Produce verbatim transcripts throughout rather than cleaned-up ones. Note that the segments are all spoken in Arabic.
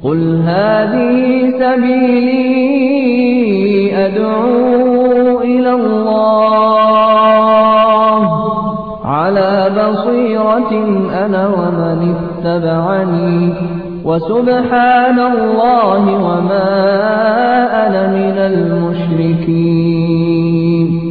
قل هذه سبيلي أدعو إلى الله على بصيرة أنا ومن اتبعني وسبحان الله وما أنا من المشركين.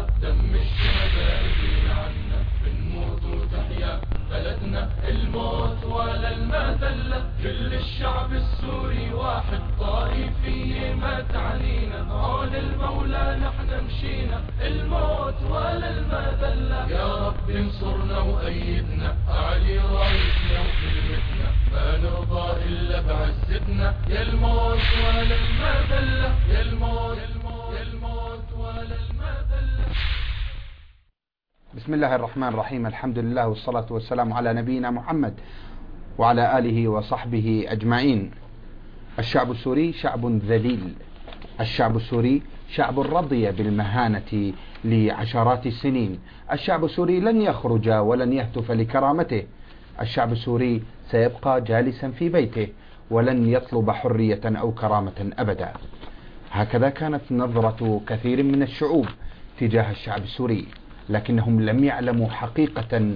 الموت ولا المذلة كل الشعب السوري واحد طائفي ما تعنينا عون المولى نحن مشينا الموت ولا المذلة يا رب انصرنا وأيدنا أعلي رايتنا وكلمتنا ما نرضى إلا بعزتنا يا الموت ولا المذلة يا الموت يا الموت ولا المذلة. بسم الله الرحمن الرحيم. الحمد لله والصلاة والسلام على نبينا محمد وعلى آله وصحبه أجمعين. الشعب السوري شعب ذليل، الشعب السوري شعب رضي بالمهانة لعشرات السنين، الشعب السوري لن يخرج ولن يهتف لكرامته، الشعب السوري سيبقى جالسا في بيته ولن يطلب حرية أو كرامة أبدا. هكذا كانت نظرة كثير من الشعوب تجاه الشعب السوري، لكنهم لم يعلموا حقيقة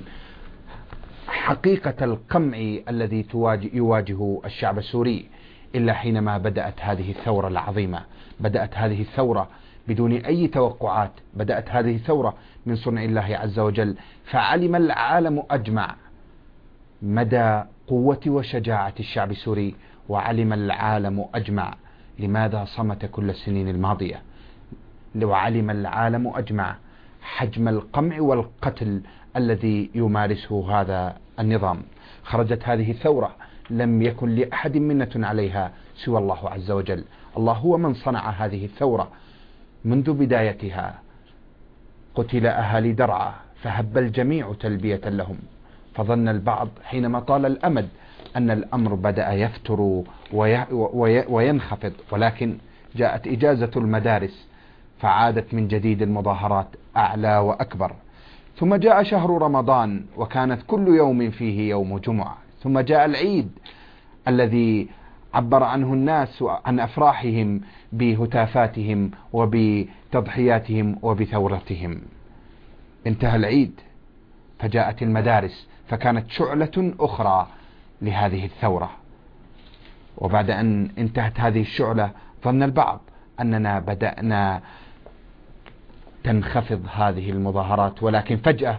حقيقة القمع الذي يواجه الشعب السوري إلا حينما بدأت هذه الثورة العظيمة. بدأت هذه الثورة بدون أي توقعات، بدأت هذه الثورة من صنع الله عز وجل، فعلم العالم أجمع مدى قوة وشجاعة الشعب السوري، وعلم العالم أجمع لماذا صمت كل السنين الماضية، وعلم العالم أجمع حجم القمع والقتل الذي يمارسه هذا النظام. خرجت هذه الثورة لم يكن لأحد منة عليها سوى الله عز وجل. الله هو من صنع هذه الثورة منذ بدايتها. قتل أهالي درعا فهب الجميع تلبية لهم، فظن البعض حينما طال الأمد أن الأمر بدأ يفتر وينخفض، ولكن جاءت إجازة المدارس فعادت من جديد المظاهرات أعلى وأكبر. ثم جاء شهر رمضان وكانت كل يوم فيه يوم جمعة. ثم جاء العيد الذي عبر عنه الناس عن أفراحهم بهتافاتهم وبتضحياتهم وبثورتهم. انتهى العيد فجاءت المدارس فكانت شعلة أخرى لهذه الثورة. وبعد أن انتهت هذه الشعلة ظن البعض أننا بدأنا تنخفض هذه المظاهرات، ولكن فجأة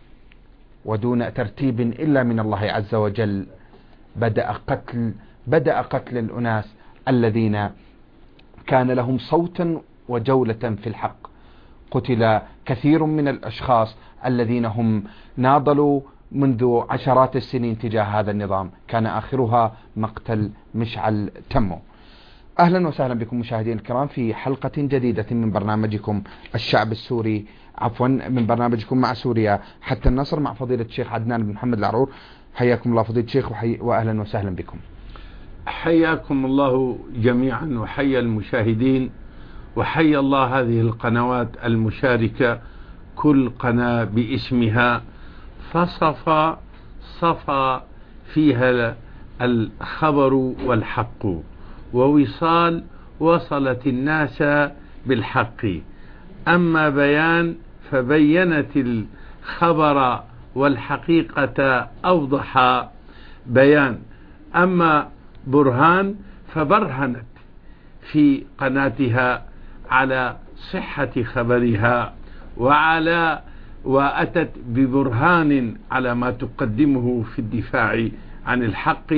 ودون ترتيب إلا من الله عز وجل بدأ قتل بدأ قتل الأناس الذين كان لهم صوتا وجولة في الحق. قتل كثير من الأشخاص الذين هم ناضلوا منذ عشرات السنين تجاه هذا النظام، كان آخرها مقتل مشعل تمو. أهلا وسهلا بكم مشاهدين الكرام في حلقة جديدة من برنامجكم الشعب السوري، عفوا من برنامجكم مع سوريا حتى النصر، مع فضيلة الشيخ عدنان بن محمد العرور. حياكم الله فضيلة الشيخ وحي... وأهلا وسهلا بكم. حياكم الله جميعا وحيا المشاهدين وحيا الله هذه القنوات المشاركة، كل قناة باسمها، فصفى صفى فيها الخبر والحق، ووصال وصلت الناس بالحق. أما بيان فبينت الخبر والحقيقة أوضح بيان. أما برهان فبرهنت في قناتها على صحة خبرها وعلى وأتت ببرهان على ما تقدمه في الدفاع عن الحق.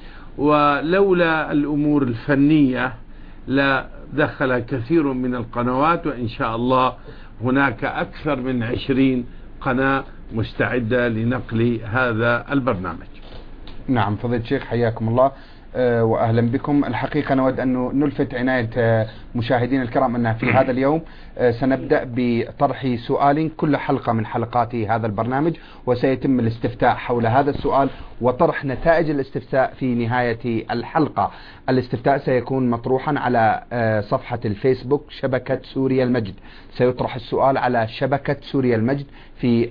ولولا الأمور الفنية لا دخل كثير من القنوات، وإن شاء الله هناك أكثر من عشرين قناة مستعدة لنقل هذا البرنامج. نعم فضيلة الشيخ حياكم الله وأهلا بكم. الحقيقة نود أن نلفت عناية مشاهدين الكرام أنها في هذا اليوم سنبدأ بطرح سؤال كل حلقة من حلقات هذا البرنامج، وسيتم الاستفتاء حول هذا السؤال وطرح نتائج الاستفتاء في نهاية الحلقة. الاستفتاء سيكون مطروحا على صفحة الفيسبوك شبكة سوريا المجد. سيطرح السؤال على شبكة سوريا المجد في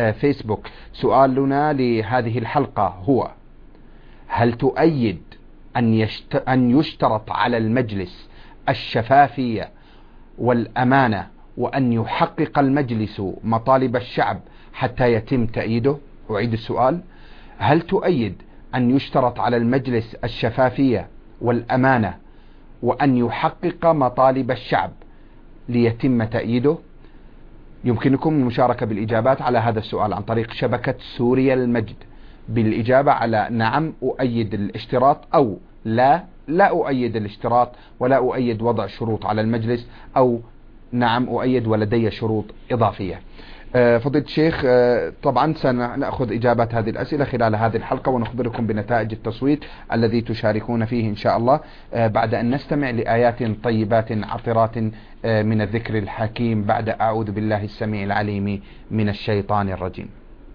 الفيسبوك. سؤالنا لهذه الحلقة هو: هل تؤيد أن, يشت... أن يشترط على المجلس الشفافية والأمانة، وأن يحقق المجلس مطالب الشعب حتى يتم تأييده؟ أعيد السؤال: هل تؤيد أن يشترط على المجلس الشفافية والأمانة وأن يحقق مطالب الشعب ليتم تأييده؟ يمكنكم المشاركة بالإجابات على هذا السؤال عن طريق شبكة سوريا المجد بالإجابة على نعم أؤيد الاشتراط، أو لا لا أؤيد الاشتراط ولا أؤيد وضع شروط على المجلس، أو نعم أؤيد ولدي شروط إضافية. فضيلة الشيخ، طبعا سنأخذ إجابات هذه الأسئلة خلال هذه الحلقة ونخبركم بنتائج التصويت الذي تشاركون فيه إن شاء الله بعد أن نستمع لآيات طيبات عطرات من الذكر الحكيم بعد أعوذ بالله السميع العليم من الشيطان الرجيم.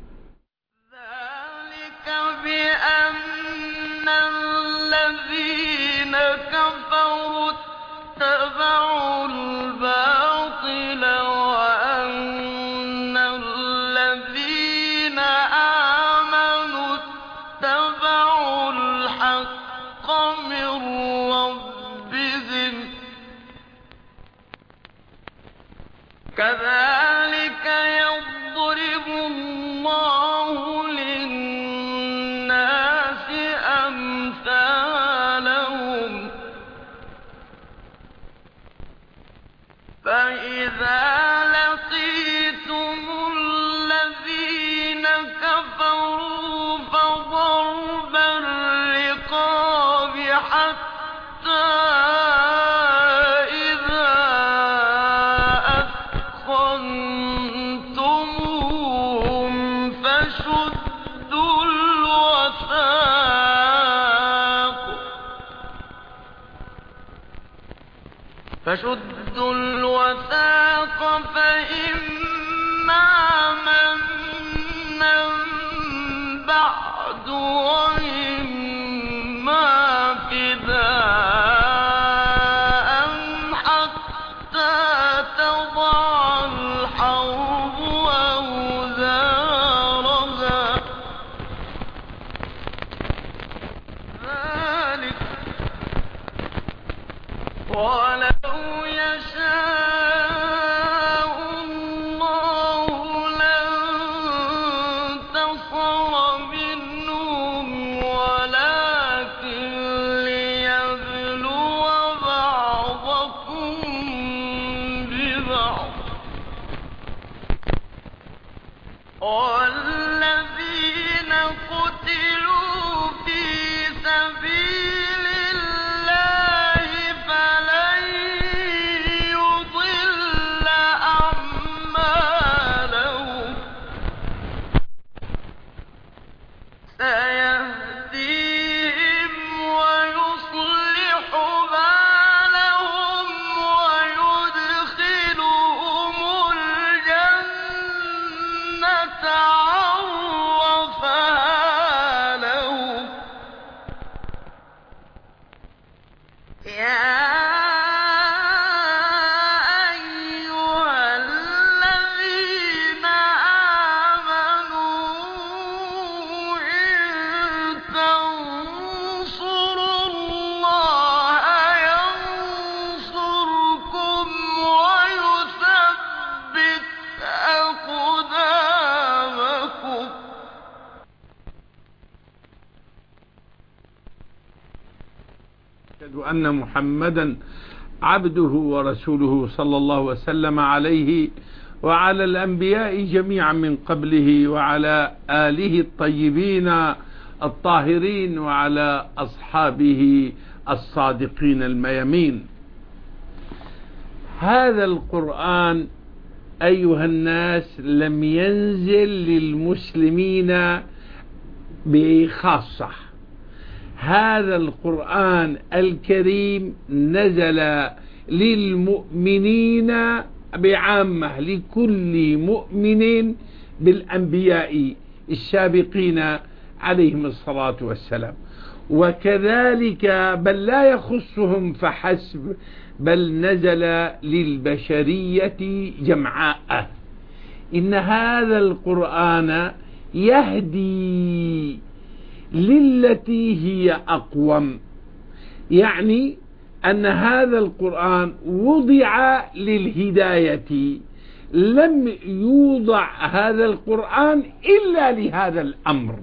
ذلك بأن الذين كفروا اتبعوا الباطل وأن الذين آمنوا اتبعوا الحق من ربهم كذلك يضرب الله للناس أمثالهم فإذا لقيتم الذين كفروا فضرب الرقاب حتى إذا أثخنتموهم فشدوا الوثاق فشدوا الوثاق فإما منا بعد وإما فداء حتى تضع الحرب أوزارها ذلك ولو يشاء الله لانتصر منهم ولكن ليبلو بعضكم ببعض والذين قتلوا في سبيل الله فلن يضل أعمالهم سيهديهم ويصلح بالهم ويدخلهم الجنة عرفها لهم يا أيها الذين آمنوا إن تنصروا الله ينصركم ويثبت أقدامكم أشهد أن محمدا عبده ورسوله صلى الله وسلم عليه وعلى الأنبياء جميعا من قبله وعلى آله الطيبين الطاهرين وعلى أصحابه الصادقين الميامين. هذا القرآن أيها الناس لم ينزل للمسلمين بخاصة، هذا القرآن الكريم نزل للمؤمنين بعامة، لكل مؤمن بالأنبياء السابقين عليهم الصلاة والسلام، وكذلك بل لا يخصهم فحسب بل نزل للبشرية جمعاء. إن هذا القرآن يهدي للتي هي أقوم يعني أن هذا القرآن وضع للهداية، لم يوضع هذا القرآن إلا لهذا الأمر.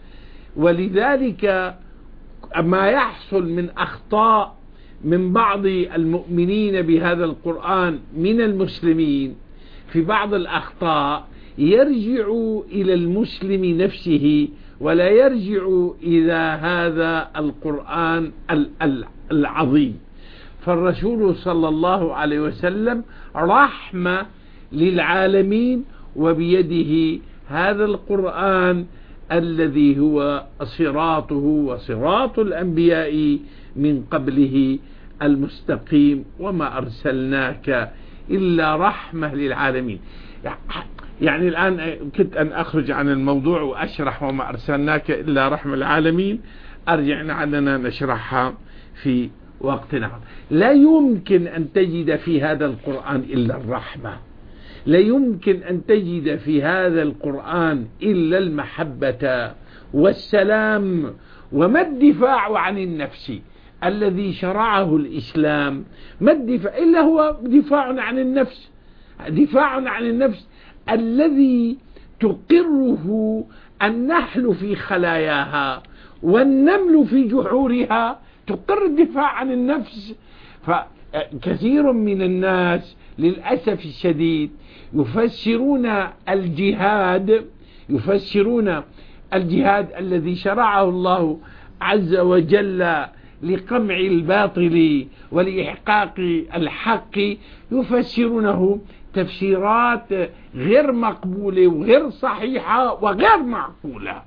ولذلك ما يحصل من أخطاء من بعض المؤمنين بهذا القرآن من المسلمين، في بعض الأخطاء يرجع إلى المسلم نفسه ولا يرجع إلى هذا القرآن العظيم. فالرسول صلى الله عليه وسلم رحمة للعالمين، وبيده هذا القرآن الذي هو صراطه وصراط الأنبياء من قبله المستقيم، وما أرسلناك إلا رحمة للعالمين. يعني الآن كنت أن أخرج عن الموضوع وأشرح وما أرسلناك إلا رحمة للعالمين، أرجع لعلنا نشرحها في وقتنا. لا يمكن أن تجد في هذا القرآن إلا الرحمة، لا يمكن أن تجد في هذا القرآن إلا المحبة والسلام. وما الدفاع عن النفس الذي شرعه الإسلام؟ ما الدفاع إلا هو دفاع عن النفس، دفاع عن النفس الذي تقره النحل في خلاياها والنمل في جحورها، تقر الدفاع عن النفس. فكثير من الناس للأسف الشديد يفسرون الجهاد يفسرون الجهاد الذي شرعه الله عز وجل لقمع الباطل ولإحقاق الحق، يفسرونه تفسيرات غير مقبولة وغير صحيحة وغير معقولة.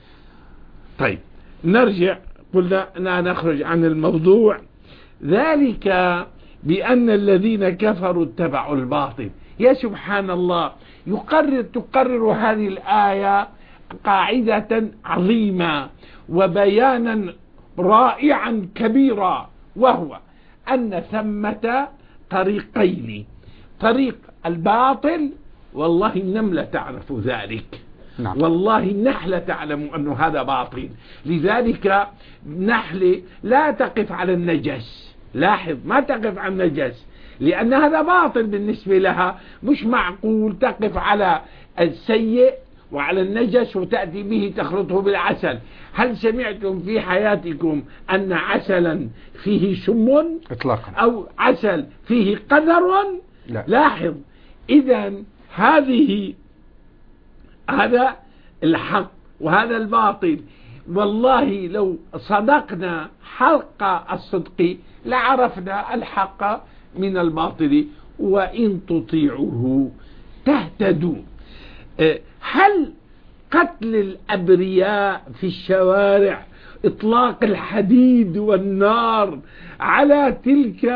طيب نرجع، قلنا نخرج عن الموضوع. ذلك بأن الذين كفروا اتبعوا الباطل. يا سبحان الله، يقرر تقرر هذه الآية قاعدة عظيمة وبيانا رائعا كبيرا، وهو أن ثمة طريقين: طريق الباطل، والله النملة تعرف ذلك، نعم. والله النحلة تعلم أن هذا باطل. لذلك نحلة لا تقف على النجس، لاحظ، ما تقف على النجس لأن هذا باطل بالنسبة لها. مش معقول تقف على السيء وعلى النجس وتأتي به تخلطه بالعسل. هل سمعتم في حياتكم أن عسلا فيه سم إطلاقا، أو عسل فيه قذر؟ لا. لاحظ، إذن هذه هذا الحق وهذا الباطل. والله لو صدقنا حق الصدق لعرفنا الحق من الباطل، وإن تطيعوه تهتدوا. هل قتل الأبرياء في الشوارع، إطلاق الحديد والنار على تلك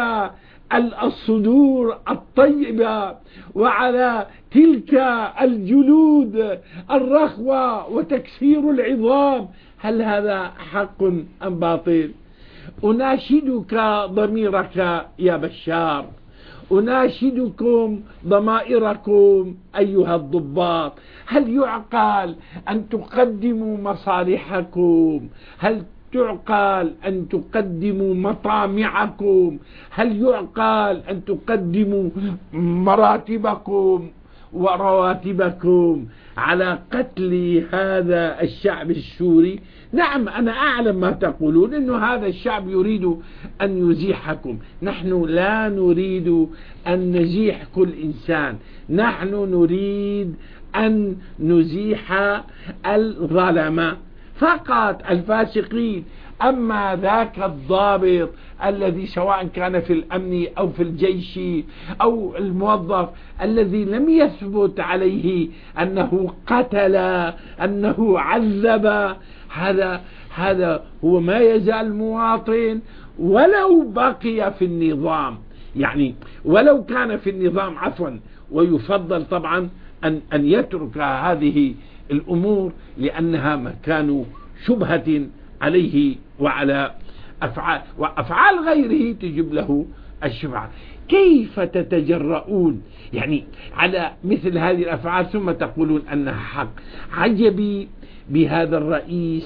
الصدور الطيبة وعلى تلك الجلود الرخوة وتكسير العظام، هل هذا حق أم باطل؟ أناشدك ضميرك يا بشار، أناشدكم ضمائركم أيها الضباط. هل يعقل أن تقدموا مصالحكم؟ هل تعقل أن تقدموا مطامعكم؟ هل يعقل أن تقدموا مراتبكم ورواتبكم على قتل هذا الشعب السوري؟ نعم، أنا أعلم ما تقولون، إنه هذا الشعب يريد أن يزيحكم. نحن لا نريد أن نزيح كل إنسان، نحن نريد أن نزيح الظلمة فقط، الفاسقين. أما ذاك الضابط الذي سواء كان في الأمن أو في الجيش أو الموظف الذي لم يثبت عليه أنه قتل، أنه عذب، هذا هذا هو ما يزال مواطن ولو بقي في النظام، يعني ولو كان في النظام عفوا. ويفضل طبعا أن أن يترك هذه الأمور لأنها مكان شبهة عليه وعلى أفعال وأفعال غيره تجب له الشبهة. كيف تتجرؤون يعني على مثل هذه الأفعال ثم تقولون أنها حق؟ عجبي بهذا الرئيس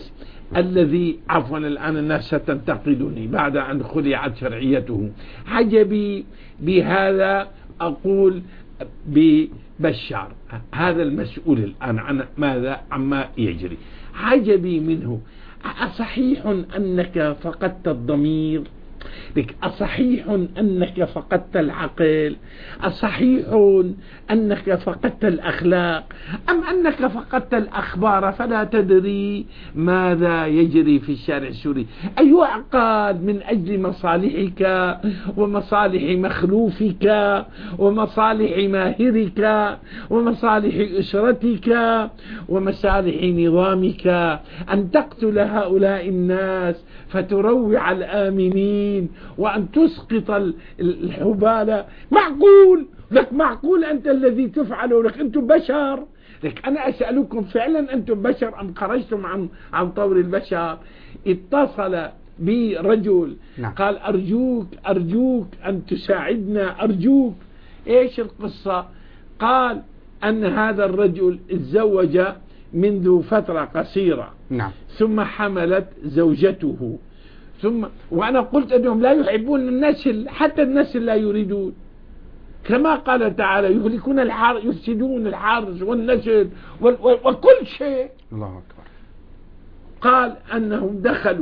الذي عفوا الآن الناس ستنتقدني بعد أن خلعت شرعيته. عجبي بهذا، أقول ببشار هذا المسؤول الآن عن ماذا عما يجري، عجبي منه. أصحيح أنك فقدت الضمير؟ لك أصحيح أنك فقدت العقل؟ أصحيح أنك فقدت الأخلاق؟ أم أنك فقدت الأخبار فلا تدري ماذا يجري في الشارع السوري؟ أيعقد من أجل مصالحك ومصالح مخلوفك ومصالح ماهرك ومصالح أسرتك ومصالح نظامك أن تقتل هؤلاء الناس فتروع الآمنين وأن تسقط الحبال؟ معقول؟ لك معقول أنت الذي تفعله؟ لك أنتم بشر؟ لك أنا أسألكم فعلا أنتم بشر أم خرجتم عن عن طور البشر؟ اتصل برجل نعم. قال أرجوك أرجوك أن تساعدنا أرجوك. إيش القصة؟ قال أن هذا الرجل تزوج منذ فترة قصيرة، نعم. ثم حملت زوجته، ثم وأنا قلت أنهم لا يحبون النسل، حتى النسل لا يريدون، كما قال تعالى يهلكون الحر يفسدون الحرث والنسل وكل شيء. الله أكبر. قال أنهم دخلوا،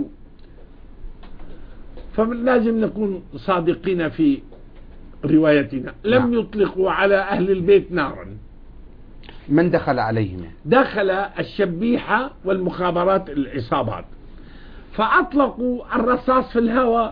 فلازم نكون صادقين في روايتنا، لم نعم. يطلقوا على أهل البيت نارا. من دخل عليهم؟ دخل الشبيحة والمخابرات العصابات، فأطلقوا الرصاص في الهواء.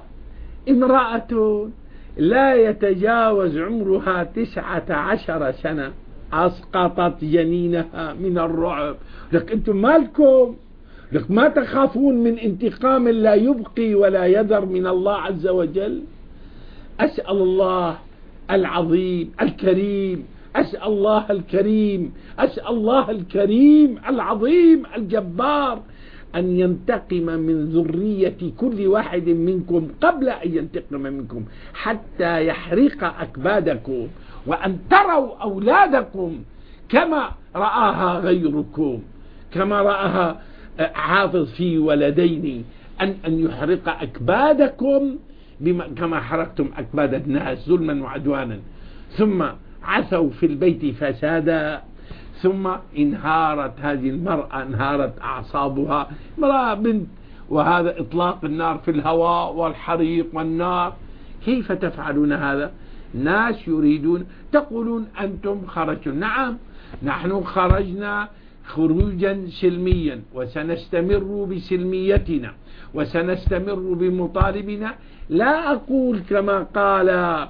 امرأة لا يتجاوز عمرها تسعة عشر سنة أسقطت جنينها من الرعب. لك أنتم مالكم؟ لك ما تخافون من انتقام لا يبقي ولا يذر من الله عز وجل؟ أسأل الله العظيم الكريم أسأل الله الكريم أسأل الله الكريم العظيم الجبار أن ينتقم من ذرية كل واحد منكم قبل أن ينتقم منكم، حتى يحرق أكبادكم، وأن تروا أولادكم كما رآها غيركم، كما رآها حافظ في ولدين، أن أن يحرق أكبادكم بما كما حرقتم أكباد الناس ظلما وعدوانا. ثم عثوا في البيت فسادا، ثم انهارت هذه المرأة، انهارت أعصابها، امرأة بنت، وهذا إطلاق النار في الهواء والحريق والنار. كيف تفعلون هذا؟ ناس يريدون، تقولون أنتم خرجتم. نعم، نحن خرجنا خروجا سلميا وسنستمر بسلميتنا وسنستمر بمطالبنا. لا أقول كما قال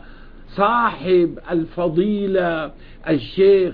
صاحب الفضيلة الشيخ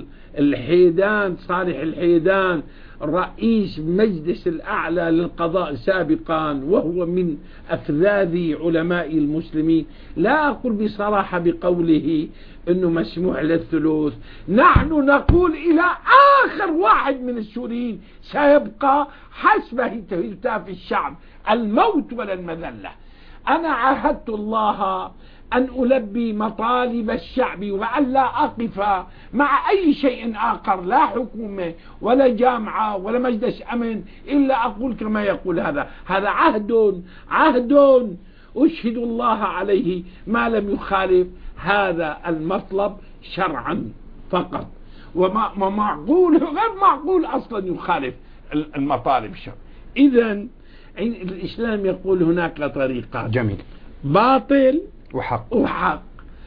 الحيدان صالح الحيدان رئيس مجلس الأعلى للقضاء سابقا، وهو من أفذاذ علماء المسلمين، لا أقول بصراحة بقوله أنه مسموح للثلث. نحن نقول إلى آخر واحد من السوريين سيبقى حسب هتاف الشعب الموت ولا المذلة. أنا عاهدت الله أن ألبي مطالب الشعب وأن لا أقف مع أي شيء آخر، لا حكومة ولا جامعة ولا مجلس أمن، إلا أقول كما يقول هذا هذا عهد عهد أشهد الله عليه ما لم يخالف هذا المطلب شرعا فقط، وما معقول غير معقول أصلا يخالف المطالب الشرع. إذن الإسلام يقول هناك طريقات، جميل، باطل وحق وحق.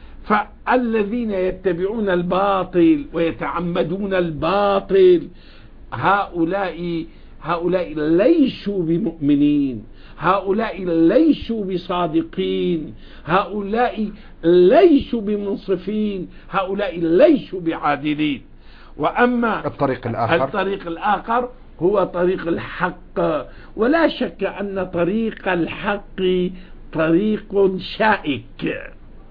فالذين يتبعون الباطل ويتعمدون الباطل هؤلاء هؤلاء ليسوا بمؤمنين، هؤلاء ليسوا بصادقين، هؤلاء ليسوا بمنصفين، هؤلاء ليسوا بعادلين. وأما الطريق الآخر الطريق الآخر هو طريق الحق، ولا شك أن طريق الحق طريق شائك،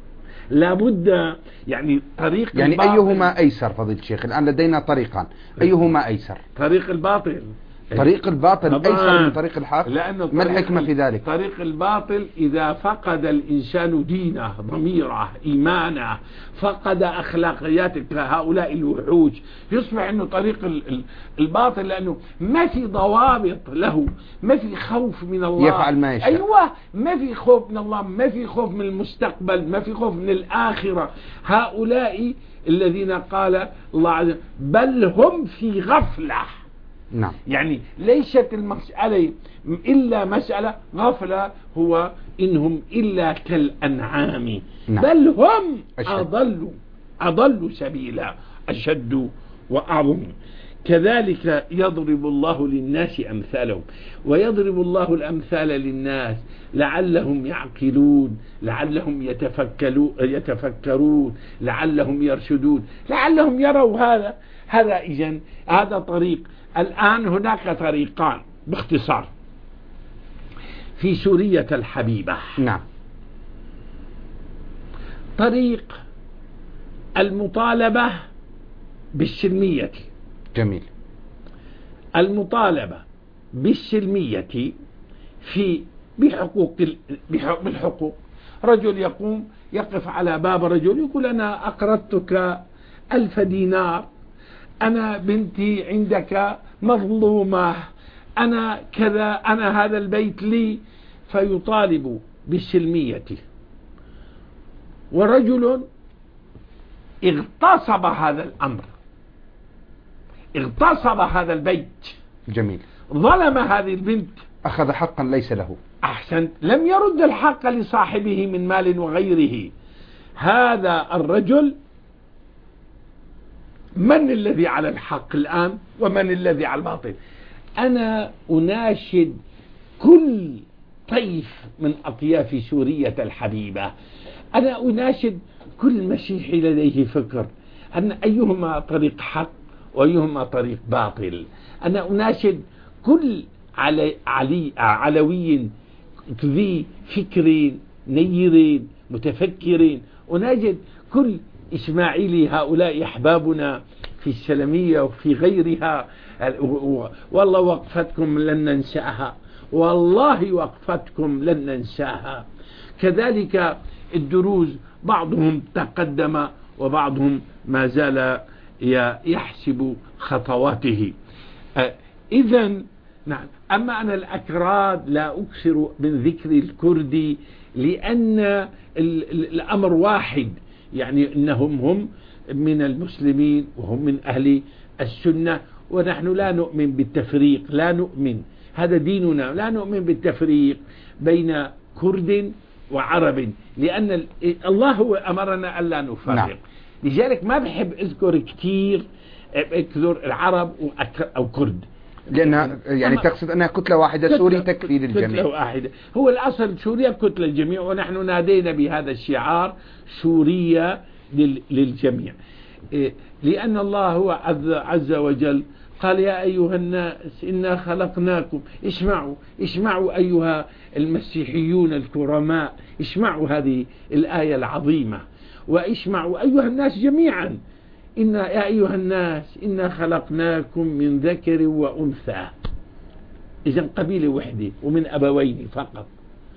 لابد يعني طريق يعني الباطل. أيهما أيسر فضيلة الشيخ؟ الآن لدينا طريقان، أيهما أيسر؟ طريق الباطل طريق الباطل طبعاً. أيسر من طريق الحق. لأنه ما الحكمة في ذلك؟ طريق الباطل إذا فقد الإنسان دينه، ضميره، إيمانه، فقد أخلاقيات هؤلاء الوحوش، يصبح أنه طريق الباطل لأنه ما في ضوابط له، ما في خوف من الله، يفعل ما يشاء. أيوة، ما في خوف من الله، ما في خوف من المستقبل، ما في خوف من الآخرة. هؤلاء الذين قال الله عز وجل بل هم في غفلة. نعم. يعني ليست المسألة إلا مسألة غفلة، هو إنهم إلا كالأنعام. نعم. بل هم أشد. أضلوا أضلوا سبيلا، أشد وأعظم. كذلك يضرب الله للناس أمثالهم، ويضرب الله الأمثال للناس لعلهم يعقلون، لعلهم يتفكرون، لعلهم يرشدون، لعلهم يروا هذا. هذا إذن هذا طريق. الآن هناك طريقان باختصار في سورية الحبيبة. نعم. طريق المطالبة بالسلمية. جميل. المطالبة بالسلمية في بحقوق بالحقوق. رجل يقوم يقف على باب رجل يقول أنا أقرضتك ألف دينار، أنا بنتي عندك مظلومة، أنا كذا، أنا هذا البيت لي، فيطالب بالسلمية. ورجل اغتصب هذا الأمر، اغتصب هذا البيت. جميل. ظلم هذه البنت، أخذ حقا ليس له. أحسنت، لم يرد الحق لصاحبه من مال وغيره. هذا الرجل من الذي على الحق الآن ومن الذي على الباطل؟ أنا أناشد كل طيف من أطياف سورية الحبيبة، أنا أناشد كل مسيحي لديه فكر أن أيهما طريق حق وأيهما طريق باطل. أنا أناشد كل علي علي علوي ذي فكر نير متفكر، أناشد كل إسماعيلي، هؤلاء أحبابنا في السلمية وفي غيرها، والله وقفتكم لن ننساها، والله وقفتكم لن ننساها. كذلك الدروز، بعضهم تقدم وبعضهم ما زال يحسب خطواته. إذن نعم. أما أنا الأكراد لا أكثر من ذكر الكردي لأن الأمر واحد، يعني إنهم هم من المسلمين وهم من أهل السنة، ونحن لا نؤمن بالتفريق، لا نؤمن، هذا ديننا، لا نؤمن بالتفريق بين كرد وعرب، لأن الله هو أمرنا ألا نفرق. نعم. لذلك ما بحب أذكر كثير أذكر العرب أو كرد، لأن يعني تقصد أنها كتلة واحدة، كتلة سوري تكفي للجميع. كتلة واحدة، هو الأصل سوريا كتلة الجميع، ونحن نادينا بهذا الشعار سوريا للجميع، لأن الله هو عز وجل قال يا أيها الناس إنا خلقناكم. اسمعوا اسمعوا أيها المسيحيون الكرماء، اسمعوا هذه الآية العظيمة، واسمعوا أيها الناس جميعا، إن يا أيها الناس إنا خلقناكم من ذكر وأنثى، إذن قبيلة وحدة ومن أبوين فقط،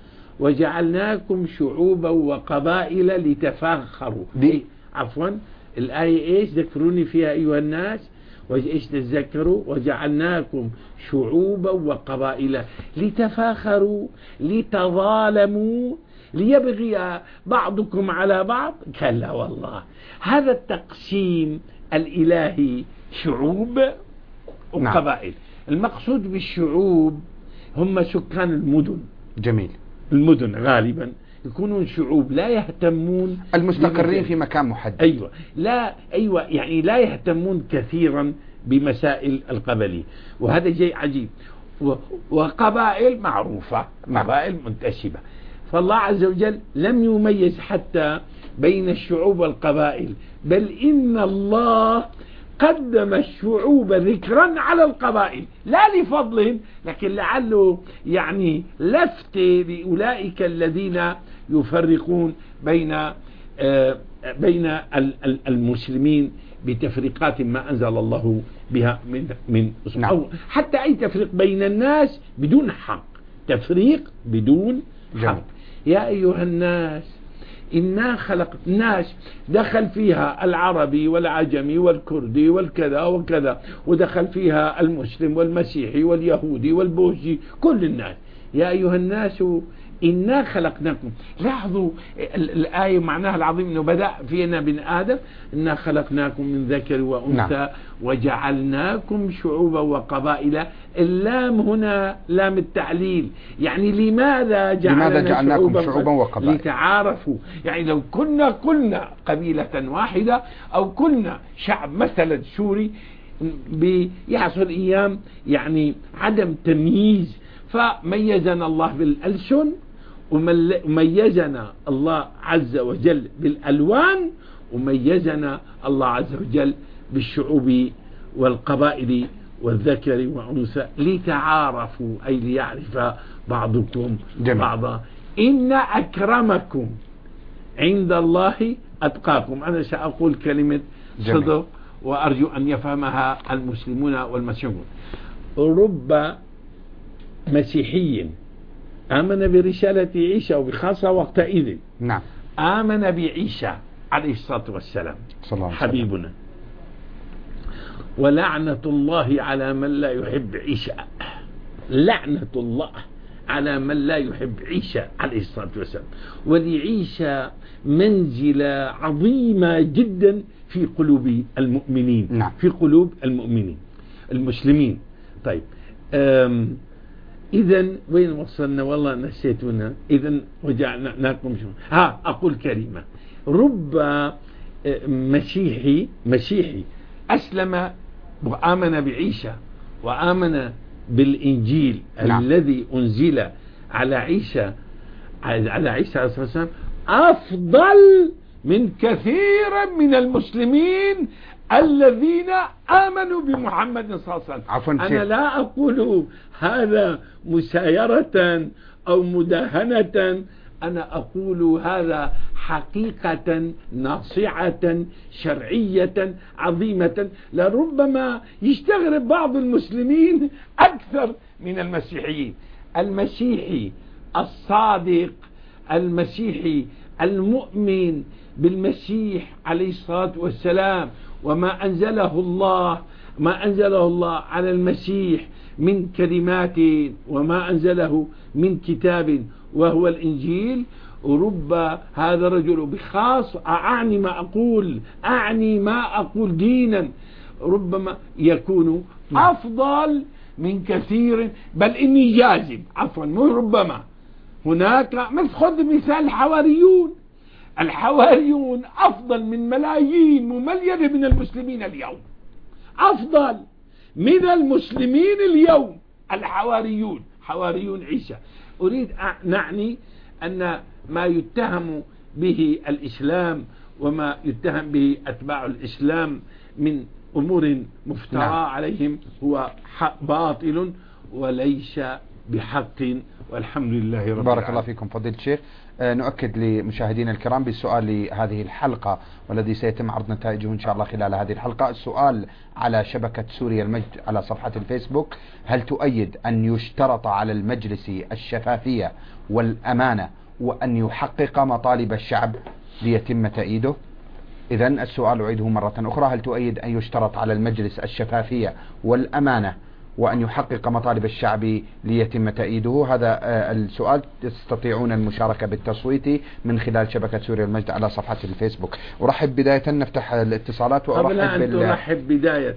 وجعلناكم شعوبا وقبائل لتفاخروا. إيه؟ عفوا الآية إيش ذكروني فيها أيها الناس، وإيش تذكروا؟ وجعلناكم شعوبا وقبائل لتفاخروا لتظالموا ليبغي بعضكم على بعض. كلا والله، هذا التقسيم الإلهي شعوب وقبائل. نعم. المقصود بالشعوب هم سكان المدن. جميل. المدن غالبا يكونون شعوب لا يهتمون، المستقرين في مكان محدد. أيوة لا أيوة يعني لا يهتمون كثيرا بمسائل القبلية، وهذا شيء عجيب. وقبائل معروفة، قبائل منتشبة، فالله عز وجل لم يميز حتى بين الشعوب والقبائل، بل إن الله قدم الشعوب ذكرا على القبائل، لا لفضلهم لكن لعله يعني لفت لأولئك الذين يفرقون بين بين المسلمين بتفريقات ما أنزل الله بها من من نعم. أو حتى أي تفريق بين الناس بدون حق، تفريق بدون حق. جميل. يا أيها الناس إنا خلق الناس، دخل فيها العربي والعجمي والكردي والكذا وكذا، ودخل فيها المسلم والمسيحي واليهودي والبوذي، كل الناس. يا أيها الناس إنا خلقناكم. لاحظوا الآية معناها العظيم أنه بدأ فينا بن آدم، إنا خلقناكم من ذكر وأنثى نعم. وجعلناكم شعوبا وقبائل. اللام هنا لام التعليل، يعني لماذا جعلنا لماذا جعلناكم شعوبا, شعوبا وقبائل؟ لتعارفوا. يعني لو كنا قلنا قبيلة واحدة أو كنا شعب مثلا سوري، بيحصل أيام يعني عدم تمييز، فميزنا الله بالألسن وميزنا الله عز وجل بالألوان، وميزنا الله عز وجل بالشعوب والقبائل والذكر وأنثى لتعارفوا، أي ليعرف بعضكم جميل. بعضا. إن أكرمكم عند الله أتقاكم. أنا سأقول كلمة جميل. صدق وأرجو أن يفهمها المسلمون والمسيحيون. رب مسيحي آمن برسالة عيسى، وبخاصة وقتئذ نعم. آمن بعيسى عليه الصلاة والسلام صلى الله عليه وسلم. حبيبنا، ولعنة الله على من لا يحب عيسى. لعنة الله على من لا يحب عيسى عليه الصلاة والسلام. ولعيسى منزلة عظيمة جدا في قلوب المؤمنين. نعم. في قلوب المؤمنين المسلمين. طيب، إذن وين وصلنا؟ والله نسيتنا. إذن وجعلناكم شو. ها أقول كلمة. رب مسيحي مسيحي أسلم وآمن بعيسى وآمن بالإنجيل. نعم. الذي أنزل على عيسى على عيسى عليه الصلاة والسلام أفضل من كثير من المسلمين الذين آمنوا بمحمد صلى الله عليه وسلم. أنا لا أقول هذا مسايرة أو مداهنة، أنا أقول هذا حقيقة ناصعة شرعية عظيمة. لربما يستغرب بعض المسلمين أكثر من المسيحيين. المسيحي الصادق، المسيحي المؤمن بالمسيح عليه الصلاة والسلام وما أنزله الله ما أنزله الله على المسيح من كلمات، وما أنزله من كتاب وهو الإنجيل. ورب هذا الرجل بخاص، أعني ما أقول أعني ما أقول دينا، ربما يكون أفضل من كثير، بل إني جازم عفوا مو ربما. هناك خذ مثال الحواريون. الحواريون أفضل من ملايين مملينة من المسلمين اليوم، أفضل من المسلمين اليوم الحواريون، حواريون عيسى. أريد نعني أن ما يتهم به الإسلام وما يتهم به أتباع الإسلام من أمور مفترى نعم. عليهم هو باطل وليس بحق، والحمد لله رب العالمين. بارك الله فيكم فضيلة الشيخ. نؤكد لمشاهدينا الكرام بالسؤال لهذه الحلقة والذي سيتم عرض نتائجه إن شاء الله خلال هذه الحلقة. السؤال على شبكة سوريا المجد على صفحة الفيسبوك: هل تؤيد أن يشترط على المجلس الشفافية والأمانة وأن يحقق مطالب الشعب ليتم تأييده؟ إذن السؤال أعيده مرة أخرى: هل تؤيد أن يشترط على المجلس الشفافية والأمانة وأن يحقق مطالب الشعب ليتم تأييده؟ هذا السؤال. تستطيعون المشاركة بالتصويت من خلال شبكة سوريا المجد على صفحة الفيسبوك. أرحب بداية، نفتح الاتصالات وأرحب قبل أن بال... أرحب بداية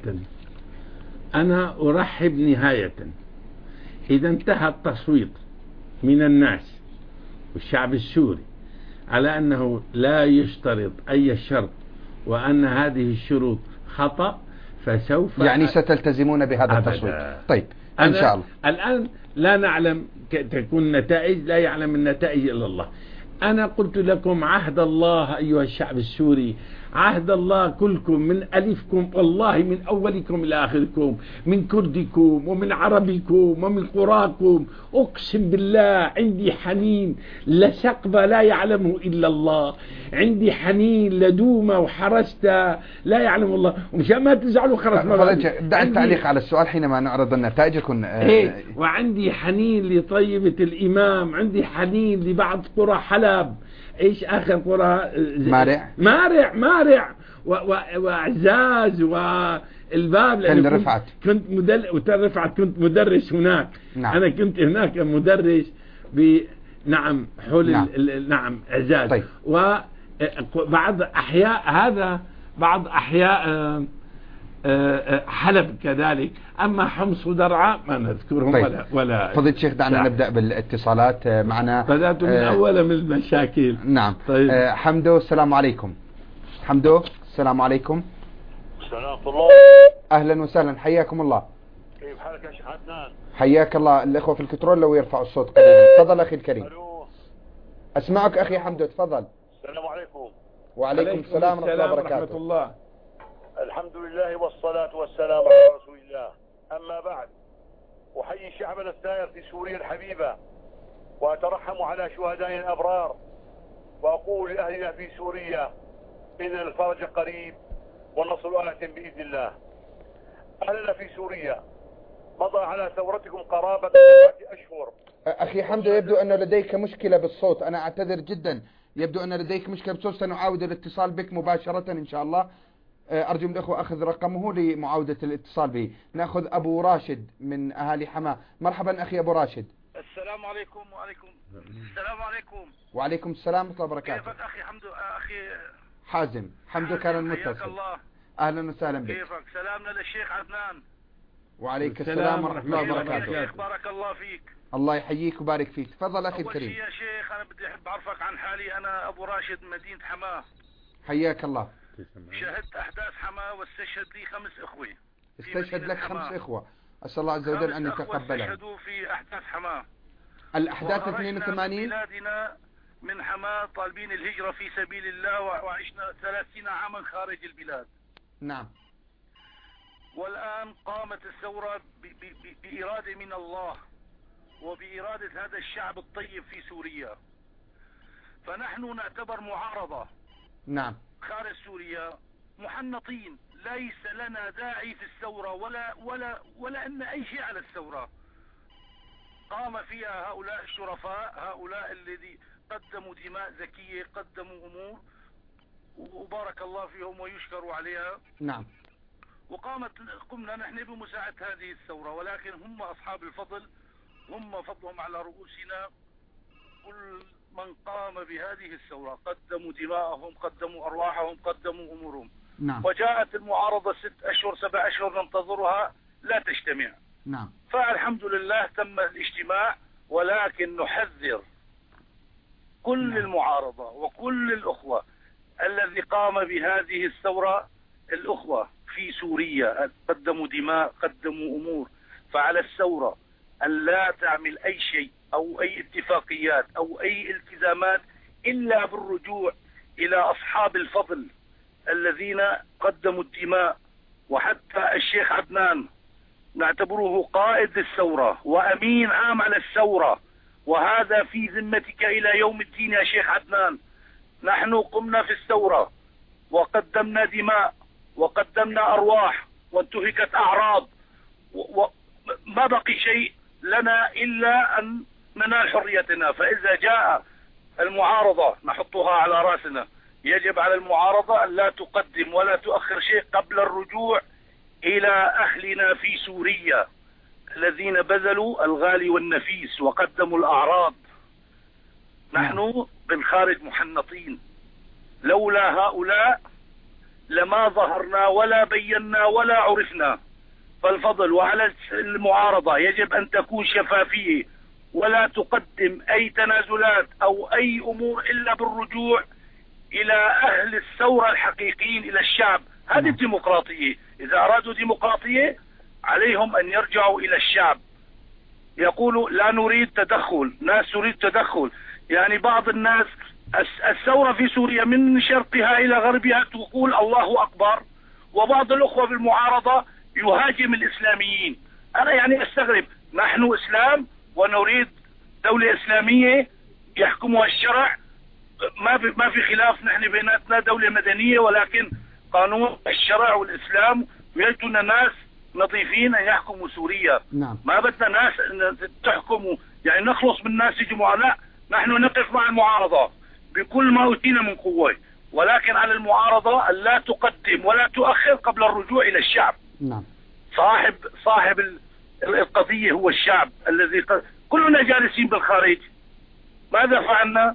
أنا أرحب نهاية. إذا انتهى التصويت من الناس والشعب السوري على أنه لا يشترط أي شرط وأن هذه الشروط خطأ، فسوف يعني ستلتزمون بهذا التصويت. طيب إن شاء الله. الآن لا نعلم تكون نتائج، لا يعلم النتائج إلا الله. أنا قلت لكم عهد الله أيها الشعب السوري، عهد الله كلكم من ألفكم والله من أولكم إلى آخركم، من كردكم ومن عربكم ومن قراكم، أقسم بالله عندي حنين لسقبة لا يعلمه إلا الله، عندي حنين لدومة وحرستة لا يعلم الله. ومشان ما تزعلوا خلاص ما دع التعليق على السؤال حينما نعرض النتائج يكون إيه. وعندي حنين لطيبة الإمام، عندي حنين لبعض قرى حلب، ايش اخر قرى؟ مارع مارع مارع وعزاز والباب، تل رفعت كنت مدل وتل رفعت كنت مدرس هناك. نعم. انا كنت هناك مدرس ب نعم حول نعم, ال... نعم عزاز. طيب. وبعض احياء هذا بعض احياء حلب كذلك. أما حمص ودرعا ما نذكرهم. طيب. ولا ولا فضيلة الشيخ دعنا ساعة. نبدأ بالاتصالات معنا. بدأت من آه أول من المشاكل. نعم. طيب. آه حمدو السلام عليكم. حمدو السلام عليكم. السلام الله. أهلا وسهلا حياكم الله. كيف حالك يا شيخ عدنان؟ حياك الله. الإخوة في الكنترول لو يرفعوا الصوت قليلا. تفضل أخي الكريم. ألو. أسمعك أخي حمدو تفضل. السلام عليكم. وعليكم السلام ورحمة الله وبركاته. الله. الحمد لله والصلاة والسلام على رسول الله. أما بعد، أحيي شعبنا السائر في سوريا الحبيبة وأترحم على شهدائنا الأبرار، وأقول لأهلنا في سوريا إن الفرج قريب والنصر آت بإذن الله. أهلنا في سوريا مضى على ثورتكم قرابة سبعة أشهر. أخي حمدو يبدو أن لديك مشكلة بالصوت، أنا أعتذر جدا، يبدو أن لديك مشكلة بالصوت، سنعاود الاتصال بك مباشرة إن شاء الله. أرجو من الأخوة أخذ رقمه لمعاودة الاتصال به. نأخذ أبو راشد من أهالي حماة. مرحبا أخي أبو راشد. السلام عليكم. وعليكم السلام عليكم. وعليكم السلام ورحمة الله وبركاته. كيفك أخي حمدو؟ أخي حازم. حمدو كان المتصل. الله. أهلا وسهلا بك. كيفك؟ سلامنا للشيخ عدنان. وعليك السلام ورحمة الله وبركاته. شيخ بارك الله فيك. الله يحييك وبارك فيك. تفضل أخي الكريم. أول شيء يا شيخ أنا بدي أحب أعرفك عن حالي. أنا أبو راشد من مدينة حماة. حياك الله. شهدت أحداث حماة واستشهد لي خمس إخوة. استشهد لك خمس إخوة. أسأل الله عز وجل أن يتقبلهم. استشهدوا في أحداث حماة. الأحداث اثنين وثمانين. بلادنا من حماة طالبين الهجرة في سبيل الله، وعشنا ثلاثين عاما خارج البلاد. نعم. والآن قامت الثورة بإرادة من الله وبإرادة هذا الشعب الطيب في سوريا، فنحن نعتبر معارضة. نعم. خارج سوريا محنطين، ليس لنا داعي في الثورة ولا ولا ولا أن أي شيء على الثورة. قام فيها هؤلاء الشرفاء، هؤلاء الذي قدموا دماء زكية، قدموا أمور وبارك الله فيهم ويشكروا عليها. نعم. وقامت قمنا نحن بمساعدة هذه الثورة، ولكن هم أصحاب الفضل، هم فضلهم على رؤوسنا. كل من قام بهذه الثورة قدموا دماءهم، قدموا أرواحهم، قدموا أمورهم. نعم. وجاءت المعارضة ست أشهر سبع أشهر ننتظرها لا تجتمع. نعم. فالحمد لله تم الاجتماع، ولكن نحذر كل نعم. المعارضة وكل الأخوة الذي قام بهذه الثورة، الأخوة في سوريا قدموا دماء، قدموا أمور، فعلى الثورة أن لا تعمل أي شيء أو أي اتفاقيات أو أي التزامات إلا بالرجوع إلى أصحاب الفضل الذين قدموا الدماء. وحتى الشيخ عدنان نعتبره قائد الثورة وأمين عام على الثورة، وهذا في ذمتك إلى يوم الدين يا شيخ عدنان. نحن قمنا في الثورة وقدمنا دماء وقدمنا أرواح وانتهكت أعراض، وما بقي شيء لنا إلا أن ننال حريتنا. فإذا جاء المعارضة نحطها على رأسنا. يجب على المعارضة أن لا تقدم ولا تؤخر شيء قبل الرجوع إلى أهلنا في سوريا الذين بذلوا الغالي والنفيس وقدموا الأعراض. نحن بالخارج محنطين، لولا هؤلاء لما ظهرنا ولا بينا ولا عرفنا. فالفضل وعلى المعارضة يجب أن تكون شفافية ولا تقدم أي تنازلات أو أي أمور إلا بالرجوع إلى أهل الثورة الحقيقيين، إلى الشعب. هذه الديمقراطية. إذا أرادوا ديمقراطية عليهم أن يرجعوا إلى الشعب. يقولوا لا نريد تدخل، ناس تريد تدخل. يعني بعض الناس الثورة في سوريا من شرقها إلى غربها تقول الله أكبر، وبعض الأخوة بالمعارضة يهاجم الإسلاميين. أنا يعني أستغرب، نحن إسلام ونريد دولة إسلامية يحكمها الشرع، ما في ما في خلاف، نحن بيناتنا دولة مدنية، ولكن قانون الشرع والإسلام ويجدنا ناس نظيفين أن يحكموا سوريا. نعم. ما بدنا ناس تحكموا يعني نخلص من ناس يجمعوا، لا، نحن نقف مع المعارضة بكل ما أوتينا من قوة، ولكن على المعارضة أن لا تقدم ولا تؤخر قبل الرجوع إلى الشعب. نعم. صاحب صاحب القضية هو الشعب الذي ق... كلنا جالسين بالخارج، ماذا فعلنا؟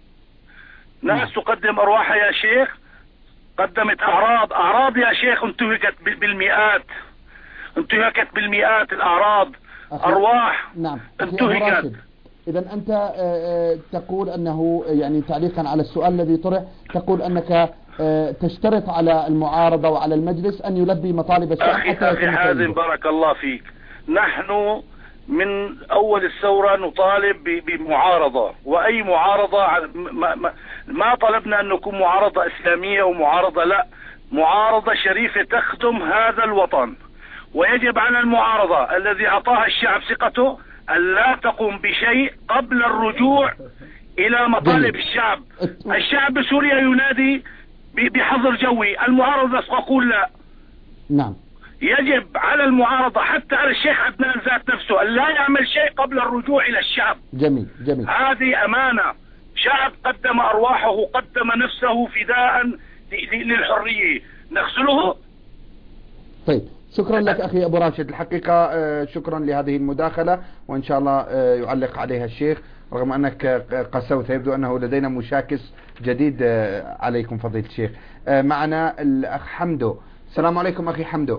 ناس نعم. تقدم أرواحها يا شيخ، قدمت أعراض أعراض يا شيخ انتهكت بالمئات، انتهكت بالمئات الأعراض، أرواح نعم. انتهكت. إذا أنت تقول أنه يعني تعليقا على السؤال الذي طرح، تقول أنك تشترط على المعارضة وعلى المجلس أن يلبي مطالب الشعب. أخي, أخي حازم بارك الله فيك، نحن من أول الثورة نطالب بمعارضة، وأي معارضة ما, ما, ما طلبنا أن نكون معارضة إسلامية ومعارضة، لا، معارضة شريفة تخدم هذا الوطن. ويجب على المعارضة الذي أعطاها الشعب ثقته أن لا تقوم بشيء قبل الرجوع إلى مطالب الشعب. الشعب بسوريا ينادي بحظر جوي، المعارضة تقول لا. نعم. يجب على المعارضة حتى على الشيخ عدنان ذات نفسه أن لا يعمل شيء قبل الرجوع إلى الشعب. جميل جميل. هذه أمانة، شعب قدم أرواحه، قدم نفسه فداء للحرية، نغسله. طيب، شكرا لك أخي أبو راشد، الحقيقة شكرا لهذه المداخلة، وإن شاء الله يعلق عليها الشيخ، رغم أنك قسوت، يبدو أنه لدينا مشاكس جديد عليكم فضيلة الشيخ. معنا الأخ حمدو. السلام عليكم أخي حمدو.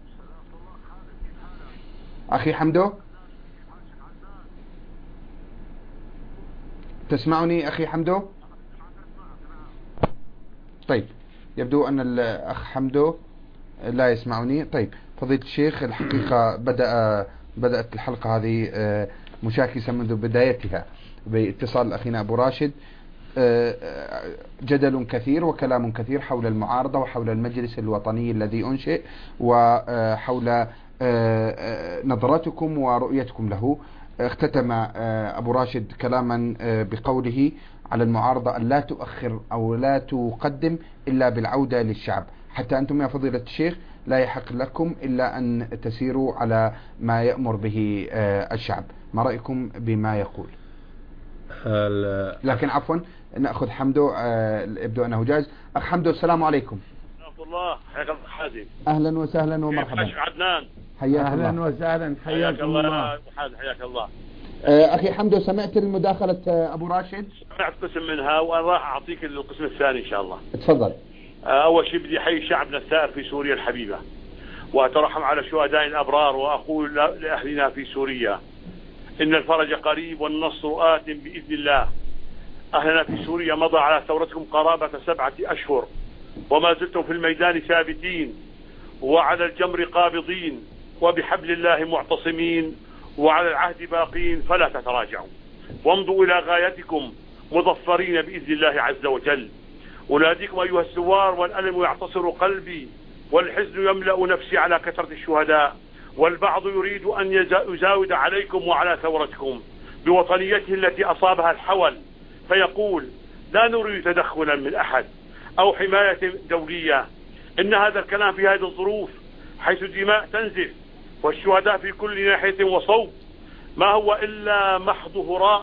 أخي حمدو، تسمعني أخي حمدو؟ طيب، يبدو أن الأخ حمدو لا يسمعني. طيب فضيلة الشيخ، الحقيقة بدأ بدأت الحلقة هذه مشاكسة منذ بدايتها باتصال أخينا أبو راشد، جدل كثير وكلام كثير حول المعارضة وحول المجلس الوطني الذي أنشئ، وحول نظرتكم ورؤيتكم له. اختتم أبو راشد كلاما بقوله على المعارضة أن لا تؤخر أو لا تقدم إلا بالعودة للشعب، حتى أنتم يا فضيلة الشيخ لا يحق لكم إلا أن تسيروا على ما يأمر به الشعب. ما رأيكم بما يقول؟ لكن عفوا نأخذ حمدو، يبدو أنه جاهز. أخ حمدو، السلام عليكم. ورحمة الله، حياك الله حازم. أهلا وسهلا ومرحبا. كيف عدنان؟ حياك أهلا الله. وسهلا، حياك الله. حياك الله. أخي حمدو، سمعت المداخلة أبو راشد؟ سمعت قسم منها وأنا راح أعطيك القسم الثاني إن شاء الله. تفضل. أول شيء بدي أحيي شعبنا الثائر في سوريا الحبيبة، وأترحم على شهداء الأبرار، وأقول لأهلنا في سوريا إن الفرج قريب والنصر آت بإذن الله. أهلنا في سوريا مضى على ثورتكم قرابة سبعة أشهر، وما زلتم في الميدان ثابتين، وعلى الجمر قابضين، وبحبل الله معتصمين، وعلى العهد باقين، فلا تتراجعوا، وامضوا إلى غايتكم مظفرين بإذن الله عز وجل. أناديكم أيها الثوار، والألم يعتصر قلبي، والحزن يملأ نفسي على كثرة الشهداء، والبعض يريد أن يزاود عليكم وعلى ثورتكم بوطنيته التي أصابها الحول، فيقول لا نريد تدخلا من أحد أو حماية دولية. إن هذا الكلام في هذه الظروف حيث الدماء تنزف والشهداء في كل ناحية وصوب ما هو إلا محض هراء.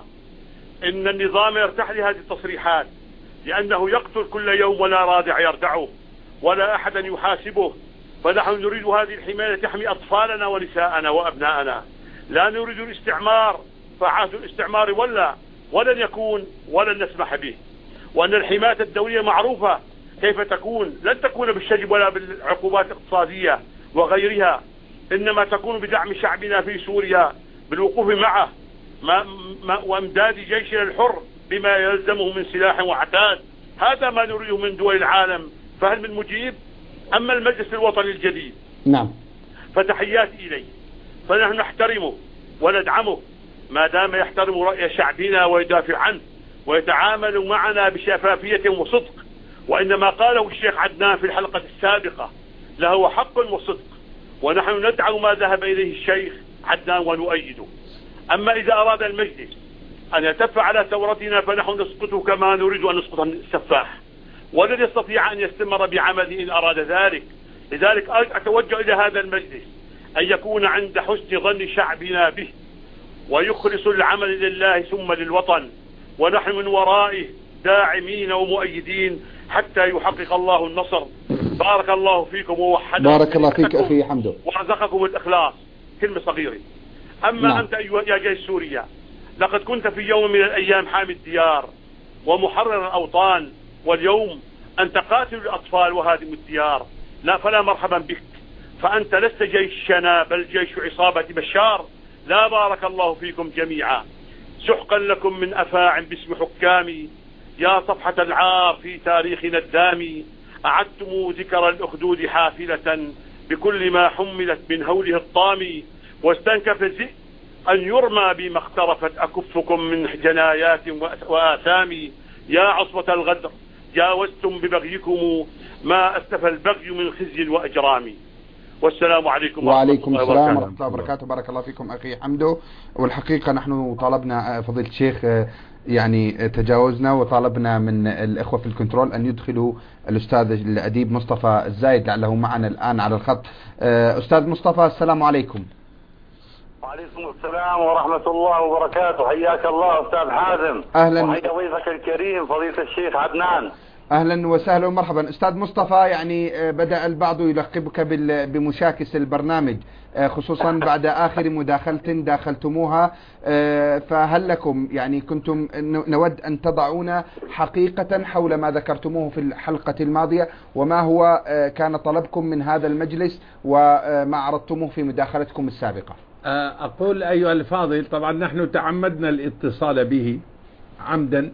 إن النظام يرتاح لهذه التصريحات لأنه يقتل كل يوم ولا رادع يردعه ولا أحدا يحاسبه. فنحن نريد هذه الحماية تحمي أطفالنا ونساءنا وأبناءنا، لا نريد الاستعمار، فعهد الاستعمار ولا ولن يكون ولن نسمح به. وأن الحماية الدولية معروفة كيف تكون، لن تكون بالشجب ولا بالعقوبات الاقتصادية وغيرها، إنما تكون بدعم شعبنا في سوريا، بالوقوف معه ما ما وامداد جيشنا الحر بما يلزمه من سلاح وعتاد. هذا ما نريده من دول العالم، فهل من مجيب؟ أما المجلس الوطني الجديد نعم فتحياتي إليه، فنحن نحترمه وندعمه ما دام يحترم رأي شعبنا ويدافع عنه، ويتعامل معنا بشفافية وصدق، وإنما قاله الشيخ عدنان في الحلقة السابقة له حق وصدق، ونحن ندعو ما ذهب إليه الشيخ عدنان ونؤيده. أما إذا أراد المجلس أن يتف على ثورتنا فنحن نسقطه كما نريد أن نسقط السفاح، ولن يستطيع أن يستمر بعمله إن أراد ذلك. لذلك أتوجه إلى هذا المجلس أن يكون عند حسن ظن شعبنا به، ويخلص العمل لله ثم للوطن، ونحن من ورائه داعمين ومؤيدين حتى يحقق الله النصر. بارك الله فيكم ووحدكم. بارك الله فيك أخي حمدو، ورزقكم الإخلاص. كلمة صغيرة. أما نعم. أنت أيها يا جيش سوريا، لقد كنت في يوم من الأيام حامي الديار ومحرر الأوطان، واليوم أنت قاتل الأطفال وهادم الديار. لا، فلا مرحبا بك، فأنت لست جيشنا بل جيش عصابة بشار. لا، بارك الله فيكم جميعا. سحقا لكم من أفاع باسم حكامي، يا صفحة العار في تاريخنا الدامي. أعدتم ذكر الأخدود حافلة بكل ما حملت من هوله الطامي، واستنكف الذئب أن يرمى بما اخترفت أكفكم من جنايات وآثام. يا عصبة الغدر جاوزتم ببغيكم ما أستفى البغي من خزي وأجرام. والسلام عليكم وعليكم السلام ورحمة الله وبركاته. بارك الله فيكم أخي حمدو. والحقيقة نحن طلبنا فضيلة الشيخ، يعني تجاوزنا وطالبنا من الإخوة في الكنترول أن يدخلوا الأستاذ الأديب مصطفى الزايد لعله معنا الآن على الخط. أستاذ مصطفى، السلام عليكم. وعليكم السلام ورحمة الله وبركاته. حياك الله أستاذ حازم. أهلا. وحيا ضيفك الكريم فضيلة الشيخ عدنان. أهلا وسهلا ومرحبا. أستاذ مصطفى، يعني بدأ البعض يلقبك بمشاكس البرنامج، خصوصا بعد آخر مداخلة داخلتموها، فهل لكم يعني كنتم نود أن تضعون حقيقة حول ما ذكرتموه في الحلقة الماضية، وما هو كان طلبكم من هذا المجلس وما عرضتموه في مداخلتكم السابقة؟ أقول أيها الفاضل، طبعا نحن تعمدنا الاتصال به عمدا،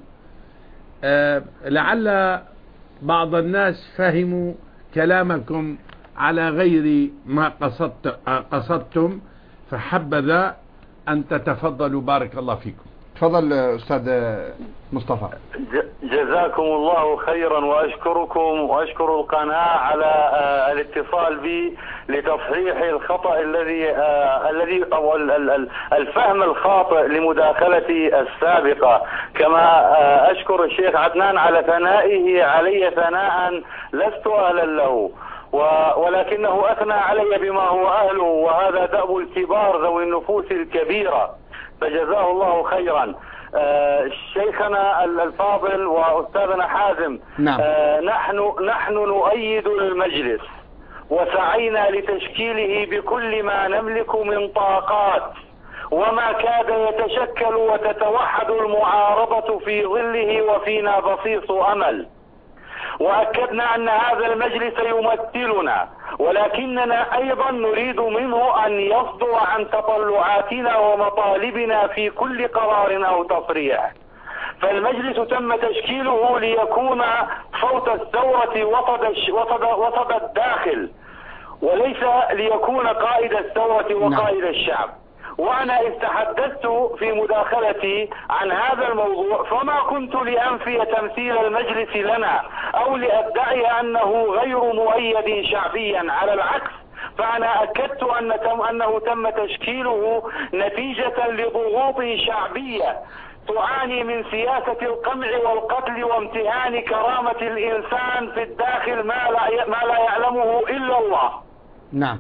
أه لعل بعض الناس فهموا كلامكم على غير ما قصدت قصدتم، فحبذا أن تتفضلوا. بارك الله فيكم. تفضل أستاذ مصطفى. جزاكم الله خيرا، وأشكركم وأشكر القناة على الاتصال بي لتصحيح الخطأ الذي الذي أو الفهم الخاطئ لمداخلتي السابقة. كما أشكر الشيخ عدنان على ثنائه علي ثناء لست أهلا له، ولكنه أثنى علي بما هو أهله، وهذا دأب الكبار ذوي النفوس الكبيرة، فجزاه الله خيرا. آه شيخنا الفاضل وأستاذنا حازم، نعم. آه نحن نحن نؤيد المجلس وسعينا لتشكيله بكل ما نملك من طاقات، وما كاد يتشكل وتتوحد المعارضة في ظله وفينا بصيص أمل، وأكدنا أن هذا المجلس يمثلنا، ولكننا أيضا نريد منه أن يصدر عن تطلعاتنا ومطالبنا في كل قرار أو تصريح. فالمجلس تم تشكيله ليكون صوت الثورة وسط وسط وسط الداخل، وليس ليكون قائد الثورة وقائد الشعب. وأنا إذ تحدثت في مداخلتي عن هذا الموضوع فما كنت لأنفي تمثيل المجلس لنا أو لأدعي أنه غير مؤيد شعبيا، على العكس، فأنا أكدت أن تم أنه تم تشكيله نتيجة لضغوط شعبية تعاني من سياسة القمع والقتل وامتهان كرامة الإنسان في الداخل ما لا ما لا يعلمه إلا الله. نعم.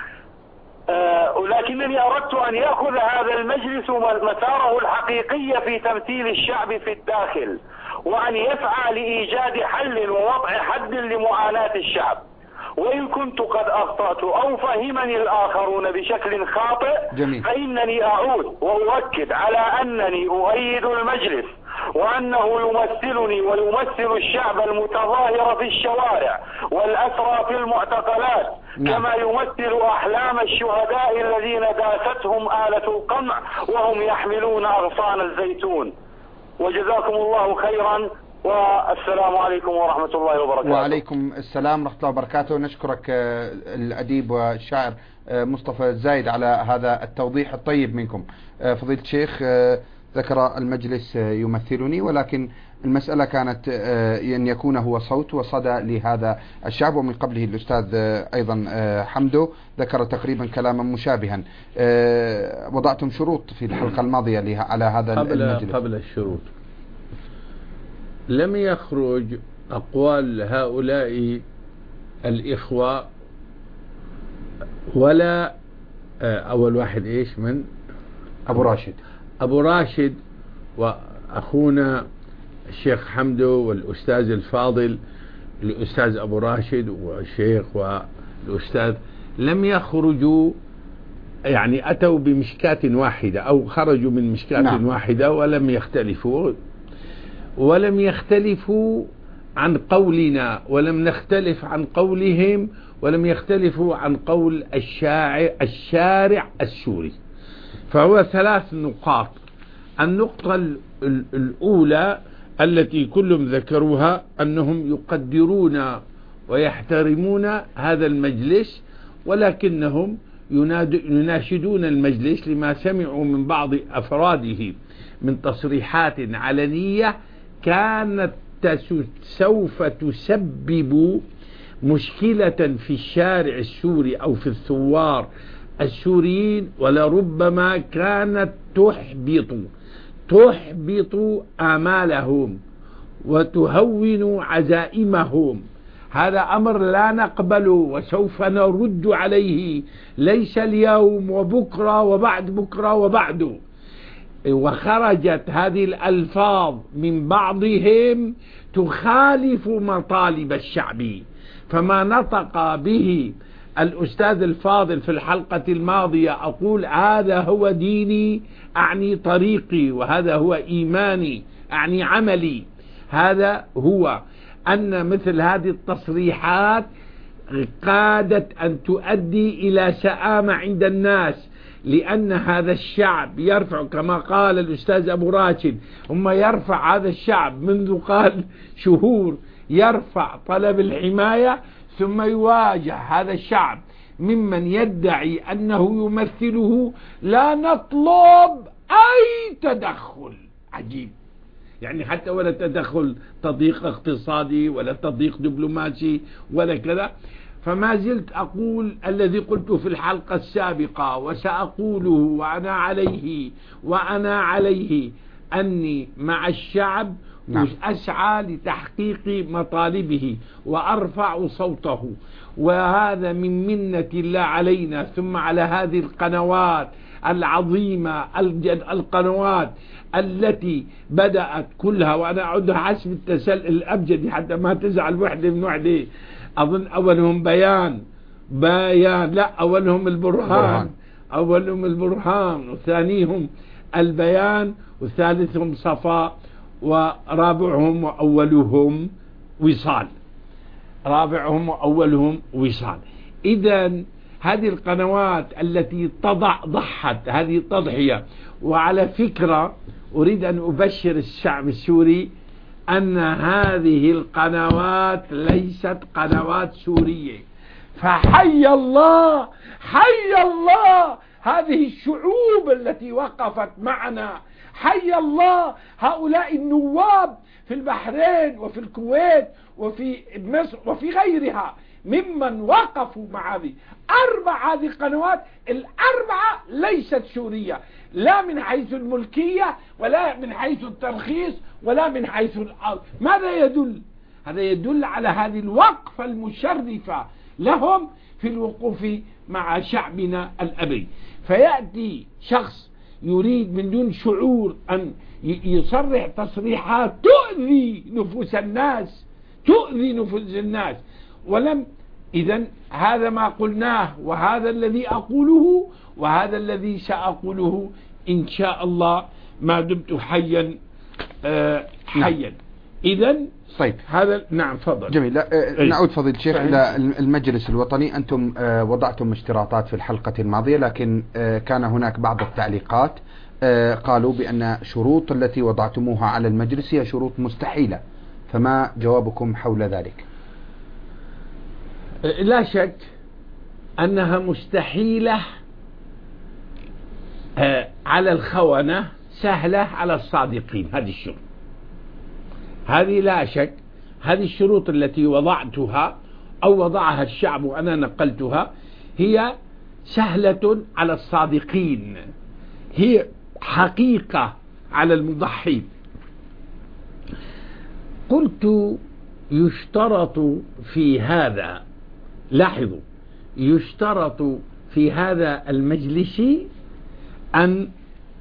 آه لكنني أردت أن يأخذ هذا المجلس مساره الحقيقي في تمثيل الشعب في الداخل، وأن يسعى لإيجاد حل ووضع حد لمعاناة الشعب. وإن كنت قد أخطأت أو فهمني الآخرون بشكل خاطئ، جميل. فإنني أعود وأؤكد على أنني أؤيد المجلس، وأنه يمثلني ويمثل الشعب المتظاهر في الشوارع والأسرى في المعتقلات، نعم. كما يمثل أحلام الشهداء الذين داستهم آلة القمع وهم يحملون أغصان الزيتون. وجزاكم الله خيرا، والسلام عليكم ورحمة الله وبركاته. وعليكم السلام ورحمة الله وبركاته. نشكرك الأديب والشاعر مصطفى الزايد على هذا التوضيح الطيب منكم. فضيلة الشيخ، ذكر المجلس يمثلني، ولكن المسألة كانت أن يكون هو صوت وصدى لهذا الشعب. ومن قبله الأستاذ أيضا حمدو ذكر تقريبا كلاما مشابها. وضعتم شروط في الحلقة الماضية على هذا قبل المجلس. قبل الشروط لم يخرج أقوال هؤلاء الإخوة ولا أول واحد إيش من أبو راشد أبو راشد وأخونا الشيخ حمدو والأستاذ الفاضل الأستاذ أبو راشد والشيخ والأستاذ لم يخرجوا، يعني أتوا بمشكاة واحدة أو خرجوا من مشكاة نعم. واحدة ولم يختلفوا ولم يختلفوا عن قولنا ولم نختلف عن قولهم ولم يختلفوا عن قول الشاعر الشارع السوري. فهو ثلاث نقاط. النقطة الأولى التي كلهم ذكروها أنهم يقدرون ويحترمون هذا المجلس، ولكنهم يناشدون المجلس لما سمعوا من بعض أفراده من تصريحات علنية كانت سوف تسبب مشكلة في الشارع السوري أو في الثوار السوريين، ولربما كانت تحبط تحبط آمالهم وتهون عزائمهم. هذا أمر لا نقبله وسوف نرد عليه، ليس اليوم وبكرة وبعد بكرة وبعده. وخرجت هذه الألفاظ من بعضهم تخالف مطالب الشعب، فما نطق به الأستاذ الفاضل في الحلقة الماضية أقول هذا هو ديني أعني طريقي، وهذا هو إيماني أعني عملي. هذا هو أن مثل هذه التصريحات قادت أن تؤدي إلى سآمة عند الناس، لأن هذا الشعب يرفع كما قال الأستاذ أبو راشد، هم يرفع هذا الشعب منذ قال شهور يرفع طلب الحماية، ثم يواجه هذا الشعب ممن يدعي أنه يمثله لا نطلب أي تدخل. عجيب، يعني حتى ولا تدخل تضييق اقتصادي ولا تضييق دبلوماسي ولا كذا. فما زلت أقول الذي قلته في الحلقة السابقة وسأقوله وأنا عليه وأنا عليه أني مع الشعب نعم. أسعى لتحقيق مطالبه وأرفع صوته، وهذا من منة الله علينا ثم على هذه القنوات العظيمة، القنوات التي بدأت كلها، وأنا أعدها حسب التسلسل الأبجدي حتى ما تزعل وحدة من وحدة. أظن أولهم بيان بيان لا أولهم البرهان أولهم البرهان وثانيهم البيان وثالثهم صفاء ورابعهم وأولهم وصال رابعهم وأولهم وصال. إذن هذه القنوات التي تضع ضحت هذه التضحية. وعلى فكرة أريد أن أبشر الشعب السوري أن هذه القنوات ليست قنوات سورية، فحي الله حي الله هذه الشعوب التي وقفت معنا، حي الله هؤلاء النواب في البحرين وفي الكويت وفي مصر وفي غيرها ممن وقفوا مع هذه أربع هذه القنوات. الأربعة ليست سورية، لا من حيث الملكية ولا من حيث الترخيص ولا من حيث الأرض. ماذا يدل؟ هذا يدل على هذه الوقفة المشرفة لهم في الوقوف مع شعبنا الأبي. فيأتي شخص يريد من دون شعور أن يصرح تصريحات تؤذي نفوس الناس تؤذي نفوس الناس ولم. إذن هذا ما قلناه، وهذا الذي أقوله، وهذا الذي سأقوله إن شاء الله ما دمت حيا آه حيا. إذن طيب هذا نعم فضل جميل. آه نعود فضيل الشيخ إلى المجلس الوطني. أنتم آه وضعتم اشتراطات في الحلقة الماضية، لكن آه كان هناك بعض التعليقات آه قالوا بأن شروط التي وضعتموها على المجلس هي شروط مستحيلة، فما جوابكم حول ذلك؟ لا شك أنها مستحيلة على الخونة سهلة على الصادقين. هذه الشروط، هذه لا شك، هذه الشروط التي وضعتها أو وضعها الشعب وأنا نقلتها هي سهلة على الصادقين، هي حقيقة على المضحين. قلت يشترط في هذا، لاحظوا، يشترط في هذا المجلس أن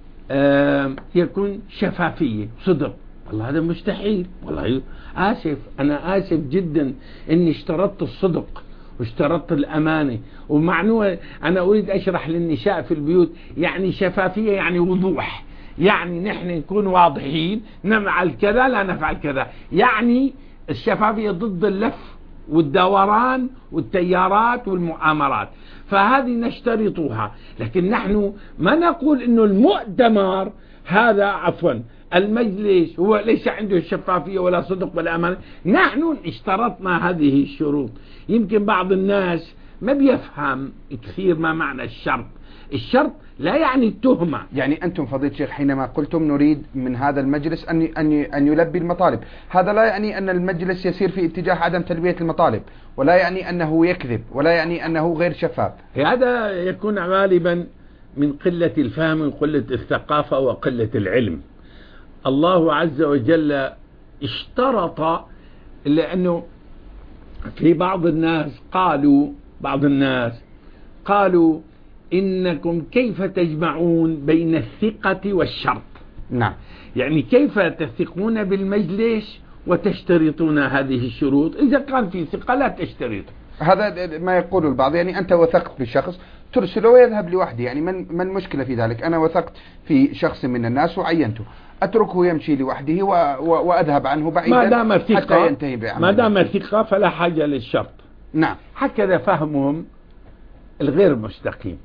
يكون شفافية، صدق. والله هذا مستحيل، والله آسف، أنا آسف جدا إني اشترطت الصدق واشترطت الأمانة. ومعنوه أنا أريد أشرح للنساء في البيوت، يعني شفافية يعني وضوح، يعني نحن نكون واضحين، نفعل كذا لا نفعل كذا. يعني الشفافية ضد اللف والدوران والتيارات والمؤامرات، فهذه نشترطها. لكن نحن ما نقول إنه المؤتمر هذا، عفوا المجلس هو ليس عنده الشفافية ولا صدق ولا أمانة. نحن اشترطنا هذه الشروط. يمكن بعض الناس ما بيفهم كثير ما معنى الشرط. الشرط لا يعني التهمة. يعني أنتم فضيلة الشيخ حينما قلتم نريد من هذا المجلس أن أن أن يلبي المطالب، هذا لا يعني أن المجلس يسير في اتجاه عدم تلبية المطالب، ولا يعني أنه يكذب، ولا يعني أنه غير شفاف. هذا يكون غالبا من قلة الفهم وقلة الثقافة وقلة العلم. الله عز وجل اشترط، لأنه في بعض الناس قالوا بعض الناس قالوا إنكم كيف تجمعون بين الثقة والشرط. نعم. يعني كيف تثقون بالمجلس وتشترطون هذه الشروط؟ إذا كان في ثقة لا تشترط. هذا ما يقول البعض، يعني أنت وثقت بالشخص ترسله ويذهب لوحده، يعني من من مشكلة في ذلك؟ أنا وثقت في شخص من الناس وعينته، أتركه يمشي لوحده و... و... وأذهب عنه بعيدا ما دام حتى ينتهي بعمله. ما دام ثقة فلا حاجة للشرط. نعم. هكذا فهمهم الغير مستقيم.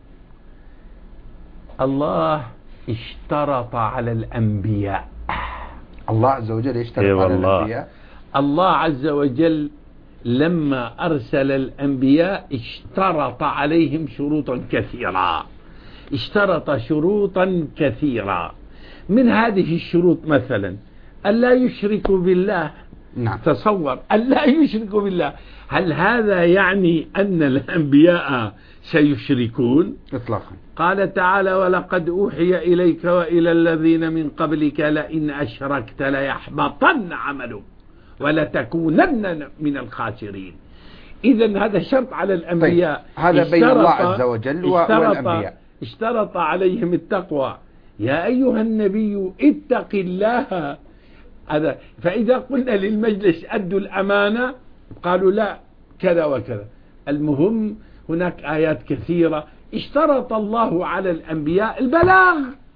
الله اشترط على الأنبياء. الله عز وجل اشترط إيه على والله. الأنبياء. الله عز وجل لما أرسل الأنبياء اشترط عليهم شروطا كثيرة، اشترط شروطا كثيرة. من هذه الشروط مثلا ألا يشركوا بالله. نعم. تصور ألا يشركوا بالله، هل هذا يعني أن الأنبياء سيشركون؟ إطلاقا. قال تعالى: ولقد أوحي إليك وإلى الذين من قبلك لئن أشركت ليحبطن عملك ولتكونن من الخاسرين. إذن هذا شرط على الأنبياء. طيب. هذا بين الله عز وجل والأنبياء. اشترط عليهم التقوى. يا أيها النبي اتق الله. هذا. فإذا قلنا للمجلس أدوا الأمانة قالوا لا كذا وكذا. المهم هناك آيات كثيرة اشترط الله على الأنبياء البلاغ.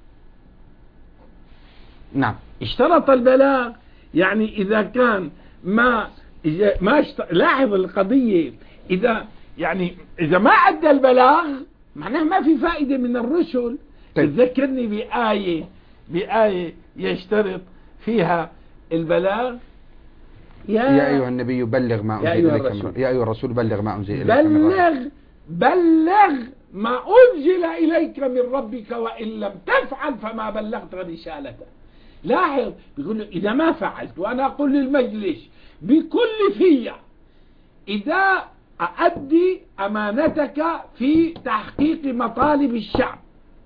نعم. اشترط البلاغ، يعني إذا كان ما ما اشترط، لاحظ القضية، إذا يعني إذا ما أدى البلاغ معناه ما في فائدة من الرسل. طيب. تذكرني بآية بآية يشترط فيها البلاغ. يا, يا أيها النبي بلغ ما أنزل إليك من يا أيها الرسول بلغ ما أنزل إليك من ربك. بلغ بلغ ما أنزل إليك من ربك وإن لم تفعل فما بلغت رسالته. لاحظ بيقول إذا ما فعلت، وأنا أقول للمجلس بكل فيا، إذا أؤدي أمانتك في تحقيق مطالب الشعب،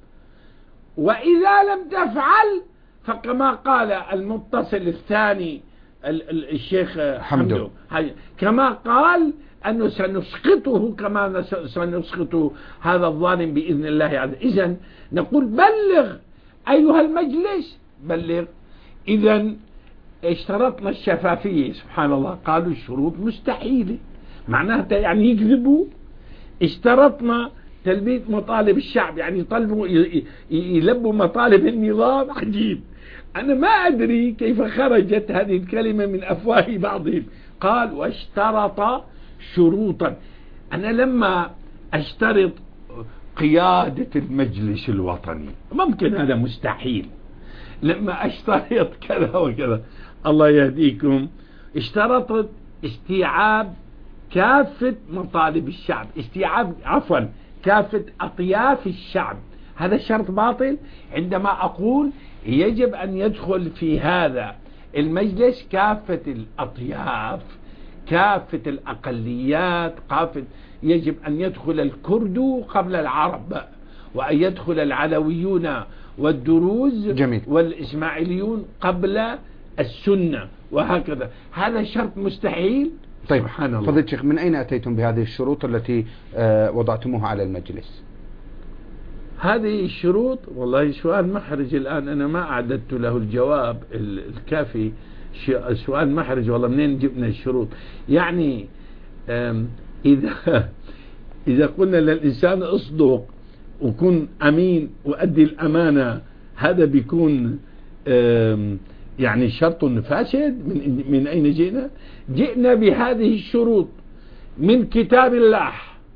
وإذا لم تفعل فكما قال المتصل الثاني الشيخ حمدو، كما قال أنه سنسقطه كما سنسقط هذا الظالم بإذن الله عز وجل. إذن نقول بلغ أيها المجلس بلغ. إذن اشترطنا الشفافية. سبحان الله، قالوا الشروط مستحيلة، معناها يعني يكذبوا. اشترطنا تلبية مطالب الشعب، يعني يطلبوا يلبوا مطالب النظام. عجيب، أنا ما أدري كيف خرجت هذه الكلمة من أفواه بعضهم. قال واشترط شروطا. أنا لما أشترط قيادة المجلس الوطني ممكن هذا مستحيل. لما أشترط كذا وكذا، الله يهديكم، اشترطت استيعاب كافة مطالب الشعب، استيعاب عفوا كافة أطياف الشعب. هذا شرط باطل. عندما أقول يجب أن يدخل في هذا المجلس كافة الأطياف، كافة الأقليات، كافة. يجب أن يدخل الكرد قبل العرب، وأن يدخل العلويون والدروز جميل. والإسماعيليون قبل السنة، وهكذا. هذا شرط مستحيل. طيب سبحان الله. فضيلة الشيخ، من أين أتيتم بهذه الشروط التي آه وضعتموها على المجلس؟ هذه الشروط والله سؤال محرج، الآن أنا ما أعددت له الجواب الكافي. سؤال محرج والله، منين جبنا الشروط؟ يعني إذا إذا قلنا للإنسان اصدق وكن أمين وأدي الأمانة، هذا بيكون يعني شرط فاسد. من, من أين جئنا؟ جئنا بهذه الشروط من كتاب الله،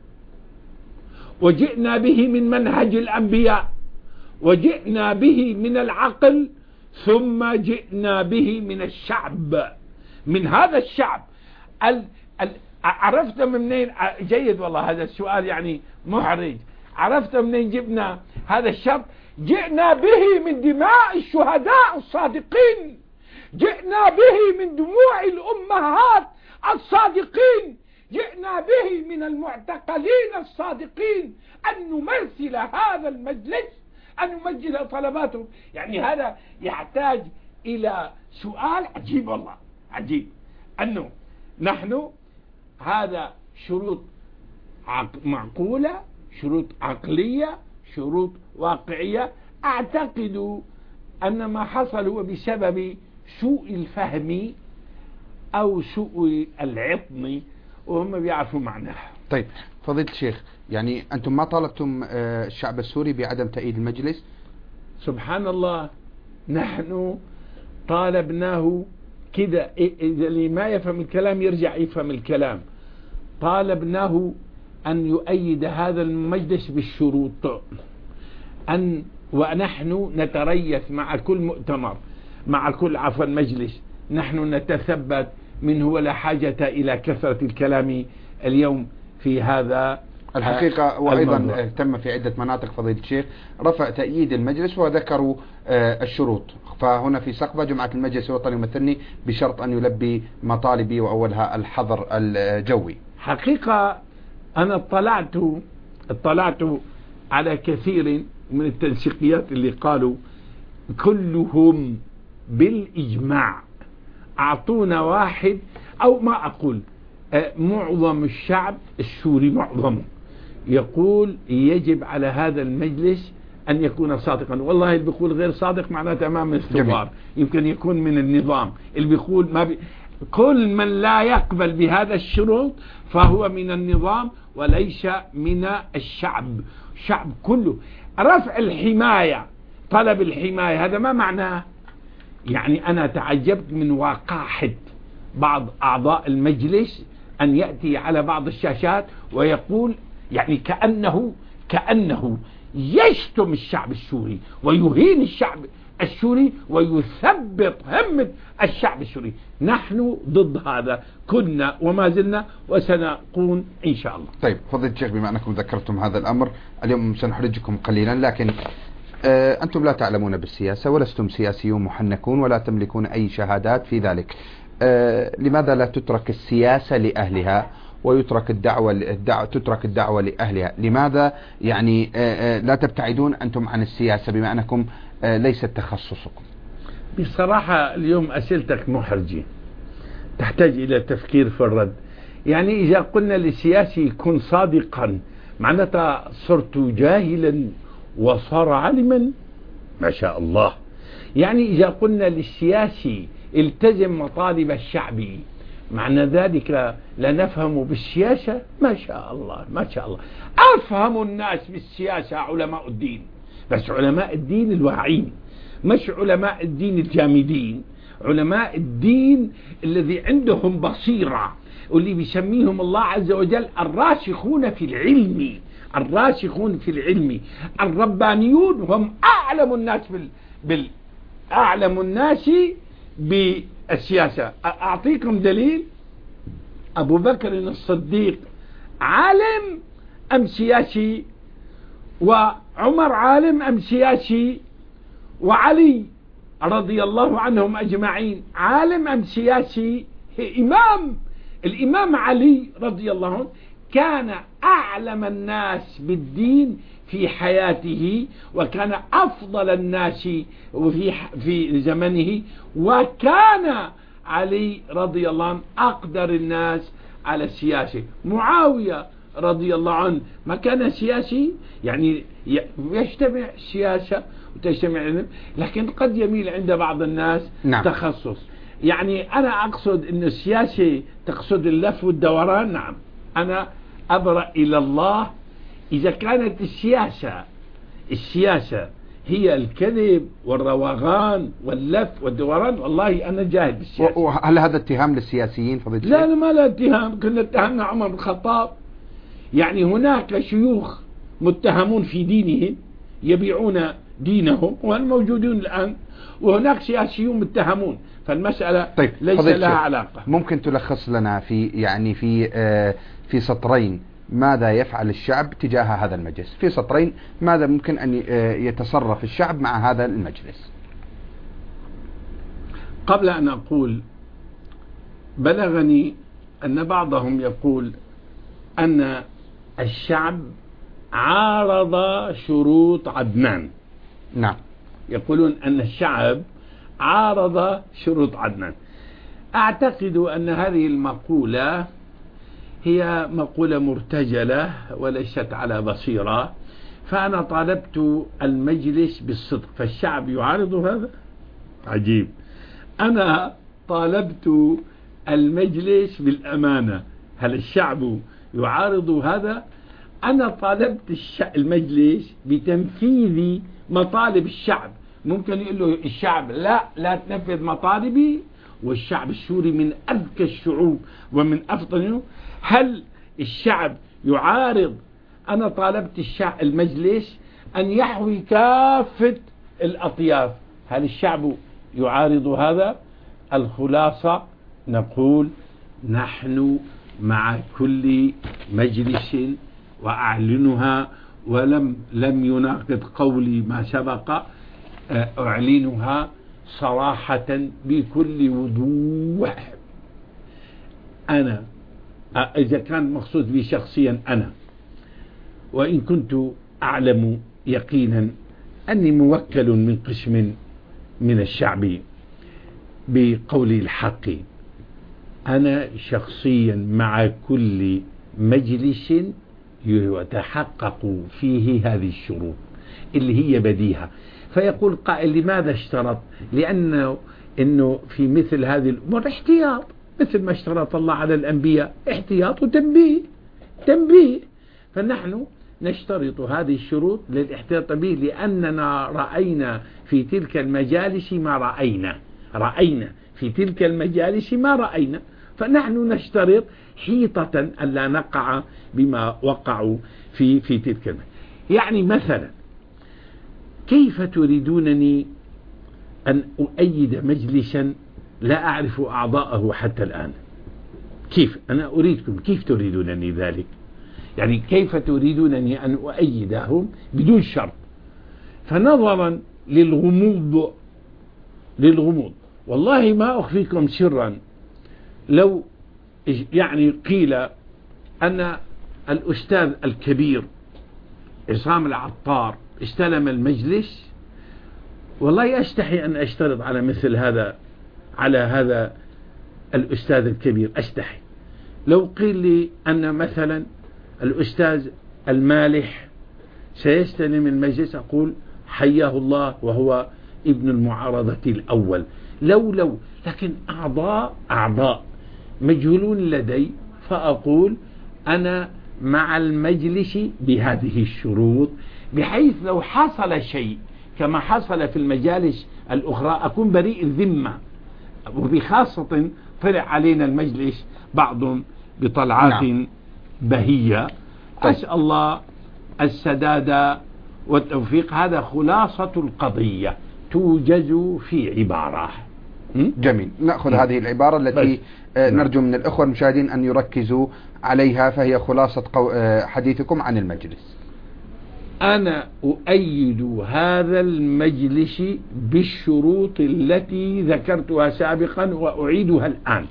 وجئنا به من منهج الأنبياء، وجئنا به من العقل، ثم جئنا به من الشعب، من هذا الشعب. ال ال عرفت منين؟ جيد والله هذا السؤال يعني محرج. عرفت منين جبنا هذا الشرط؟ جئنا به من دماء الشهداء الصادقين، جئنا به من دموع الأمهات الصادقين، جئنا به من المعتقلين الصادقين، أن نمثل هذا المجلس، أن نمثل طلباتهم. يعني هذا يحتاج إلى سؤال عجيب والله، عجيب أنه نحن هذا شروط معقولة، شروط عقلية، شروط واقعية. أعتقد أن ما حصل هو بسبب سوء الفهم أو سوء العطن، وهم بيعرفوا معناها. طيب فضيلة الشيخ، يعني أنتم ما طالبتم الشعب السوري بعدم تأييد المجلس؟ سبحان الله، نحن طالبناه كده. إذا اللي ما يفهم الكلام يرجع يفهم الكلام. طالبناه أن يؤيد هذا المجلس بالشروط، أن ونحن نتريث مع كل مؤتمر، مع كل عفوا مجلس، نحن نتثبت منه، ولا حاجة إلى كثرة الكلام اليوم في هذا الحقيقة. وأيضا الموضوع. تم في عدة مناطق فضيلة الشيخ رفع تأييد المجلس وذكروا الشروط. فهنا في سقبة جماعة المجلس الوطني يمثلني بشرط أن يلبي مطالبي، وأولها الحظر الجوي. حقيقة أنا اطلعت اطلعت على كثير من التنسيقيات اللي قالوا كلهم بالإجماع أعطونا واحد، أو ما أقول معظم الشعب السوري معظمه يقول يجب على هذا المجلس أن يكون صادقا. والله اللي بيقول غير صادق معناته أمام الثوار، يمكن يكون من النظام. اللي بيقول ما بي... كل من لا يقبل بهذا الشروط فهو من النظام وليس من الشعب. الشعب كله. رفع الحماية، طلب الحماية، هذا ما معناه؟ يعني أنا تعجبت من وقاحة بعض أعضاء المجلس أن يأتي على بعض الشاشات ويقول يعني كأنه كأنه يشتم الشعب السوري ويهين الشعب السوري ويثبط همة الشعب السوري. نحن ضد هذا، كنا وما زلنا وسنكون إن شاء الله. طيب فضيلة الشيخ، بما أنكم ذكرتم هذا الأمر اليوم سنحرجكم قليلا، لكن آه أنتم لا تعلمون بالسياسة ولستم سياسيون محنكون ولا تملكون أي شهادات في ذلك. آه لماذا لا تترك السياسة لأهلها ويترك الدعوة الدعوة تترك الدعوة لأهلها؟ لماذا يعني آه آه لا تبتعدون أنتم عن السياسة بما أنكم آه ليست تخصصكم؟ بصراحة اليوم أسئلتك محرجة، تحتاج إلى تفكير في الرد. يعني إذا قلنا للسياسي كن صادقا معناتها صرت جاهلا وصار عالما، ما شاء الله. يعني إذا قلنا للسياسي التزم مطالب الشعب معنى ذلك لا نفهم بالسياسة، ما شاء الله ما شاء الله. أفهم الناس بالسياسة علماء الدين، بس علماء الدين الواعين، مش علماء الدين الجامدين. علماء الدين الذي عندهم بصيرة، واللي بيسميهم الله عز وجل الراسخون في العلم. الراسخون في العلم الربانيون هم أعلم الناس بال... بال... أعلم الناس بالسياسة. أعطيكم دليل. أبو بكر الصديق عالم أم سياسي؟ وعمر عالم أم سياسي؟ وعلي رضي الله عنهم أجمعين عالم أم سياسي؟ إمام. الإمام علي رضي الله عنه كان أعلم الناس بالدين في حياته، وكان أفضل الناس في في زمنه، وكان علي رضي الله عنه أقدر الناس على السياسة. معاوية رضي الله عنه ما كان سياسي، يعني يجتمع سياسة وتجتمع علم، لكن قد يميل عند بعض الناس نعم. تخصص. يعني أنا أقصد أن السياسة تقصد اللف والدوران. نعم، أنا أبرأ إلى الله إذا كانت السياسة السياسة هي الكذب والروغان واللف والدوران، والله أنا جاهد بالسياسة. وهل هذا اتهام للسياسيين فضيلة لا لا ما لا اتهام، كنا اتهمنا عمر بن الخطاب. يعني هناك شيوخ متهمون في دينهم يبيعون دينهم والموجودون الآن، وهناك سياسيون متهمون، فالمسألة طيب ليس لها علاقة. ممكن تلخص لنا في يعني في آه في سطرين ماذا يفعل الشعب تجاه هذا المجلس؟ في سطرين ماذا ممكن أن يتصرف الشعب مع هذا المجلس؟ قبل أن أقول، بلغني أن بعضهم يقول أن الشعب عارض شروط عدنان. نعم، يقولون أن الشعب عارض شروط عدنان. أعتقد أن هذه المقولة هي مقولة مرتجلة وليست على بصيرة، فأنا طالبت المجلس بالصدق، فالشعب يعارض هذا؟ عجيب. أنا طالبت المجلس بالأمانة، هل الشعب يعارض هذا؟ أنا طالبت المجلس بتنفيذ مطالب الشعب. ممكن يقول له الشعب لا لا تنفذ مطالبي، والشعب السوري من أذكى الشعوب ومن أفضل. هل الشعب يعارض؟ أنا طالبت الشعب المجلس أن يحوي كافة الأطياف، هل الشعب يعارض هذا؟ الخلاصة نقول نحن مع كل مجلس، وأعلنها، ولم لم يناقض قولي ما سبق، أعلنها صراحة بكل وضوح. أنا إذا كان مقصود بي شخصيا أنا، وإن كنت أعلم يقينا أني موكل من قسم من الشعب بقولي الحق، أنا شخصيا مع كل مجلس يتحقق فيه هذه الشروط اللي هي بديهة. فيقول قائل لماذا اشترط؟ لأنه إنه في مثل هذه الأمور احتياط، مثل ما اشترط الله على الأنبياء احتياط وتنبيه تنبيه فنحن نشترط هذه الشروط للاحتياط به، لأننا رأينا في تلك المجالس ما رأينا رأينا في تلك المجالس ما رأينا فنحن نشترط حيطة ألا نقع بما وقعوا في في تلك المجالس. يعني مثلا كيف تريدونني أن أؤيد مجلسا لا أعرف أعضاءه حتى الآن؟ كيف؟ أنا أريدكم كيف تريدونني ذلك؟ يعني كيف تريدونني أن أؤيدهم بدون شرط؟ فنظرا للغموض للغموض والله ما أخفيكم سرا، لو يعني قيل أن الأستاذ الكبير عصام العطار استلم المجلس، والله أستحي أن أشترط على مثل هذا على هذا الأستاذ الكبير، أستحي. لو قيل لي أن مثلا الأستاذ المالح سيستلم المجلس، أقول حياه الله وهو ابن المعارضة الأول. لو لو لكن أعضاء أعضاء مجهولون لدي، فأقول أنا مع المجلس بهذه الشروط، بحيث لو حصل شيء كما حصل في المجالس الأخرى أكون بريء الذمة، وبخاصة طلع علينا المجلس بعض بطلعات نعم. بهية. طيب. أسأل الله السداد والتوفيق. هذا خلاصة القضية توجز في عبارة. جميل، نأخذ م? هذه العبارة التي آه نرجو من الأخوة المشاهدين أن يركزوا عليها، فهي خلاصة قو... آه حديثكم عن المجلس. أنا أؤيد هذا المجلس بالشروط التي ذكرتها سابقا وأعيدها الآن: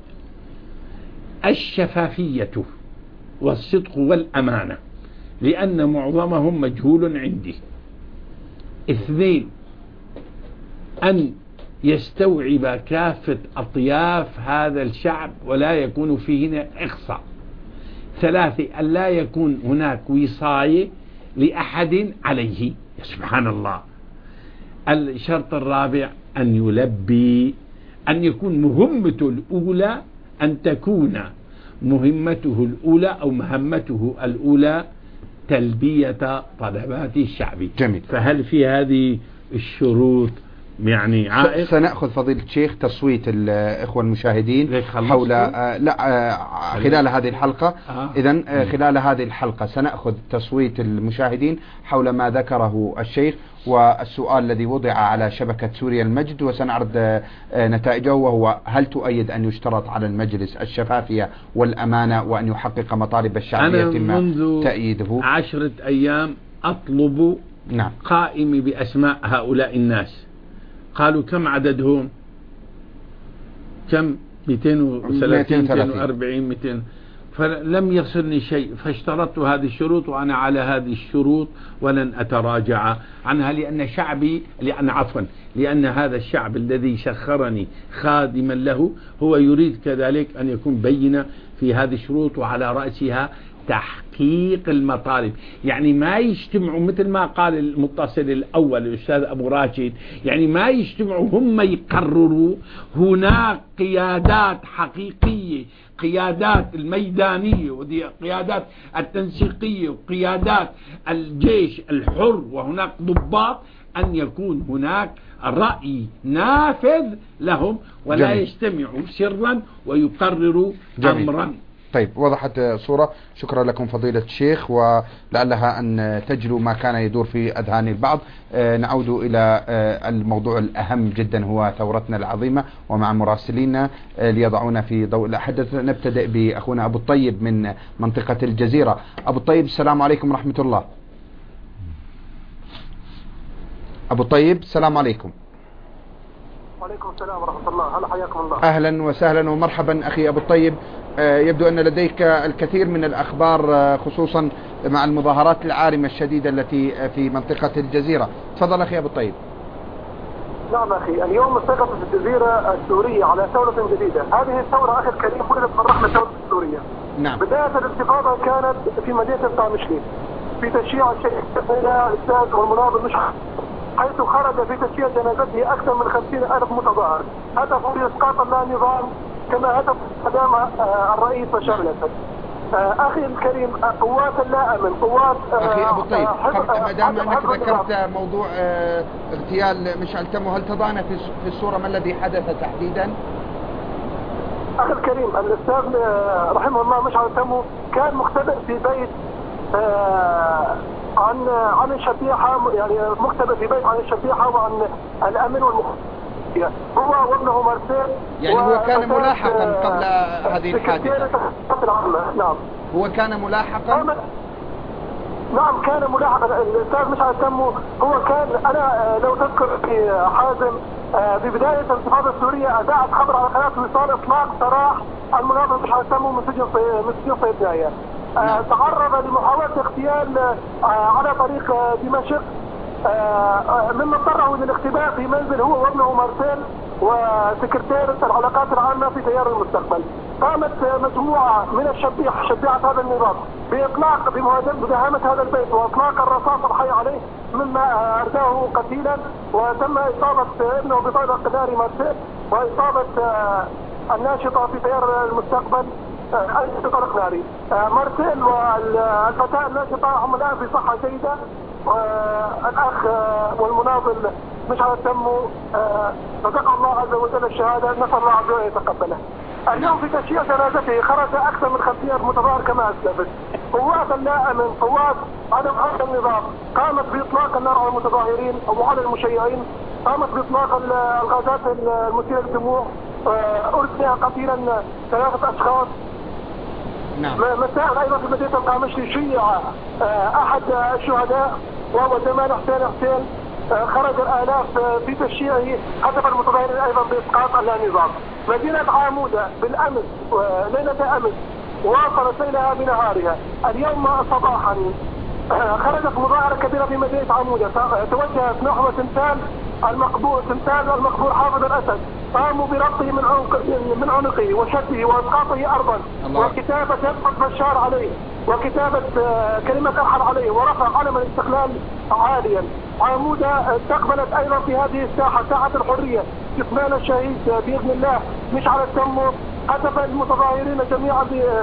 الشفافية والصدق والأمانة، لأن معظمهم مجهول عندي. اثنين، أن يستوعب كافة أطياف هذا الشعب ولا يكون فيه إخصاء. ثلاثة، أن لا يكون هناك وصاية لأحد عليه. سبحان الله. الشرط الرابع أن يلبي، أن يكون مهمته الأولى، أن تكون مهمته الأولى أو مهمته الأولى تلبية طلبات الشعب. جميل. فهل في هذه الشروط يعني عائق؟ سنأخذ فضيلة الشيخ تصويت الإخوة المشاهدين حول آه لا آه خلال هذه الحلقة. آه. إذن آه خلال هذه الحلقة سنأخذ تصويت المشاهدين حول ما ذكره الشيخ والسؤال الذي وضع على شبكة سوريا المجد، وسنعرض آه نتائجه، وهو: هل تؤيد أن يشترط على المجلس الشفافية والأمانة وأن يحقق مطالب الشعبية يتم تأييده؟ عشرة أيام أطلب نعم. قائمي بأسماء هؤلاء الناس. قالوا كم عددهم؟ كم؟ مئتين وثلاثين مئتين وأربعين مئتين. فلم يصلني شيء، فاشترطت هذه الشروط وأنا على هذه الشروط ولن أتراجع عنها، لأن شعبي لأن عفوا لأن هذا الشعب الذي سخرني خادما له هو يريد كذلك أن يكون بينا في هذه الشروط، وعلى رأسها تحقيق المطالب. يعني ما يجتمعوا مثل ما قال المتصل الأول الأستاذ أبو راشد، يعني ما يجتمعوا هم يقرروا. هناك قيادات حقيقية، قيادات الميدانية وقيادات التنسيقية وقيادات الجيش الحر، وهناك ضباط، أن يكون هناك رأي نافذ لهم، ولا جميل. يجتمعوا سرا ويقرروا جميل. أمرا. طيب، وضحت صورة. شكرا لكم فضيلة الشيخ، ولعلها أن تجلو ما كان يدور في أذهان البعض. آه نعود إلى آه الموضوع الأهم جدا، هو ثورتنا العظيمة، ومع مراسلينا آه ليضعونا في ضوء الحدث. نبتدئ بأخونا أبو الطيب من منطقة الجزيرة. أبو الطيب، السلام عليكم ورحمة الله. أبو الطيب، السلام عليكم. وعليكم السلام ورحمة الله. هلا، حياكم الله. أهلا وسهلا ومرحبا أخي أبو الطيب. يبدو أن لديك الكثير من الأخبار، خصوصا مع المظاهرات العارمة الشديدة التي في منطقة الجزيرة. تفضل أخي أبو الطيب. نعم أخي، اليوم استيقظت الجزيرة السورية على ثورة جديدة. هذه الثورة أخي الكريم ولدت من رحمة الثورة السورية. نعم. بداية الانتفاضة كانت في مدينة طامشلي في تشييع الشيخ الأستاذ والمناضل مشعل، حيث خرج في تشييع جنازته أكثر من خمسين ألف متظاهر هدفوا لإسقاط النظام كما هدف قدام الرئيس بشار الأسد. أخي الكريم، قوات لا أمن، قوات أخي أبو طيب، ما دام أنك ذكرت موضوع اغتيال مشعل تمو، هل تضعنا في الصورة ما الذي حدث تحديدا؟ أخي الكريم، الأستاذ رحمه الله مشعل تمو كان مختبئ في بيت عن عن الشبيحة، يعني مختبئ في بيت عن الشبيحة وعن الأمن والمخابرات. هو وابنه مارسيل. يعني هو كان ملاحقا قبل هذه الحادثة. نعم. هو كان ملاحقا. نعم كان ملاحقا. الأستاذ مشعل تمو هو كان، أنا لو تذكر في حازم ببداية الانتفاضة السورية أذاعت خبر على قناة وصال إطلاق سراح المناضل مشعل تمو من سجن من سجن صيدنايا. آه تعرض لمحاولة اغتيال آه على طريق آه دمشق، آه مما اضطره للاختباء في منزل هو وابنه مارسيل وسكرتير العلاقات العامة في تيار المستقبل. قامت مجموعة من الشبيحة، شبيحة هذا النظام، بإطلاق بمداهمة هذا البيت وإطلاق الرصاص الحي عليه، مما أرداه قتيلا، وتم إصابة ابنه بطلق ناري مارسيل وإصابة آه الناشطة في تيار المستقبل أي بطلق ناري. مارسيل والفتاة الناشطة هم الآن في صحة جيدة، والأخ والمناضل مشعل تمو رزق الله عز وجل الشهادة، نسأل الله عز وجل يتقبله. اليوم في تشييع جنازته خرج أكثر من خمسين متظاهر كما أسلفت. قوات لا أمن، قوات عدم هذا النظام قامت بإطلاق النار على المتظاهرين أو على المشيعين، قامت بإطلاق الغازات المثيرة للدموع، أرسل قتيلا ثلاثة أشخاص. نعم. مساء أيضا في مدينة القامشلي شيع أحد الشهداء وهو جمال حسين حسين، خرج الآلاف في تشييعه حسب المتظاهرين أيضا بإسقاط النظام. مدينة عامودة بالأمس ليلة أمس واصلت ليلها بنهارها. اليوم صباحا خرجت مظاهرة كبيرة في مدينة عامودة توجهت نحو تمثال المقبور تمثال المقبور حافظ الأسد، قاموا بربطه من عنق من عنقه وشده واسقاطه ارضا وكتابه يسقط بشار عليه وكتابه كلمه ارحل عليه ورفع علم الاستقلال عاليا. عامودة استقبلت ايضا في هذه الساحه ساحه الحريه جثمان الشهيد باذن الله مشعل التمر. هتف المتظاهرين جميعا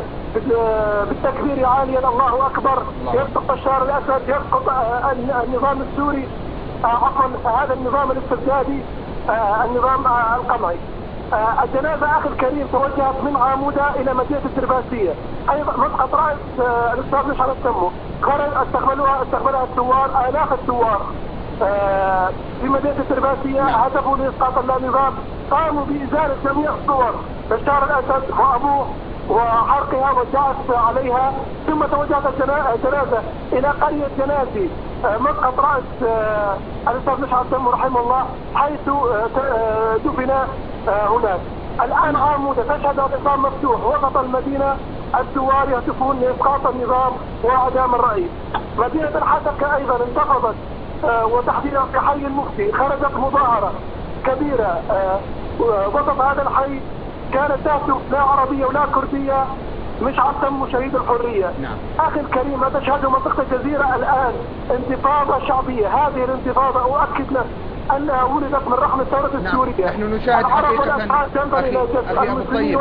بالتكبير عاليا الله اكبر. يسقط بشار الاسد، يسقط النظام السوري، عفوا هذا النظام الاستبدادي، النظام القمعي. الجنازة أخي الكريم توجهت من عامودة إلى مدينة الدرباسية، أيضا مسقط رأس الأستاذ مشعل التمر. خرج استقبلوها استقبلها الثوار، آلاف الثوار في مدينة الدرباسية هدفوا لإسقاط النظام، قاموا بإزالة جميع الصور بشار الأسد وأبوه وحرقها والدعس عليها. ثم توجهت الجنازة إلى قرية جنازي مسقط رأس الأستاذ مشعل التمر رحمه الله حيث دفن هناك. الآن عامودة تشهد النظام مفتوح وسط المدينة، الثوار يهتفون لإسقاط النظام وإعدام الرئيس. مدينة الحسكة أيضا انتفضت وتحديدا في حي المفتي خرجت مظاهرة كبيرة وسط هذا الحي كانت تهتف لا عربية ولا كردية مشعل التمر شهيد الحرية. نعم. أخي الكريم ما تشهده منطقة الجزيرة الآن انتفاضة شعبية. هذه الانتفاضة أؤكد لك أنها ولدت من رحم الثورة السورية. نحن نشاهد حقيقة أخي, أخي أبو الطيب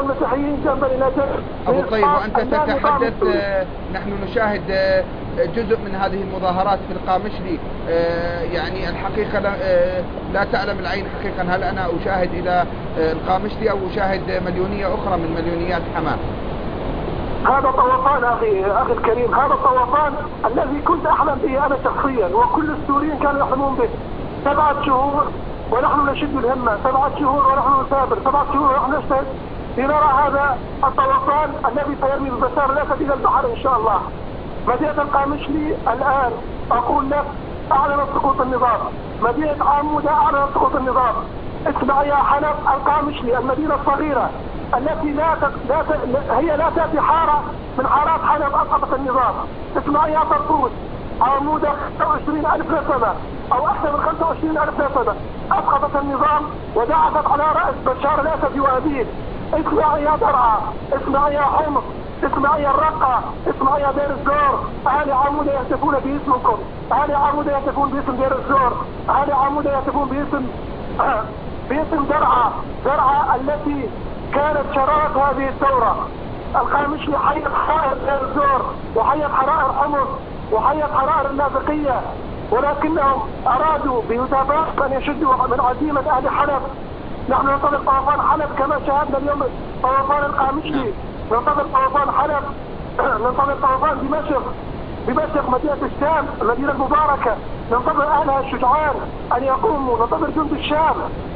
أبو الطيب وأنت تتحدث، نحن نشاهد جزء من هذه المظاهرات في القامشلي. يعني الحقيقة لا تعلم العين حقيقة هل أنا أشاهد إلى القامشلي أو أشاهد مليونية أخرى من مليونيات حماة. هذا طوفان أخي أخي الكريم، هذا الطوفان الذي كنت أحلم به أنا شخصيا وكل السوريين كانوا يحلمون به. سبعة شهور ونحن نشد الهمة، سبعة شهور ونحن نسافر، سبعة شهور ونحن نجتهد لنرى هذا الطوفان الذي سيرمي ببشار الأسد إلى البحر إن شاء الله. مدينة القامشلي الآن أقول لك أعلنت سقوط النظام، مدينة عامودة أعلنت سقوط النظام. اسمع يا حلب القامشلي المدينة الصغيرة التي لا, ت... لا ت... هي لا تأتي حارة من حارات حلب أسقطت النظام. اسمع يا طرطوس عامودة خمسة وعشرين ألف نسمة أو أكثر من خمسة وعشرين ألف نسمة أسقطت النظام ودعست على رأس بشار الأسد وأبيه. اسمع يا درعا، اسمع يا حمص، اسمع يا الرقة، اسمع يا دير الزور. أهل عامودة يهتفون باسمكم، أهل عامودة يهتفون باسم دير الزور، أهل عامودة يهتفون باسم باسم درعا، درعا التي كانت شرارة هذه الثورة. القامشلي حيت حرائر دير الزور وحيت حرائر حمص وحيت حرائر اللاذقية، ولكنهم أرادوا بهتافات أن يشدوا من عزيمة أهل حلب. نحن ننتظر طوفان حلب كما شاهدنا اليوم طوفان القامشلي، ننتظر طوفان حلب، ننتظر طوفان دمشق، دمشق مدينة الشام المدينة المباركة، ننتظر أهلها الشجعان أن يقوموا، ننتظر جند الشام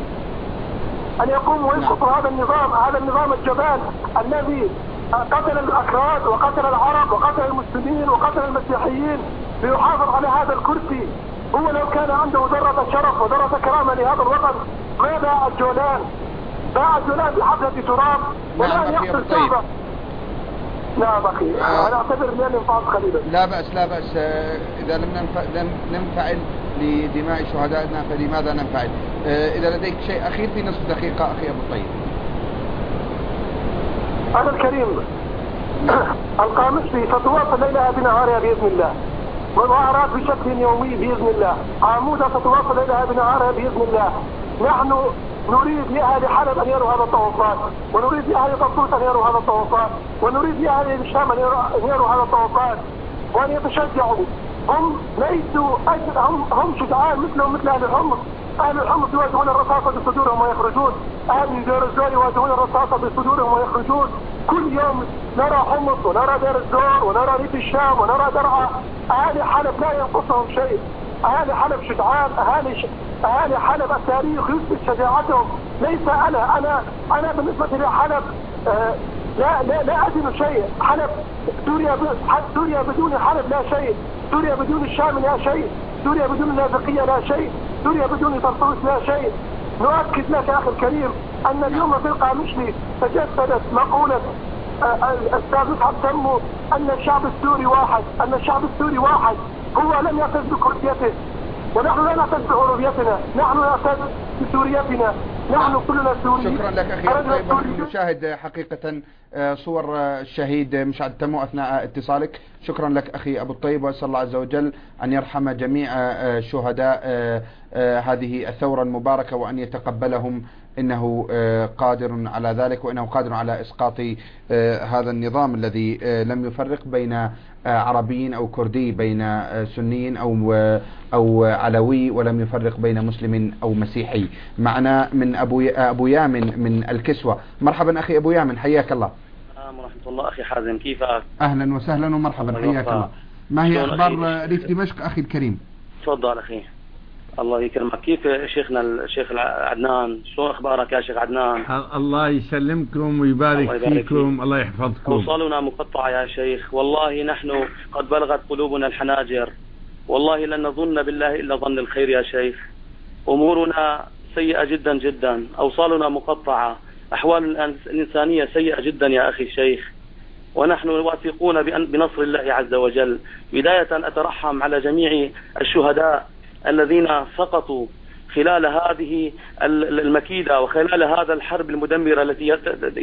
أن يقوموا ويسقطوا هذا النظام، هذا النظام الجبان الذي قتل الأكراد وقتل العرب وقتل المسلمين وقتل المسيحيين ليحافظ على هذا الكرسي. هو لو كان عنده ذرة شرف وذرة كرامة لهذا الوطن ما باع الجولان، باع الجولان بحفلة تراب ولا يحصل صعبة. نعم أخي أنا أعتبر أنني انفعلت قليلا. لا بأس لا بأس، إذا لم ننفع لم ننفعل لدماء شهدائنا فلماذا ننفعل؟ إذا لديك شيء أخير في نصف دقيقة أخي أبو الطيب. أنا الكريم القامشلي ستواصل ليلها بنهارها بإذن الله، مظاهرات بشكل يومي بإذن الله. عامودة ستواصل ليلها بنهارها بإذن الله. نحن نريد لأهل حلب أن يروا هذا الطوفان، ونريد لأهل طرطوس أن يروا هذا الطوفان، ونريد لأهل الشام أن يروا هذا الطوفان وأن يتشجعوا. هم ليسوا أجل، هم, هم شجعان مثلهم مثل أهل الحمص. أهل الحمص يواجهون الرصاصة بصدورهم ويخرجون، أهل دير الزور يواجهون الرصاصة بصدورهم ويخرجون. كل يوم نرى حمص ونرى دير الزور ونرى ريف الشام ونرى درعا. أهل حلب لا ينقصهم شيء، أهل حلب شجعان، أهل ش... أهل حلب التاريخ يثبت شجاعتهم. ليس أنا أنا أنا بالنسبة لحلب آه لا لا لا أدين شيء. حلب سوريا سوريا بدون حلب لا شيء. سوريا بدون الشام لا شيء. سوريا بدون اللاذقية لا شيء. سوريا بدون طرطوس لا شيء. نؤكد لك أخي الكريم أن اليوم في القامشلي تجسدت مقولة الأستاذ مصعب تمو أن الشعب السوري واحد، أن الشعب السوري واحد. هو لم يعتز بكرديته ونحن لا نعتز بعروبيتنا، نحن نعتز بسوريتنا، نحن كلنا سوريين. شكرا لك أخي الطيب. ونحن نشاهد حقيقة صور الشهيد مصعب تمو أثناء اتصالك. شكرا لك أخي أبو الطيب، وأسأل الله عز وجل أن يرحم جميع شهداء هذه الثورة المباركة وأن يتقبلهم، إنه قادر على ذلك، وإنه قادر على إسقاط هذا النظام الذي لم يفرق بين عربيين أو كردي، بين سنيين أو أو علوي، ولم يفرق بين مسلم أو مسيحي. معنا من أبو أبو يامن من الكسوة. مرحبا أخي أبو يامن، حياك الله. ورحمة الله أخي حازم، كيفك؟ أهلا وسهلا ومرحبا، حياك الله. ما هي أخبار ريف دمشق أخي الكريم؟ تفضل أخي. الله يكرمك. كيف شيخنا الشيخ عدنان؟ شو أخبارك يا شيخ عدنان؟ الله يسلمكم ويبارك الله فيكم. الله يحفظكم. أوصالنا مقطعة يا شيخ، والله نحن قد بلغت قلوبنا الحناجر، والله لن نظن بالله إلا ظن الخير يا شيخ. أمورنا سيئة جدا جدا، أوصالنا مقطعة، أحوال الإنسانية سيئة جدا يا أخي الشيخ، ونحن واثقون بنصر الله عز وجل. بداية أترحم على جميع الشهداء الذين سقطوا خلال هذه المكيدة وخلال هذا الحرب المدمرة التي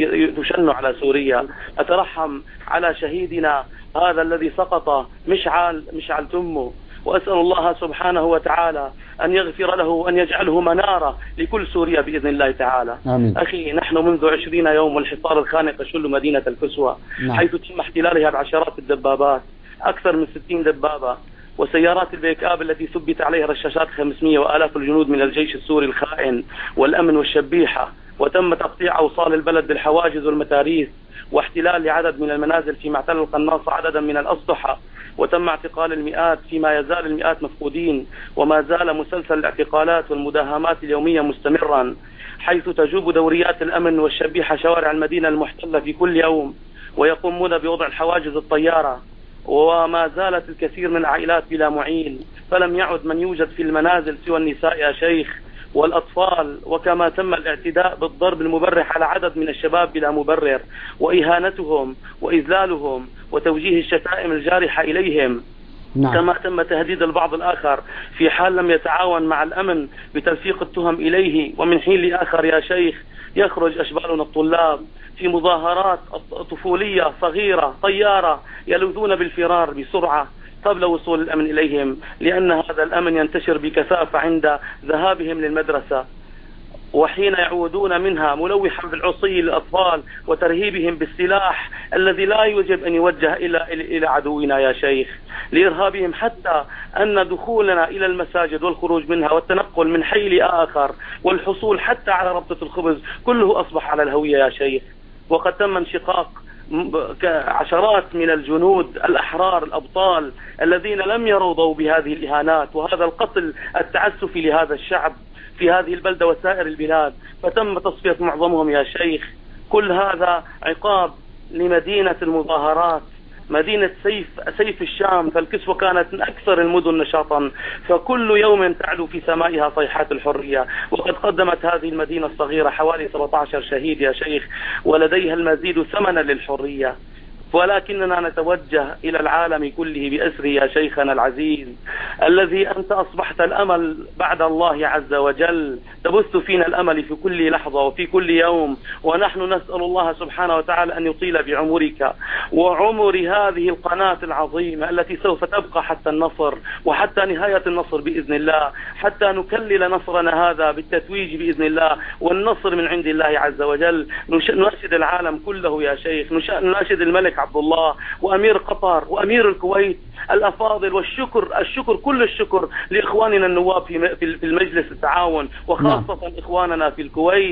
تشن على سوريا. أترحم على شهيدنا هذا الذي سقط مشعل مشعل تمو، وأسأل الله سبحانه وتعالى أن يغفر له وأن يجعله منارة لكل سوريا بإذن الله تعالى. آمين. أخي نحن منذ عشرين يوم والحصار الخانق يشل مدينة الكسوة، نعم. حيث تم احتلالها بعشرات الدبابات، أكثر من ستين دبابة، وسيارات البيك اب التي ثبت عليها رشاشات خمسمئة وآلاف الجنود من الجيش السوري الخائن والأمن والشبيحة. وتم تقطيع أوصال البلد بالحواجز والمتاريس، واحتلال لعدد من المنازل في معتل القناصة عددا من الأسطحة، وتم اعتقال المئات، فيما يزال المئات مفقودين، وما زال مسلسل الاعتقالات والمداهمات اليومية مستمرا، حيث تجوب دوريات الأمن والشبيحة شوارع المدينة المحتلة في كل يوم، ويقومون بوضع الحواجز الطيارة. وما زالت الكثير من العائلات بلا معين، فلم يعد من يوجد في المنازل سوى النساء يا شيخ والأطفال. وكما تم الاعتداء بالضرب المبرح على عدد من الشباب بلا مبرر، وإهانتهم وإذلالهم وتوجيه الشتائم الجارحة إليهم. نعم. كما تم تهديد البعض الآخر في حال لم يتعاون مع الأمن بتلفيق التهم إليه. ومن حين لآخر يا شيخ يخرج أشبالنا الطلاب في مظاهرات طفولية صغيرة طيارة يلوذون بالفرار بسرعة قبل وصول الأمن إليهم، لأن هذا الأمن ينتشر بكثافة عند ذهابهم للمدرسة، وحين يعودون منها ملوحا بالعصي للأطفال وترهيبهم بالسلاح الذي لا يجب أن يوجه إلى إلى عدونا يا شيخ، لإرهابهم حتى أن دخولنا إلى المساجد والخروج منها والتنقل من حي لآخر والحصول حتى على ربطة الخبز كله أصبح على الهوية يا شيخ. وقد تم انشقاق عشرات من الجنود الأحرار الأبطال الذين لم يرضوا بهذه الإهانات وهذا القتل التعسفي لهذا الشعب في هذه البلدة وسائر البلاد، فتم تصفية معظمهم يا شيخ. كل هذا عقاب لمدينة المظاهرات، مدينة سيف سيف الشام، فالكسوة كانت من أكثر المدن نشاطا، فكل يوم تعلو في سمائها صيحات الحرية. وقد قدمت هذه المدينة الصغيرة حوالي سبعة عشر شهيد يا شيخ، ولديها المزيد ثمنا للحرية. ولكننا نتوجه إلى العالم كله بأسره يا شيخنا العزيز، الذي أنت أصبحت الأمل بعد الله عز وجل، تبث فينا الأمل في كل لحظة وفي كل يوم، ونحن نسأل الله سبحانه وتعالى أن يطيل بعمرك وعمر هذه القناة العظيمة التي سوف تبقى حتى النصر وحتى نهاية النصر بإذن الله، حتى نكلل نصرنا هذا بالتتويج بإذن الله، والنصر من عند الله عز وجل. نناشد العالم كله يا شيخ، نناشد الملك عبد الله وأمير قطر وأمير الكويت الأفاضل، والشكر الشكر كل الشكر لإخواننا النواب في في المجلس التعاون، وخاصة نعم. إخواننا في الكويت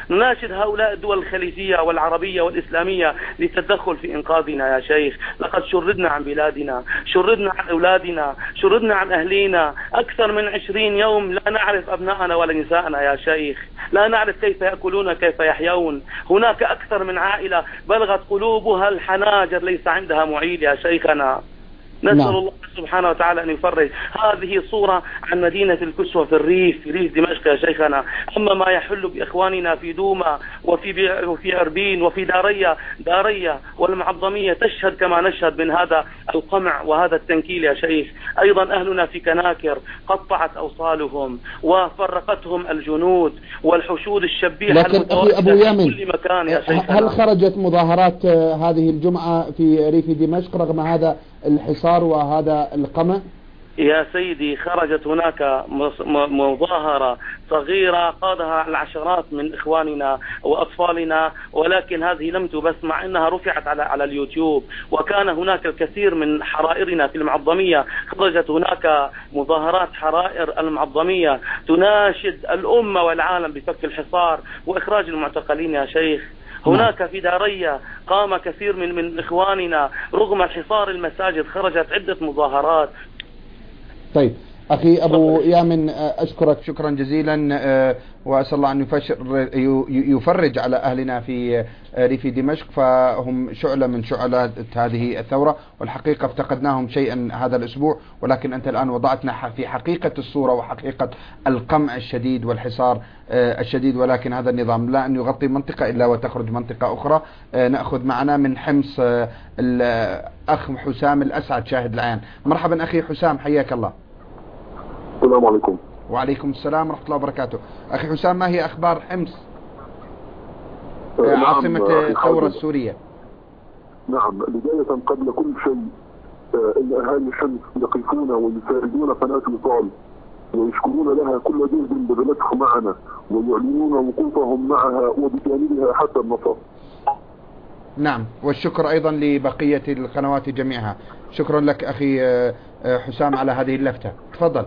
نناشد هؤلاء الدول الخليجية والعربية والإسلامية للتدخل في إنقاذنا يا شيخ. لقد شردنا عن بلادنا، شردنا عن أولادنا، شردنا عن أهلينا أكثر من عشرين يوم، لا نعرف أبناءنا ولا نساءنا يا شيخ، لا نعرف كيف يأكلون كيف يحيون. هناك أكثر من عائلة بلغت قلوبها الحناجر ليس عندها معيد يا شيخنا. نسأل نعم. الله سبحانه وتعالى أن يفرج. هذه صورة عن مدينة الكسوة في الريف، في ريف دمشق يا شيخنا. أما ما يحل بإخواننا في دوما وفي وفي أربين وفي دارية دارية والمعظمية تشهد كما نشهد من هذا القمع وهذا التنكيل يا شيخ. أيضا أهلنا في كناكر قطعت أوصالهم وفرقتهم الجنود والحشود الشبيحة لكن أخي أبو يامن، في كل مكان يا شيخنا. هل خرجت مظاهرات هذه الجمعة في ريف دمشق رغم هذا الحصار وهذا القمع؟ يا سيدي خرجت هناك مظاهرة صغيرة قادها العشرات من إخواننا وأطفالنا، ولكن هذه لم تبث مع أنها رفعت على على اليوتيوب. وكان هناك الكثير من حرائرنا في المعظمية، خرجت هناك مظاهرات حرائر المعظمية تناشد الأمة والعالم بفك الحصار وإخراج المعتقلين يا شيخ. هناك في دارية قام كثير من من إخواننا رغم حصار المساجد، خرجت عدة مظاهرات. طيب أخي أبو يامن أشكرك شكرا جزيلا، وأسأل الله أن يفرج على أهلنا في ريف دمشق، فهم شعلة من شعلات هذه الثورة، والحقيقة افتقدناهم شيئا هذا الأسبوع، ولكن أنت الآن وضعتنا في حقيقة الصورة وحقيقة القمع الشديد والحصار الشديد. ولكن هذا النظام لا أن يغطي منطقة إلا وتخرج منطقة أخرى. نأخذ معنا من حمص الأخ حسام الأسعد شاهد العيان. مرحبا أخي حسام، حياك الله. السلام عليكم. وعليكم السلام ورحمة الله وبركاته. أخي حسام، ما هي أخبار حمص نعم عاصمة الثورة السورية؟ نعم، بداية قبل كل شيء إن أهالي حمص يقفون ويساعدون قناة وصال ويشكرون لها كل جهد بذلته معنا، ويعلنون وقوفهم معها وبجانبها حتى النصر. نعم، والشكر أيضا لبقية القنوات جميعها. شكرا لك أخي حسام على هذه اللفتة. تفضل.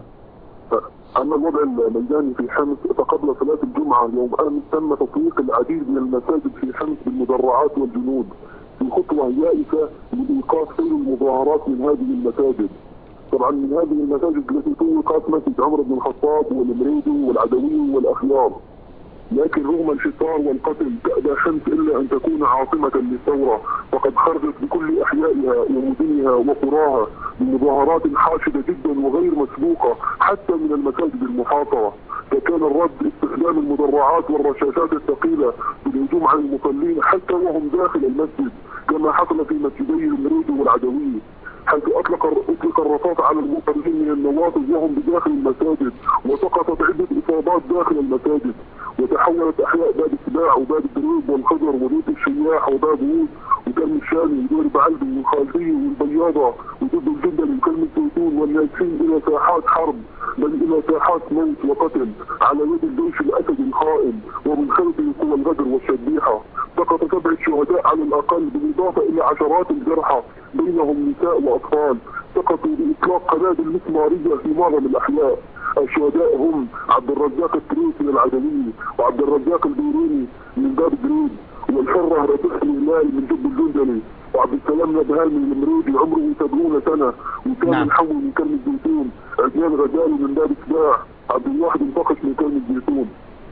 أما الوضع الميداني في حمص، فقبل صلاة الجمعة يوم أمس تم تطويق العديد من المساجد في حمص بالمدرعات والجنود في خطوة يائسة لإيقاف سير المظاهرات من هذه المساجد. طبعا من هذه المساجد التي طوقت مسجد عمر بن الخطاب والمريدي والعدوي والأخيار. لكن رغم الحصار والقتل تأبى حمص إلا أن تكون عاصمة للثورة، وقد خرجت بكل أحيائها ومدنها وقراها بمظاهرات حاشدة جدا وغير مسبوقة حتى من المساجد المحاصرة. فكان الرد استخدام المدرعات والرشاشات الثقيلة بالهجوم على المصلين حتى وهم داخل المسجد، كما حصل في مسجدي المريدي والعدوي، حيث أطلق أطلق الرصاص على المصلين من النواصب وهم بداخل المساجد، وسقطت عدة إصابات داخل المساجد. وتحولت أحياء باب السباع وباب الدروب والخضر وبيت الشياح وباب وود وكلم الشامي ودور بعلبي والخالدية والبياضة ودب الجبل وكلم الزيتون والناجحين إلى ساحات حرب، بل إلى ساحات موت وقتل على يد الجيش الأسدي الخائن ومن خلفه قوى الغدر والشبيحة. سقط سبع شهداء على الأقل، بالإضافة إلى عشرات الجرحى بينهم نساء وأطفال سقطوا بإطلاق قنابل مسمارية في معظم الأحياء. الشهداء هم عبد الرزاق التريسي العدوي، وعبد الرزاق البيروني من باب جريد، والحرة رفيق الهلال من جب الجندلي، وعبد السلام نبهاني المريدي عمره سبعين سنة، وكان نعم. الحول من كلم الزيتون، عديان غزالي من باب السباع، عبد الواحد الفقش من كلم الزيتون.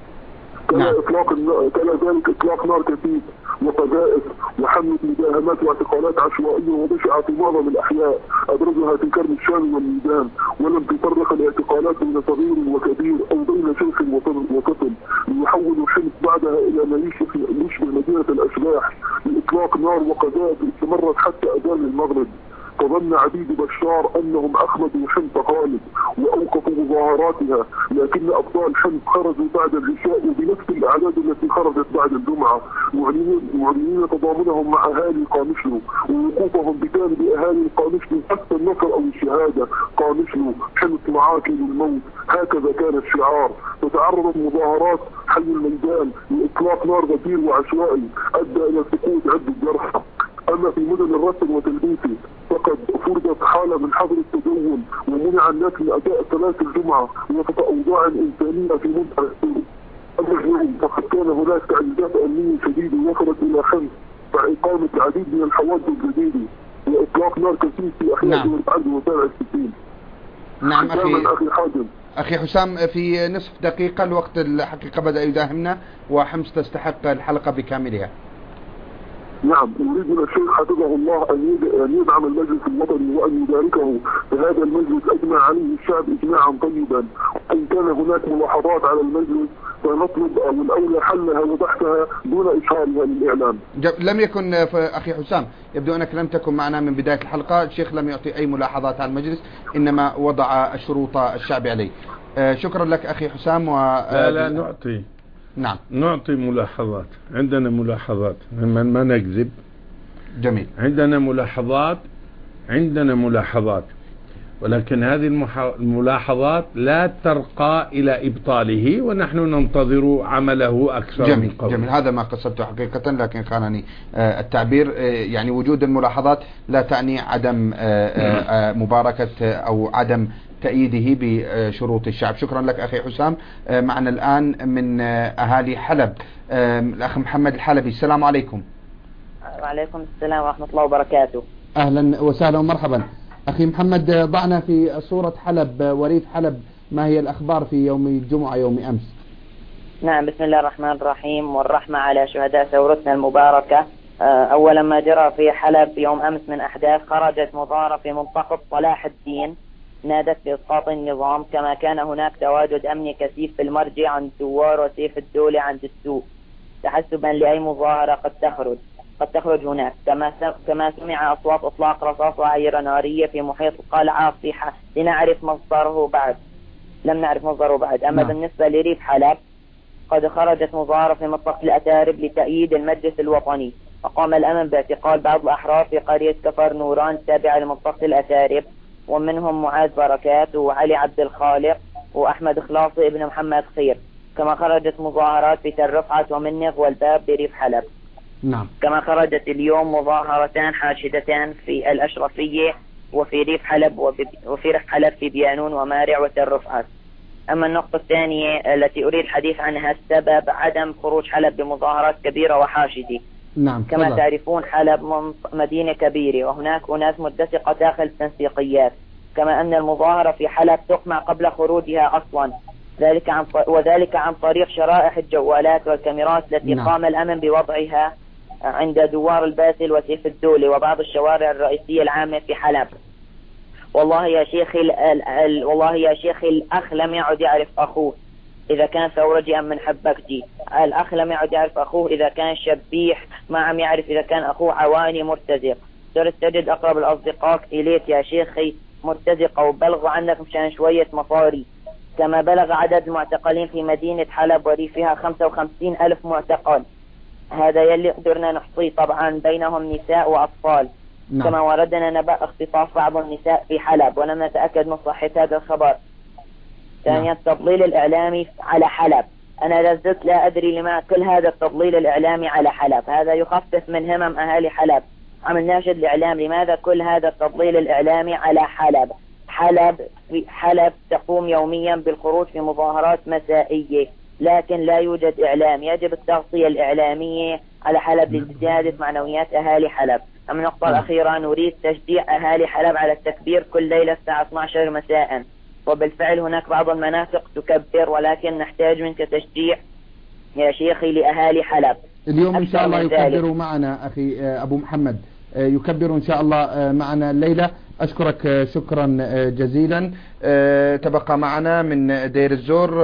كان نعم. اطلاق كان ذلك اطلاق نار كثيف وقذائف وحملة مداهمات واعتقالات عشوائية وبشعة في معظم الأحياء، أبرزها في كرم الشام والميدان، ولم تفرق الاعتقالات بين صغير وكبير أو بين شيخ وطفل، ليحولوا حمص بعدها إلى ما يشبه مدينة الأشباح لإطلاق نار وقذائف استمرت حتى أذان المغرب. فظن عبيد بشار أنهم أخمدوا حمص خالد وأوقفوا مظاهراتها، لكن أبطال حمص خرجوا بعد العشاء وبنفس الأعداد التي خرجت بعد الجمعة، معلنين تضامنهم مع أهالي قامشلو ووقوفهم بجانب أهالي قامشلو حتى النصر أو الشهادة. قامشلو حمص معاك للموت، هكذا كان الشعار. فتعرضت مظاهرات حي الميدان لإطلاق نار غزير وعشوائي أدى إلى سقوط عدة جرحى. أما في مدن الرسل وتلبيسي فقد فرضت حالة من حظر التدون ومنع الناس من أداء صلاة الجمعة وسط أوضاع إنسانية في منتهى السوء. أما اليوم فقد كان هناك تعديلات أمنية شديدة وصلت إلى خمس مع إقامة العديد من الحوادث الجديدة وإطلاق نار كثيف في أحياء نعم. والبعد وشارع الستين. نعم أخي أخي حازم. أخي حسام، في نصف دقيقة، الوقت الحقيقة بدأ يداهمنا وحمص تستحق الحلقة بكاملها. نعم، يريد من الشيخ حفظه الله أن يدعم المجلس الوطني وأن يباركه بهذا المجلس أجمع عليه الشعب إجماعا طيبا. إن كان هناك ملاحظات على المجلس فنطلب أو الأولى حلها وبحثها دون إشهارها للإعلام. لم يكن أخي حسام، يبدو أنك لم تكن معنا من بداية الحلقة. الشيخ لم يعطي أي ملاحظات على المجلس، إنما وضع شروط الشعب عليه. شكرا لك أخي حسام. و... لا لا نعطي نعم نعطي ملاحظات، عندنا ملاحظات، ما ما نكذب. جميل. عندنا ملاحظات عندنا ملاحظات ولكن هذه الملاحظات لا ترقى إلى إبطاله، ونحن ننتظر عمله أكثر. جميل من قبل. جميل، هذا ما قصدته حقيقة، لكن خانني التعبير. يعني وجود الملاحظات لا تعني عدم مباركة أو عدم تأييده بشروط الشعب. شكرا لك أخي حسام. معنا الآن من أهالي حلب الأخ محمد الحلبي. السلام عليكم. وعليكم السلام ورحمة الله وبركاته. أهلا وسهلا ومرحبا أخي محمد. ضعنا في صورة حلب وريف حلب، ما هي الأخبار في يوم الجمعة يوم أمس؟ نعم، بسم الله الرحمن الرحيم، والرحمة على شهداء ثورتنا المباركة. أولا ما جرى في حلب يوم أمس من أحداث، خرجت مظاهرة في منطقة صلاح الدين نادت بإسقاط النظام، كما كان هناك تواجد أمني كثيف في المرجع عند الدوار وسيف الدولة عند السوق، تحسبا لأي مظاهرة قد تخرج قد تخرج هناك. كما كما سمع أصوات إطلاق رصاص وعيرة نارية في محيط القلعة في ح... لنعرف مصدره بعد لم نعرف مصدره بعد. أما نعم. بالنسبة لريف حلب، قد خرجت مظاهرة في منطقة الأتارب لتأييد المجلس الوطني، وقام الأمن باعتقال بعض الأحرار في قرية كفر نوران التابعة لمنطقة الأتارب، ومنهم معاذ بركات وعلي عبد الخالق وأحمد خلاصي ابن محمد خير. كما خرجت مظاهرات في تل رفعت ومنغ والباب بريف حلب. نعم. كما خرجت اليوم مظاهرتان حاشدتان في الأشرفية وفي ريف حلب وفي ريف حلب في بيانون ومارع وتل رفعت. أما النقطة الثانية التي أريد الحديث عنها، السبب عدم خروج حلب بمظاهرات كبيرة وحاشدة. نعم. كما فضل. تعرفون حلب مدينة كبيرة وهناك أناس متسقة داخل التنسيقيات، كما أن المظاهرة في حلب تقمع قبل خروجها أصلا، ذلك عن وذلك عن طريق شرائح الجوالات والكاميرات التي نعم. قام الأمن بوضعها عند دوار الباسل وسيف الدولة وبعض الشوارع الرئيسية العامة في حلب. والله يا شيخي ال ال والله يا شيخي الأخ لم يعد يعرف أخوه إذا كان ثورجي أم من حبكتي. الأخ لم يعد يعرف أخوه إذا كان شبيح، ما عم يعرف إذا كان أخوه عواني مرتزق. صرت تجد أقرب الأصدقاء إليك يا شيخي مرتزقة وبلغوا عنك مشان شوية مصاري. كما بلغ عدد المعتقلين في مدينة حلب وريفها خمسة وخمسين ألف معتقل، هذا يلي قدرنا نحصيه، طبعا بينهم نساء وأطفال. نعم. كما وردنا نبأ اختطاف بعض النساء في حلب ولم نتأكد من صحة هذا الخبر. ثانيا نعم. التضليل الإعلامي على حلب، أنا لازلت لا أدري لما كل هذا التضليل الإعلامي على حلب، هذا يخفف من همم أهالي حلب. عم ناشد الإعلام، لماذا كل هذا التضليل الإعلامي على حلب؟ حلب في حلب تقوم يوميا بالخروج في مظاهرات مسائية، لكن لا يوجد إعلام. يجب التغطية الإعلامية على حلب لزيادة معنويات أهالي حلب. أما النقطة الأخيرة، نريد تشجيع أهالي حلب على التكبير كل ليلة الساعة اثنتي عشرة مساء، وبالفعل هناك بعض المناطق تكبر، ولكن نحتاج منك تشجيع يا شيخي لأهالي حلب. اليوم إن شاء الله يكبروا معنا أخي أبو محمد، يكبروا إن شاء الله معنا الليلة. أشكرك شكرا جزيلا. تبقى معنا من دير الزور.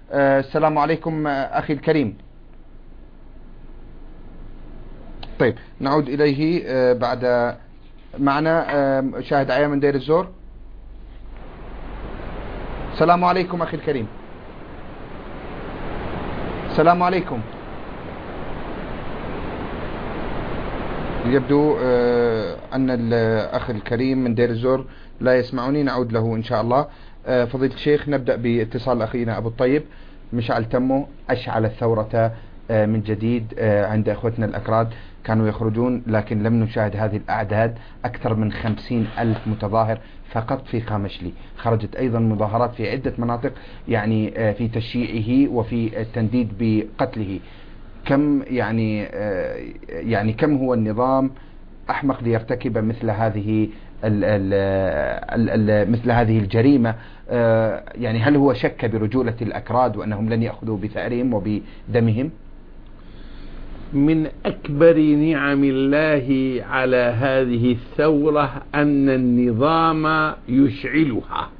السلام عليكم أخي الكريم. طيب نعود إليه بعد. معنا شاهد عيا من دير الزور. السلام عليكم أخي الكريم. السلام عليكم. يبدو أن الأخ الكريم من دير الزور لا يسمعني، نعود له إن شاء الله. فضيلة الشيخ، نبدأ باتصال أخينا أبو الطيب. مشعل تمه أشعل الثورة من جديد عند إخوتنا الأكراد كانوا يخرجون، لكن لم نشاهد هذه الأعداد. أكثر من خمسين ألف متظاهر فقط في قامشلي. خرجت أيضا مظاهرات في عدة مناطق يعني في تشييعه وفي التنديد بقتله. كم يعني يعني كم هو النظام أحمق ليرتكب مثل هذه ال ال ال ال مثل هذه الجريمة؟ يعني هل هو شك برجولة الأكراد وأنهم لن يأخذوا بثأرهم وبدمهم؟ من أكبر نعم الله على هذه الثورة أن النظام يشعلها.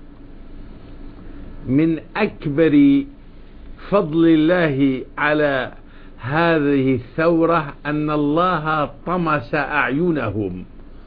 من أكبر فضل الله على هذه الثورة أن الله طمس أعينهم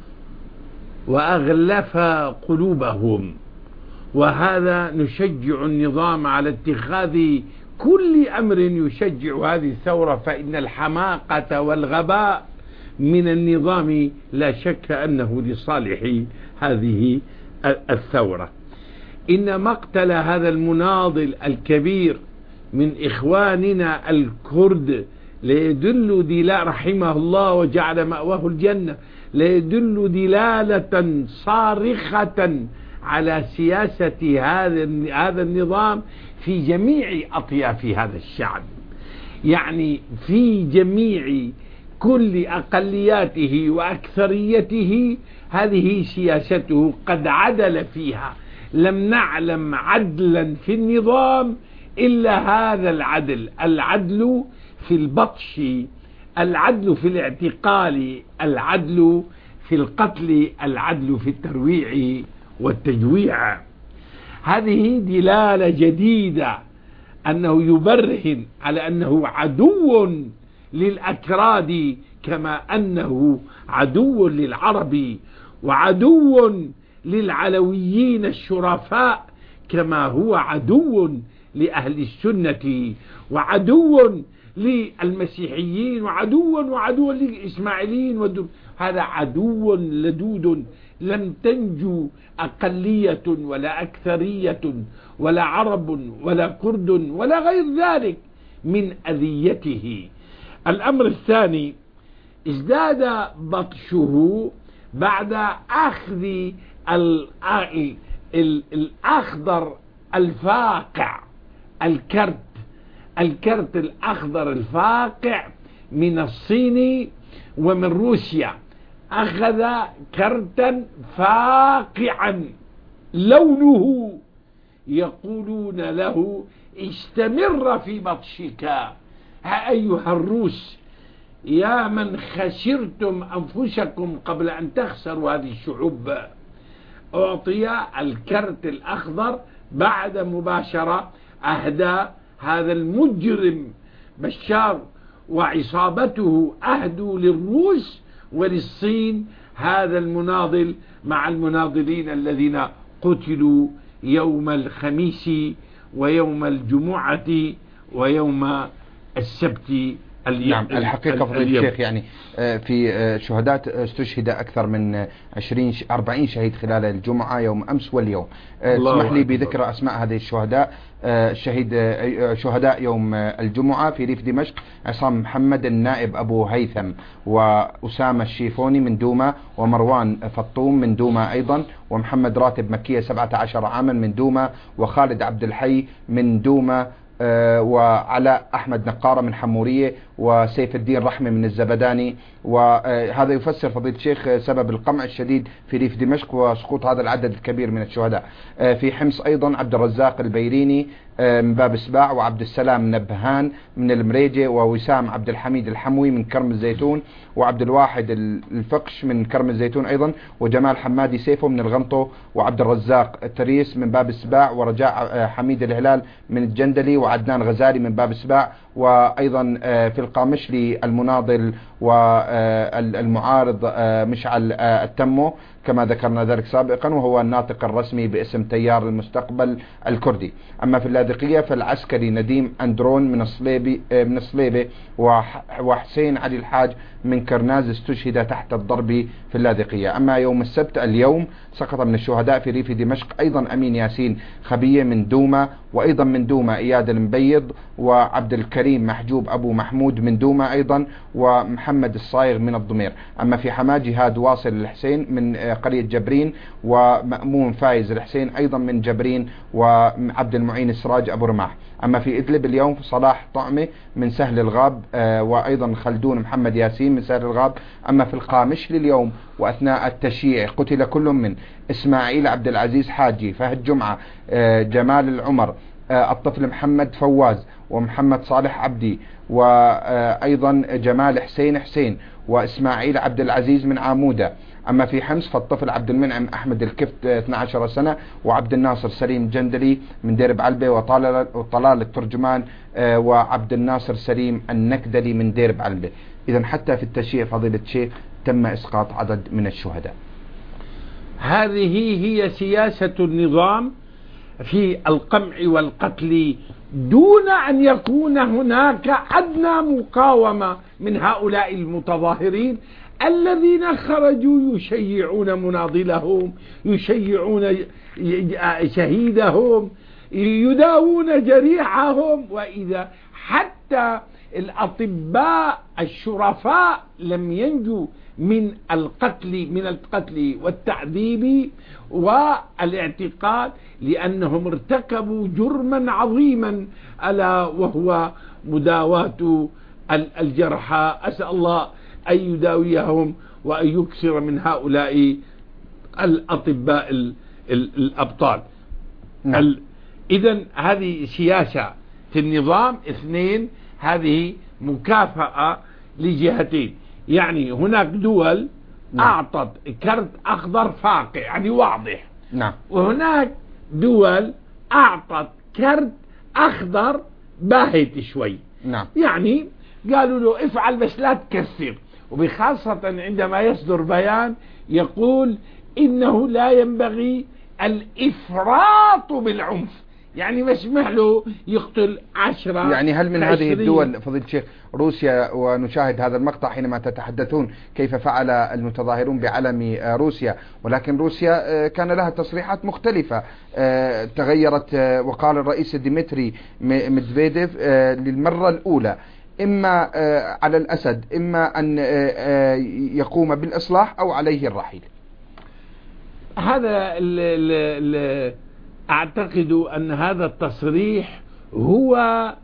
وأغلف قلوبهم، وهذا نشجع النظام على اتخاذ كل أمر يشجع هذه الثورة، فإن الحماقة والغباء من النظام لا شك أنه لصالح هذه الثورة. إن مقتل هذا المناضل الكبير من إخواننا الكرد ليدل دلالة رحمه الله وجعل مأواه الجنة، ليدل دلالة صارخة على سياسة هذا هذا النظام في جميع أطياف هذا الشعب، يعني في جميع كل أقلياته وأكثريته. هذه سياسته قد عدل فيها. لم نعلم عدلا في النظام إلا هذا العدل، العدل في البطش، العدل في الاعتقال، العدل في القتل، العدل في الترويع والتجويع. هذه دلالة جديدة أنه يبرهن على أنه عدو للأكراد كما أنه عدو للعرب، وعدو للعلويين الشرفاء كما هو عدو لأهل السنة، وعدو للمسيحيين، وعدو وعدو للإسماعيليين. هذا عدو لدود لم تنجو أقلية ولا أكثرية ولا عرب ولا كرد ولا غير ذلك من أذيته. الأمر الثاني، ازداد بطشه بعد أخذ الأخضر الفاقع، الكرت الكرت الأخضر الفاقع من الصين ومن روسيا. أخذ كرتا فاقعا لونه يقولون له استمر في بطشك. ها أيها الروس، يا من خسرتم أنفسكم قبل أن تخسروا هذه الشعوب، أعطي الكرت الأخضر بعد مباشرة. أهدى هذا المجرم بشار وعصابته أهدوا للروس وللصين هذا المناضل مع المناضلين الذين قتلوا يوم الخميس ويوم الجمعة ويوم السبت. نعم، الحقيقة فضيلة الشيخ يعني في شهداء استشهد أكثر من عشرين أربعين شهيد خلال الجمعة يوم أمس واليوم. اسمح لي بذكر أسماء هذه الشهداء. شهيد شهداء يوم الجمعة في ريف دمشق: عصام محمد النائب أبو هيثم، وأسامة الشيفوني من دوما، ومروان فطوم من دوما أيضا، ومحمد راتب مكية سبعة عشر عاما من دوما، وخالد عبد الحي من دوما، وعلاء أحمد نقارة من حمورية، وسيف الدين رحمة من الزبداني. وهذا يفسر فضيلة الشيخ سبب القمع الشديد في ريف دمشق وسقوط هذا العدد الكبير من الشهداء. في حمص أيضا عبد الرزاق البيريني من باب سباع، وعبد السلام نبهان من المريجة، ووسام عبد الحميد الحموي من كرم الزيتون، وعبد الواحد الفقش من كرم الزيتون أيضا، وجمال حمادي سيفو من الغنطو، وعبد الرزاق التريس من باب السباع، ورجاء حميد الهلال من الجندلي، وعدنان غزالي من باب السباع، وأيضا في القامشلي المناضل والمعارض مشعل التمو كما ذكرنا ذلك سابقا، وهو الناطق الرسمي باسم تيار المستقبل الكردي. أما في اللاذقية فالعسكري نديم أندرون من الصليبي من الصليبة وحسين علي الحاج من كرناز استشهد تحت الضرب في اللاذقية. أما يوم السبت اليوم سقط من الشهداء في ريف دمشق أيضا أمين ياسين خبية من دوما، وأيضا من دوما إياد المبيض وعبد الكريم محجوب أبو محمود من دوما أيضا، ومحمد الصايغ من الضمير. أما في حماة جهاد واصل الحسين من قرية جبرين، ومأمون فايز الحسين أيضا من جبرين، وعبد المعين السراج أبو رماح. أما في إدلب اليوم صلاح طعمة من سهل الغاب، وأيضا خلدون محمد ياسين من سهل الغاب. أما في القامش لليوم وأثناء التشييع قتل كل من إسماعيل عبد العزيز حاجي، فهد جمعة، جمال العمر، الطفل محمد فواز، ومحمد صالح عبدي، وأيضا جمال حسين حسين، وإسماعيل عبد العزيز من عامودة. أما في حمص فالطفل عبد المنعم أحمد الكفت اثنتي عشرة سنة، وعبد الناصر سليم جندلي من دير بعلبة، وطلال الترجمان وعبد الناصر سليم النكدلي من دير بعلبة. إذا حتى في التشييع فضيلة الشيخ تم إسقاط عدد من الشهداء. هذه هي سياسة النظام في القمع والقتل دون أن يكون هناك أدنى مقاومة من هؤلاء المتظاهرين الذين خرجوا يشيعون مناضلهم، يشيعون شهيدهم، يداوون جريحهم. وإذا حتى الأطباء الشرفاء لم ينجوا من القتل من القتل والتعذيب والاعتقال، لأنهم ارتكبوا جرما عظيما ألا وهو مداواة الجرحى. أسأل الله أن يداويهم وأن يكثر من هؤلاء الأطباء الأبطال. نعم. إذن هذه سياسة في النظام. اثنين، هذه مكافأة لجهتين، يعني هناك دول نعم. أعطت كرت أخضر فاقع يعني واضح، نعم. وهناك دول أعطت كرت أخضر باهت شوي، نعم. يعني قالوا له افعل بس لا تكثر، وبخاصة عندما يصدر بيان يقول إنه لا ينبغي الإفراط بالعنف، يعني مسمح له يقتل عشرة. يعني هل من هذه الدول فضيلة الشيخ روسيا، ونشاهد هذا المقطع حينما تتحدثون كيف فعل المتظاهرون بعلم روسيا، ولكن روسيا كان لها تصريحات مختلفة تغيرت، وقال الرئيس ديمتري ميدفيديف للمرة الأولى إما على الأسد إما أن يقوم بالإصلاح أو عليه الرحيل. هذا ال ال ال أعتقد أن هذا التصريح هو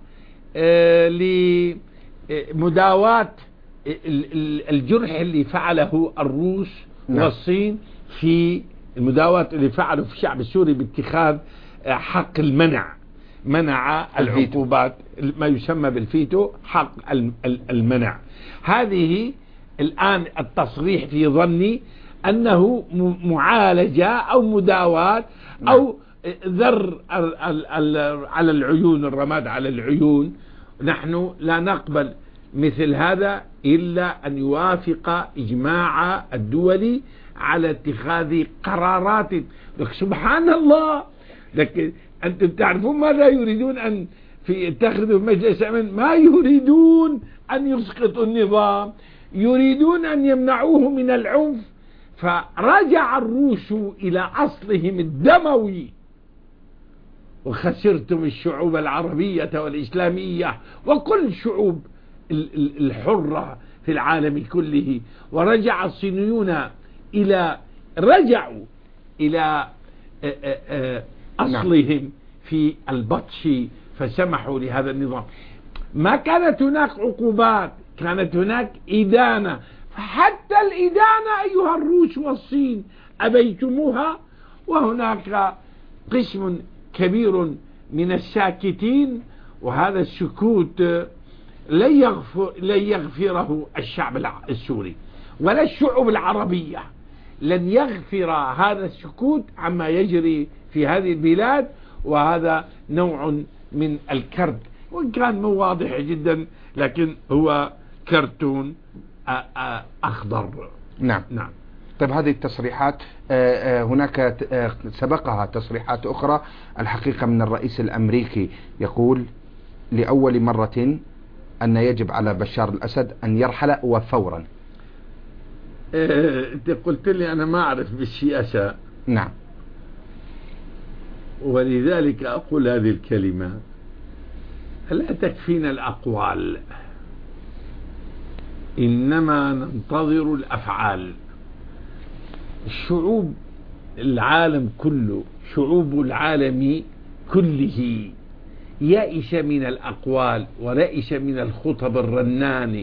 لمداواة الجرح اللي فعله الروس نعم. والصين في المداواة اللي فعله في الشعب السوري باتخاذ حق المنع، منع العقوبات ما يسمى بالفيتو، حق المنع. هذه الآن التصريح في ظني أنه معالجة أو مداواة أو ذر على العيون، الرماد على العيون. نحن لا نقبل مثل هذا إلا أن يوافق إجماع الدولي على اتخاذ قرارات. سبحان الله، لكن أنتم تعرفون ماذا يريدون أن في يتخذوا مجلس أمن؟ ما يريدون أن يسقطوا النظام، يريدون أن يمنعوه من العنف. فرجع الروس إلى أصلهم الدموي، وخسرتم الشعوب العربية والإسلامية وكل الشعوب الحرة في العالم كله. ورجع الصينيون إلى رجعوا إلى أصلهم في البطش، فسمحوا لهذا النظام. ما كانت هناك عقوبات، كانت هناك إدانة. حتى الإدانة أيها الروس والصين أبيتموها، وهناك قسم كبير من الساكتين، وهذا السكوت لن يغفر لن يغفره الشعب السوري ولا الشعوب العربية، لن يغفر هذا السكوت عما يجري في هذه البلاد. وهذا نوع من الكرت، وإن كان مو واضح جدا لكن هو كرتون أخضر. نعم نعم. طيب هذه التصريحات هناك سبقها تصريحات أخرى الحقيقة من الرئيس الأمريكي يقول لأول مرة أن يجب على بشار الأسد أن يرحل وفورا. أنت قلت لي أنا ما أعرف بالسياسة. نعم. ولذلك أقول هذه الكلمة: لا تكفينا الأقوال، إنما ننتظر الأفعال. الشعوب العالم كله، شعوب العالم كله يائس من الأقوال ورائس من الخطب الرنان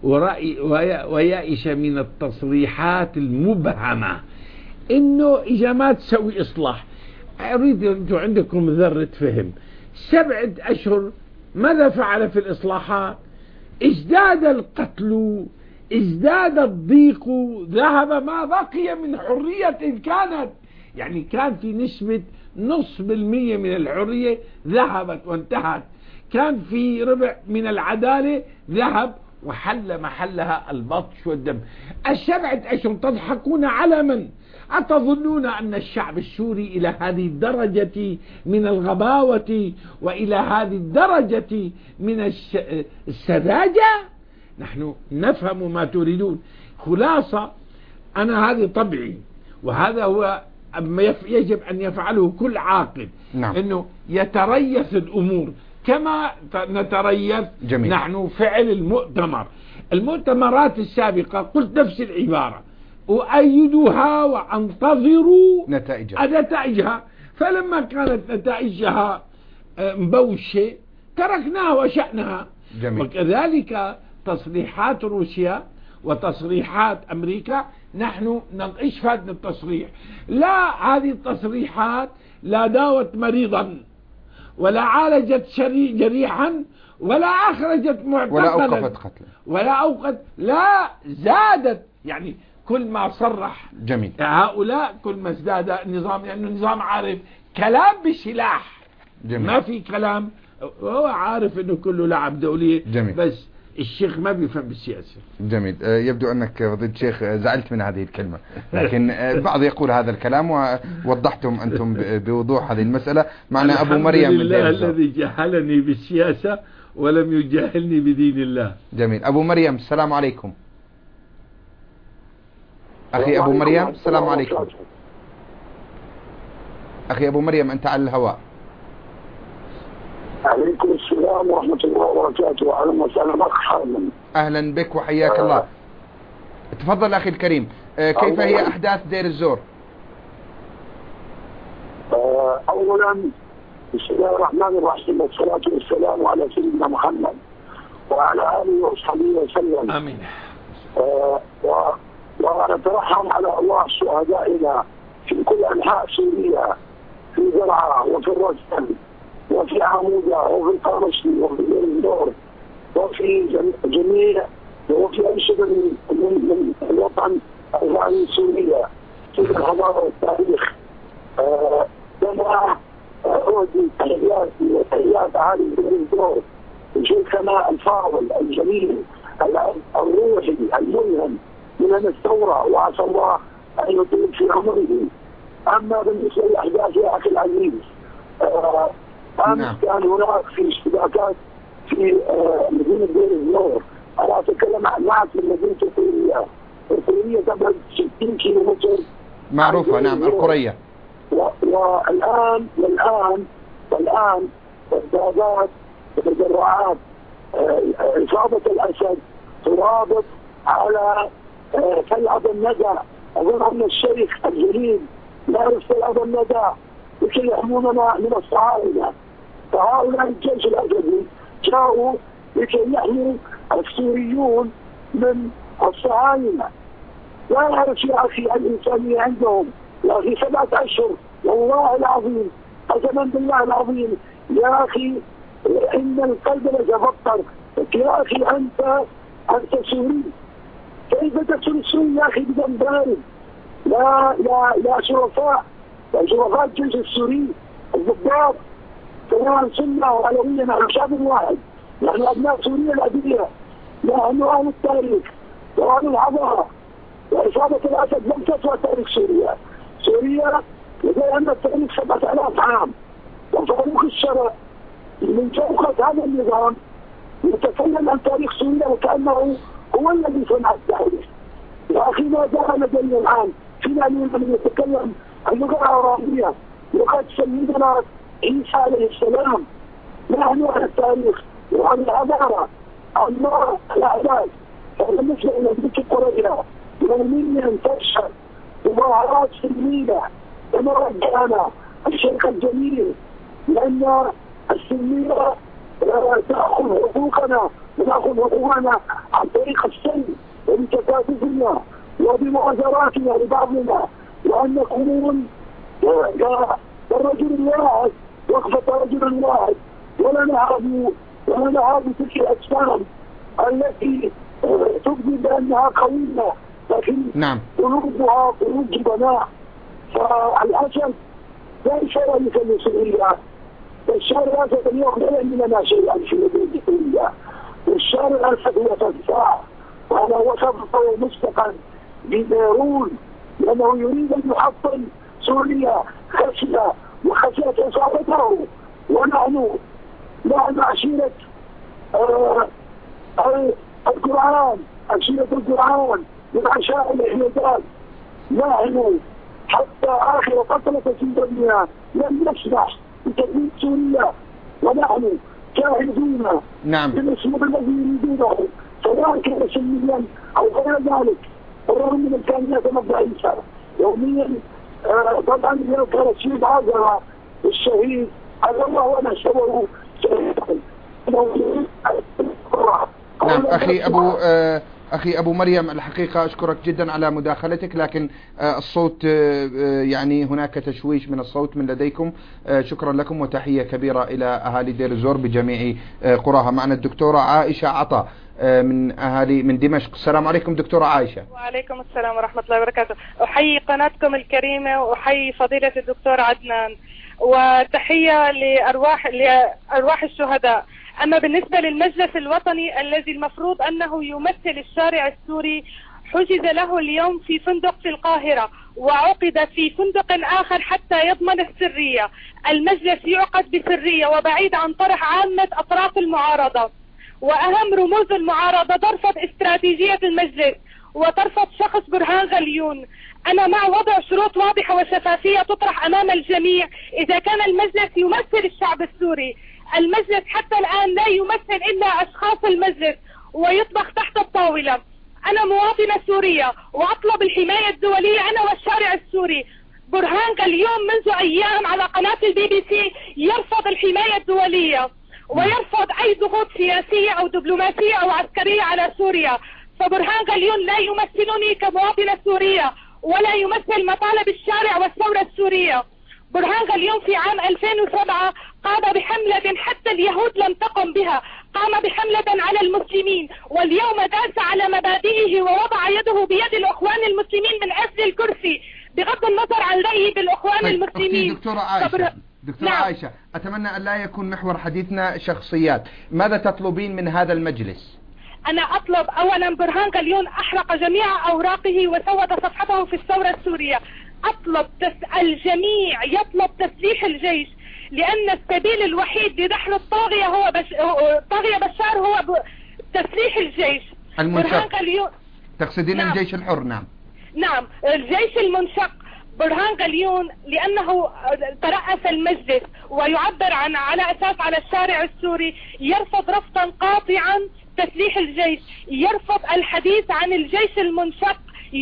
ويائس من التصريحات المبهمة إنه إذا ما تسوي إصلاح. أريد أنتم عندكم ذرة فهم. سبعة أشهر ماذا فعل في الإصلاحات؟ ازداد القتل، ازداد الضيق، ذهب ما بقي من حرية كانت، يعني كان في نسبة نصف بالمية من الحرية ذهبت وانتهت، كان في ربع من العدالة ذهب وحل محلها البطش والدم. السبعة أشهر تضحكون على من؟ أتظنون أن الشعب السوري إلى هذه الدرجة من الغباوة وإلى هذه الدرجة من السذاجة؟ نحن نفهم ما تريدون. خلاصة أنا هذه طبعي، وهذا هو يجب أن يفعله كل عاقل. نعم. أنه يتريث الأمور كما نتريث. جميل. نحن فعل المؤتمر، المؤتمرات السابقة قلت نفس العبارة: أؤيدها وأنتظروا نتائجها. نتائجها. فلما كانت نتائجها مبوشة تركناها وشأنها. جميل. وكذلك تصريحات روسيا وتصريحات أمريكا، نحن ننقش هذا التصريح. لا، هذه التصريحات لا داوت مريضا ولا عالجت جريحا ولا أخرجت معتقلا ولا أوقفت قتلا ولا أوقفت، لا زادت. يعني كل ما صرح جميل. هؤلاء كل ما ازداد النظام، لأنه يعني النظام عارف كلام بسلاح. جميل. ما في كلام، هو عارف أنه كله لعب دولية. جميل. بس الشيخ ما بيفهم بالسياسة. جميل. يبدو أنك فضيلة الشيخ زعلت من هذه الكلمة، لكن البعض يقول هذا الكلام ووضحتم أنتم بوضوح هذه المسألة. معنا أبو مريم من الله الذي جهلني بالسياسة ولم يجاهلني بدين الله. جميل. أبو مريم السلام عليكم. أخي أبو مريم السلام عليكم. أخي أبو مريم أنت على الهواء. عليكم السلام ورحمة الله وبركاته. أهلا وسهلا بك حازم. أهلا بك وحياك الله. تفضل أخي الكريم. كيف هي أحداث دير الزور؟ أولا بسم الله الرحمن الرحيم، والصلاة والسلام على سيدنا محمد وعلى آله وصحبه وسلم. آمين. ونترحم على الله شهدائنا في كل أنحاء سوريا، في زرعة وفي الرجل وفي عمودة وفي القرشي وفي الدور وفي جميع وفي أنشطة من الوطن الغاني سوريا في الحضارة والتاريخ. كما أودي تحياتي وتحيات أهالي الدور شيخنا الفاضل الجليل الروحي الملهم من الثورة، وعسى الله أن يطيل في عمره. أما بالنسبة للأحداث يا أخي العزيز، أمس نعم. كان هناك في اشتباكات في مدينة دير الزور. أنا أتكلم عن معك من مدينة القرية. القرية تبعد ستين كيلو متر معروفة. نعم القرية. والآن والآن والآن الضربات والتجرعات عصابة الأسد ترابط على فلعب الندى. أظن أن الشيخ الجليل لا يعرف فلعب الندى لكي يحموننا من الصهاينة. فهؤلاء الجيش الأجنبي جاءوا لكي يحموا السوريون من الصهاينة. لا يعرف يا أخي الإنسانية عندهم. يا أخي سبعة أشهر والله العظيم، قسما بالله العظيم يا أخي إن القلب لتفطر. يا أخي أنت أنت سوري، كيف تقتل السوري يا أخي بدم بارد؟ لا لا لا شرفاء، لا شرفاء الجيش السوري الضباط سواء سنة وعلوية. نحن شعب واحد، نحن أبناء سوريا الأبية، نحن أهل التاريخ، وعن الحضارة. وإصابة الأسد لم تسوى تاريخ سوريا. سوريا لديها التاريخ سبعة آلاف عام، وفاروق الشرع من فوق هذا النظام يتكلم عن تاريخ سوريا وكأنه هو الذي صنع التاريخ. يا أخي ما جاء لدينا الآن فينا من يتكلم اللغة العربية لغة سيدنا عيسى عليه السلام. نحن عن التاريخ وعن الحضارة عن نوع الأعداد. فبالنسبة إلى ذلك القرية يوميا تشهد مظاهرات سلمية كما رجعنا الشيخ الجميل، لأن السلمية تأخذ حقوقنا ونأخذ حقوقنا عن طريق السلم وبتكاتفنا وبمؤازراتنا لبعضنا، وأن نكون كالرجل الواحد وقفة رجل واحد، ولا نهاب ولا نهاب تلك الأجسام التي تبدي بأنها قوية لكن نعم قلوبها قلوب جبناء. فالأسد لا شيء مثل سوريا، الشارع الأسد اليوم لا يهمنا شيئا في مدينة سوريا، والشارع الأسد هو تدفع، وأنا وصفه مسبقا ببيرون لأنه يريد أن يحطم سوريا خشية وخشية إصابته. ونحن نحن عشيرة آه القرآن، عشيرة القرآن من عشاء الإحداد. نحن حتى آخر قتلة في الدنيا لم نسمح بتدمير سوريا، ونحن جاهدون نعم بالاسلوب الذي يريدونه سواء كان سلميا أو غير ذلك، بالرغم من إمكانيات الضعيفة يوميا. آه طبعا اليوم كان الشهيد عازرة الشهيد هذا الله ونحسبه شهيدا. نعم أخي أبو آه أخي أبو مريم، الحقيقة أشكرك جدا على مداخلتك، لكن آه الصوت آه يعني هناك تشويش من الصوت من لديكم. آه شكرا لكم وتحية كبيرة إلى أهالي دير الزور بجميع آه قراها. معنا الدكتورة عائشة عطا آه من أهالي من دمشق. السلام عليكم دكتورة عائشة. وعليكم السلام ورحمة الله وبركاته. أحيي قناتكم الكريمة وأحيي فضيلة الدكتور عدنان، وتحية لأرواح لأرواح الشهداء. أما بالنسبة للمجلس الوطني الذي المفروض أنه يمثل الشارع السوري، حجز له اليوم في فندق في القاهرة وعقد في فندق آخر حتى يضمن السرية. المجلس يعقد بسرية وبعيد عن طرح عامة أطراف المعارضة، وأهم رموز المعارضة ترفض استراتيجية المجلس وترفض شخص برهان غليون. أنا مع وضع شروط واضحة وشفافية تطرح أمام الجميع إذا كان المجلس يمثل الشعب السوري. المجلس حتى الآن لا يمثل إلا أشخاص المجلس ويطبخ تحت الطاولة. أنا مواطنة سورية وأطلب الحماية الدولية أنا والشارع السوري. برهان غليون منذ أيام على قناة البي بي سي يرفض الحماية الدولية ويرفض أي ضغوط سياسية أو دبلوماسية أو عسكرية على سوريا. فبرهان غليون لا يمثلني كمواطنة سورية ولا يمثل مطالب الشارع والثورة السورية. برهان غليون في عام ألفين وسبعة قام بحملة حتى اليهود لم تقم بها، قام بحملة على المسلمين، واليوم داس على مبادئه ووضع يده بيد الأخوان المسلمين من أجل الكرسي بغض النظر عن رأيه بالأخوان طيب المسلمين. دكتورة عائشة فبر... دكتورة نعم. عائشة، أتمنى أن لا يكون محور حديثنا شخصيات. ماذا تطلبين من هذا المجلس؟ أنا أطلب أولا برهان غليون أحرق جميع أوراقه وسود صفحته في الثورة السورية. أطلب تس... الجميع يطلب تسليح الجيش، لأن السبيل الوحيد لدحر الطاغية هو بش... طاغية بشار هو ب... تسليح الجيش المنشق. غليون... تقصدين نعم. الجيش الحر؟ نعم نعم الجيش المنشق. برهان غليون لأنه ترأس المجلس ويعبر عن على أساس على الشارع السوري، يرفض رفضا قاطعا تسليح الجيش، يرفض الحديث عن الجيش المنشق.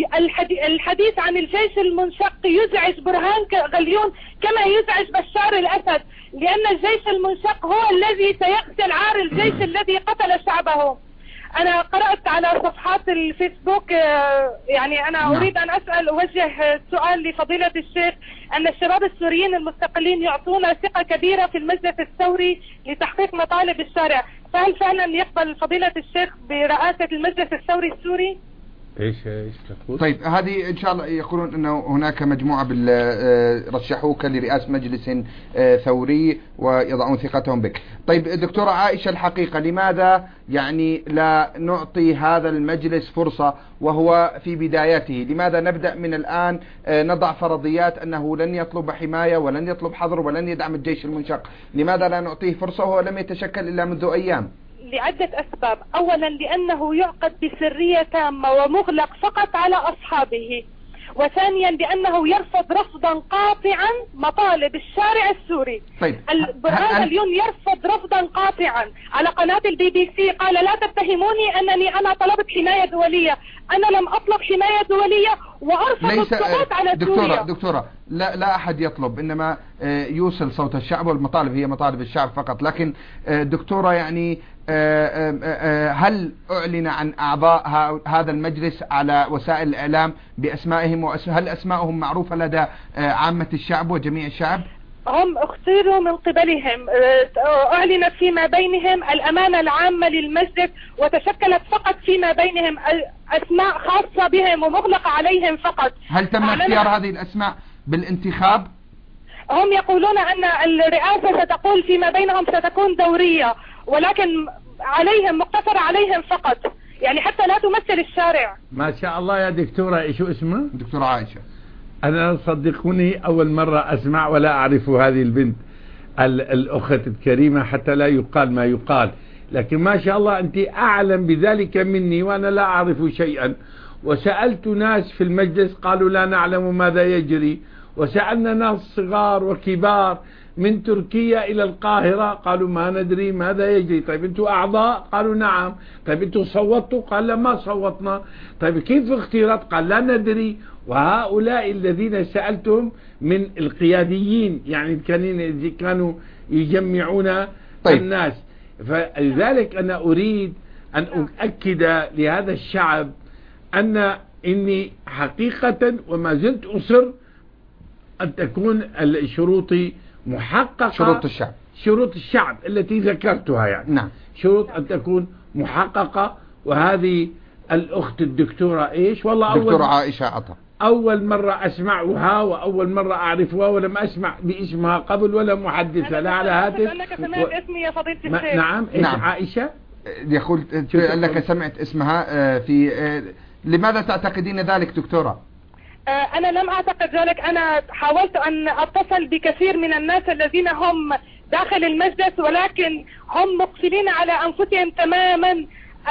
الحديث عن الجيش المنشق يزعج برهان غليون كما يزعج بشار الأسد، لأن الجيش المنشق هو الذي سيغسل عار الجيش الذي قتل شعبه. أنا قرأت على صفحات الفيسبوك، يعني أنا أريد أن أسأل أوجه سؤال لفضيلة الشيخ، أن الشباب السوريين المستقلين يعطون ثقة كبيرة في المجلس الثوري لتحقيق مطالب الشارع، فهل فعلا يقبل فضيلة الشيخ برئاسة المجلس الثوري السوري؟ ايش ايش تقول؟ طيب هذه ان شاء الله يقولون انه هناك مجموعه بال رشحوك لرئاسه مجلس ثوري ويضعون ثقتهم بك. طيب دكتوره عائشه، الحقيقه لماذا يعني لا نعطي هذا المجلس فرصه وهو في بدايته؟ لماذا نبدا من الان نضع فرضيات انه لن يطلب حمايه ولن يطلب حظر ولن يدعم الجيش المنشق؟ لماذا لا نعطيه فرصه وهو لم يتشكل الا منذ ايام؟ لعدة أسباب. أولا لأنه يعقد بسرية تامة ومغلق فقط على أصحابه، وثانيا لأنه يرفض رفضا قاطعا مطالب الشارع السوري. طيب. البرهان اليوم يرفض رفضا قاطعا على قناة البي بي سي، قال لا تتهموني أنني أنا طلبت حماية دولية، أنا لم أطلب حماية دولية وأرفض الضغوط على دكتورة سوريا. دكتورة لا لا أحد يطلب، إنما يوصل صوت الشعب، والمطالب هي مطالب الشعب فقط. لكن دكتورة يعني هل أعلن عن أعضاء هذا المجلس على وسائل الإعلام بأسمائهم؟ وهل أسمائهم معروفة لدى عامة الشعب وجميع الشعب؟ هم اختيروا من قبلهم، أعلنت فيما بينهم الأمانة العامة للمجلس، وتشكلت فقط فيما بينهم أسماء خاصة بهم ومغلقة عليهم فقط. هل تم اختيار هذه الأسماء بالانتخاب؟ هم يقولون أن الرئاسة ستقول فيما بينهم ستكون دورية، ولكن عليهم مقتصر عليهم فقط، يعني حتى لا تمثل الشارع. ما شاء الله يا دكتورة. شو اسمها؟ دكتورة عائشة. أنا صدقوني أول مرة أسمع ولا أعرف هذه البنت الأخت الكريمة حتى لا يقال ما يقال، لكن ما شاء الله أنت أعلم بذلك مني وأنا لا أعرف شيئا. وسألت ناس في المجلس قالوا لا نعلم ماذا يجري، وسألنا ناس صغار وكبار من تركيا إلى القاهرة قالوا ما ندري ماذا يجري. طيب أنتوا أعضاء؟ قالوا نعم. طيب أنتوا صوتوا؟ قال لا ما صوتنا. طيب كيف اختيرت؟ قال لا ندري. وهؤلاء الذين سألتهم من القياديين، يعني كانوا يجمعون طيب. الناس. فلذلك أنا أريد أن أؤكد لهذا الشعب أن إني حقيقة وما زلت أصر أن تكون الشروط محققة. شروط الشعب شروط الشعب التي ذكرتها يعني نعم. شروط أن تكون محققة. وهذه الأخت الدكتورة إيش والله دكتورة عائشة عطا أول مرة أسمعها وأول مرة أعرفها، ولم أسمع باسمها قبل ولا محدثة لا على هاتف. أنك سمعت و... اسمي يا فضيلة الشيخ. نعم. إيش نعم. عائشة يقول لك سمعت اسمها في. لماذا تعتقدين ذلك دكتورة؟ أنا لم أعتقد ذلك. أنا حاولت أن أتصل بكثير من الناس الذين هم داخل المجلس، ولكن هم مقفلين على أنفسهم تماما.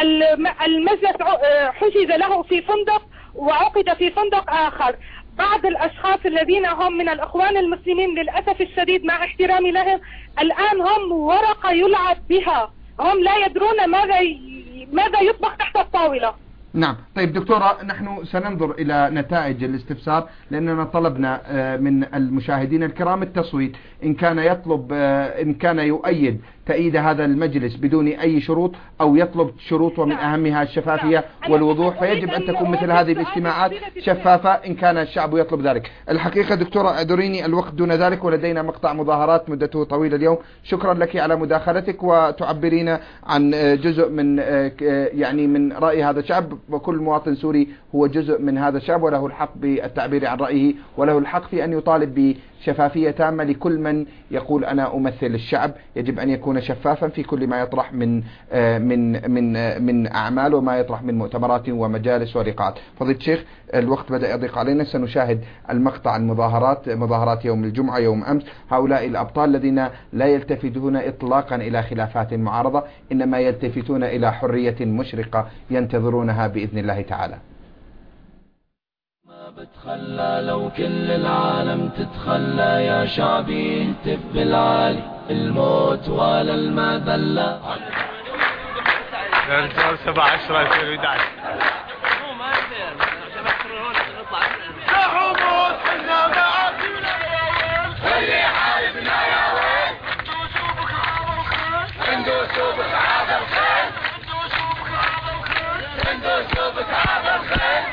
المجلس حجز له في فندق وعقد في فندق آخر. بعض الأشخاص الذين هم من الإخوان المسلمين للأسف الشديد مع احترامي لهم الآن هم ورقة يلعب بها، هم لا يدرون ماذا ماذا يطبخ تحت الطاولة. نعم. طيب دكتورة، نحن سننظر إلى نتائج الاستفسار، لأننا طلبنا من المشاهدين الكرام التصويت إن كان يطلب إن كان يؤيد تأييد هذا المجلس بدون أي شروط، أو يطلب شروط ومن أهمها الشفافية والوضوح. فيجب أن تكون مثل هذه الاجتماعات شفافة إن كان الشعب يطلب ذلك. الحقيقة دكتورة أعذريني الوقت دون ذلك، ولدينا مقطع مظاهرات مدته طويلة اليوم. شكرا لك على مداخلتك وتعبرين عن جزء من يعني من رأي هذا الشعب، وكل مواطن سوري هو جزء من هذا الشعب وله الحق بالتعبير عن رأيه، وله الحق في أن يطالب بشفافية تامة. لكل من يقول أنا أمثل الشعب يجب أن يكون شفافا في كل ما يطرح من من من من أعمال وما يطرح من مؤتمرات ومجالس ولقاءات. فضيلة الشيخ الوقت بدأ يضيق علينا، سنشاهد المقطع المظاهرات مظاهرات يوم الجمعة يوم أمس. هؤلاء الأبطال الذين لا يلتفتون إطلاقا إلى خلافات معارضة، إنما يلتفتون إلى حرية مشرقة ينتظرونها بإذن الله تعالى. بتخلى لو كل العالم تتخلى يا شعبي اهتف بالعالي الموت ولا المذلة. رجال سبعة عشرة ألفين وأحد عشر مو ما يصير نطلع ساحوا موت حنا معاكي خلي حاربنا يا وين اندوسوا بصعاب الخير اندوسوا بصعاب الخير.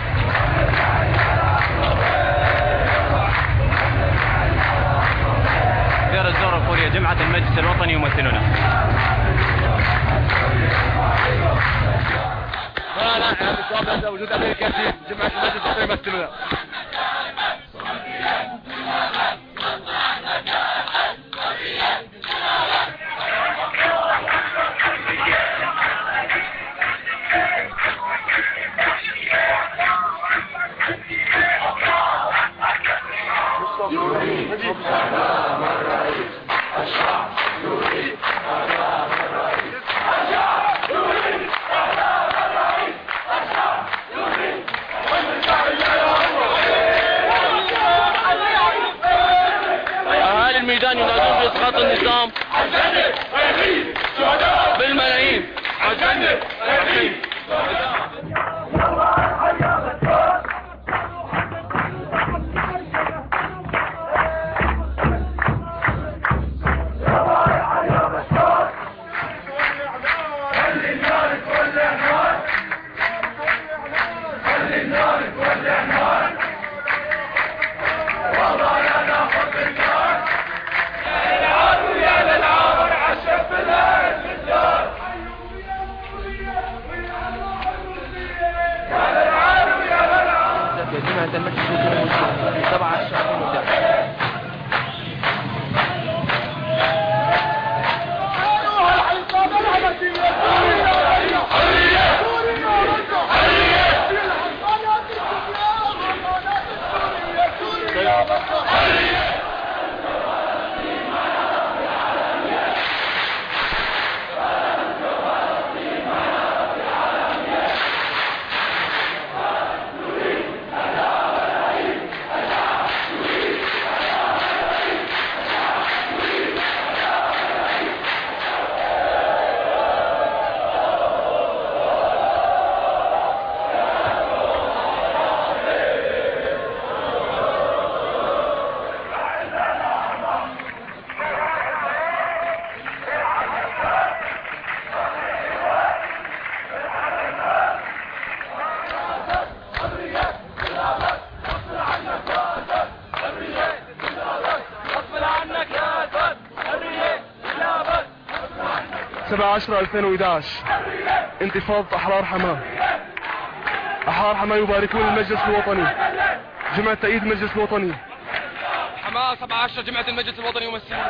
دير الزور الفورية جمعة المجلس الوطني يمثلنا. لا لا بالصواب وجود امريكا في جمعيه المجلس الوطني يمثلنا. أهالي الميدان ينادون بإسقاط النظام بالملايين. سبعة عشرة ألفين وإحدى عشر انتفاضة أحرار حماة. أحرار حماة يباركون المجلس الوطني، جماعة تأييد المجلس الوطني. حماة سبعة عشر جماعة المجلس الوطني يمثلون.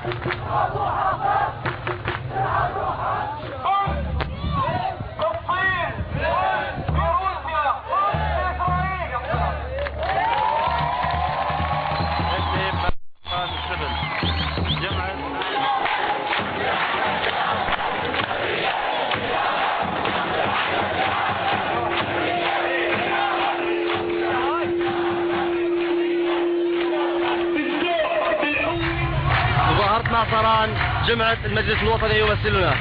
ناصران جمعة المجلس الوطني يمثلنا.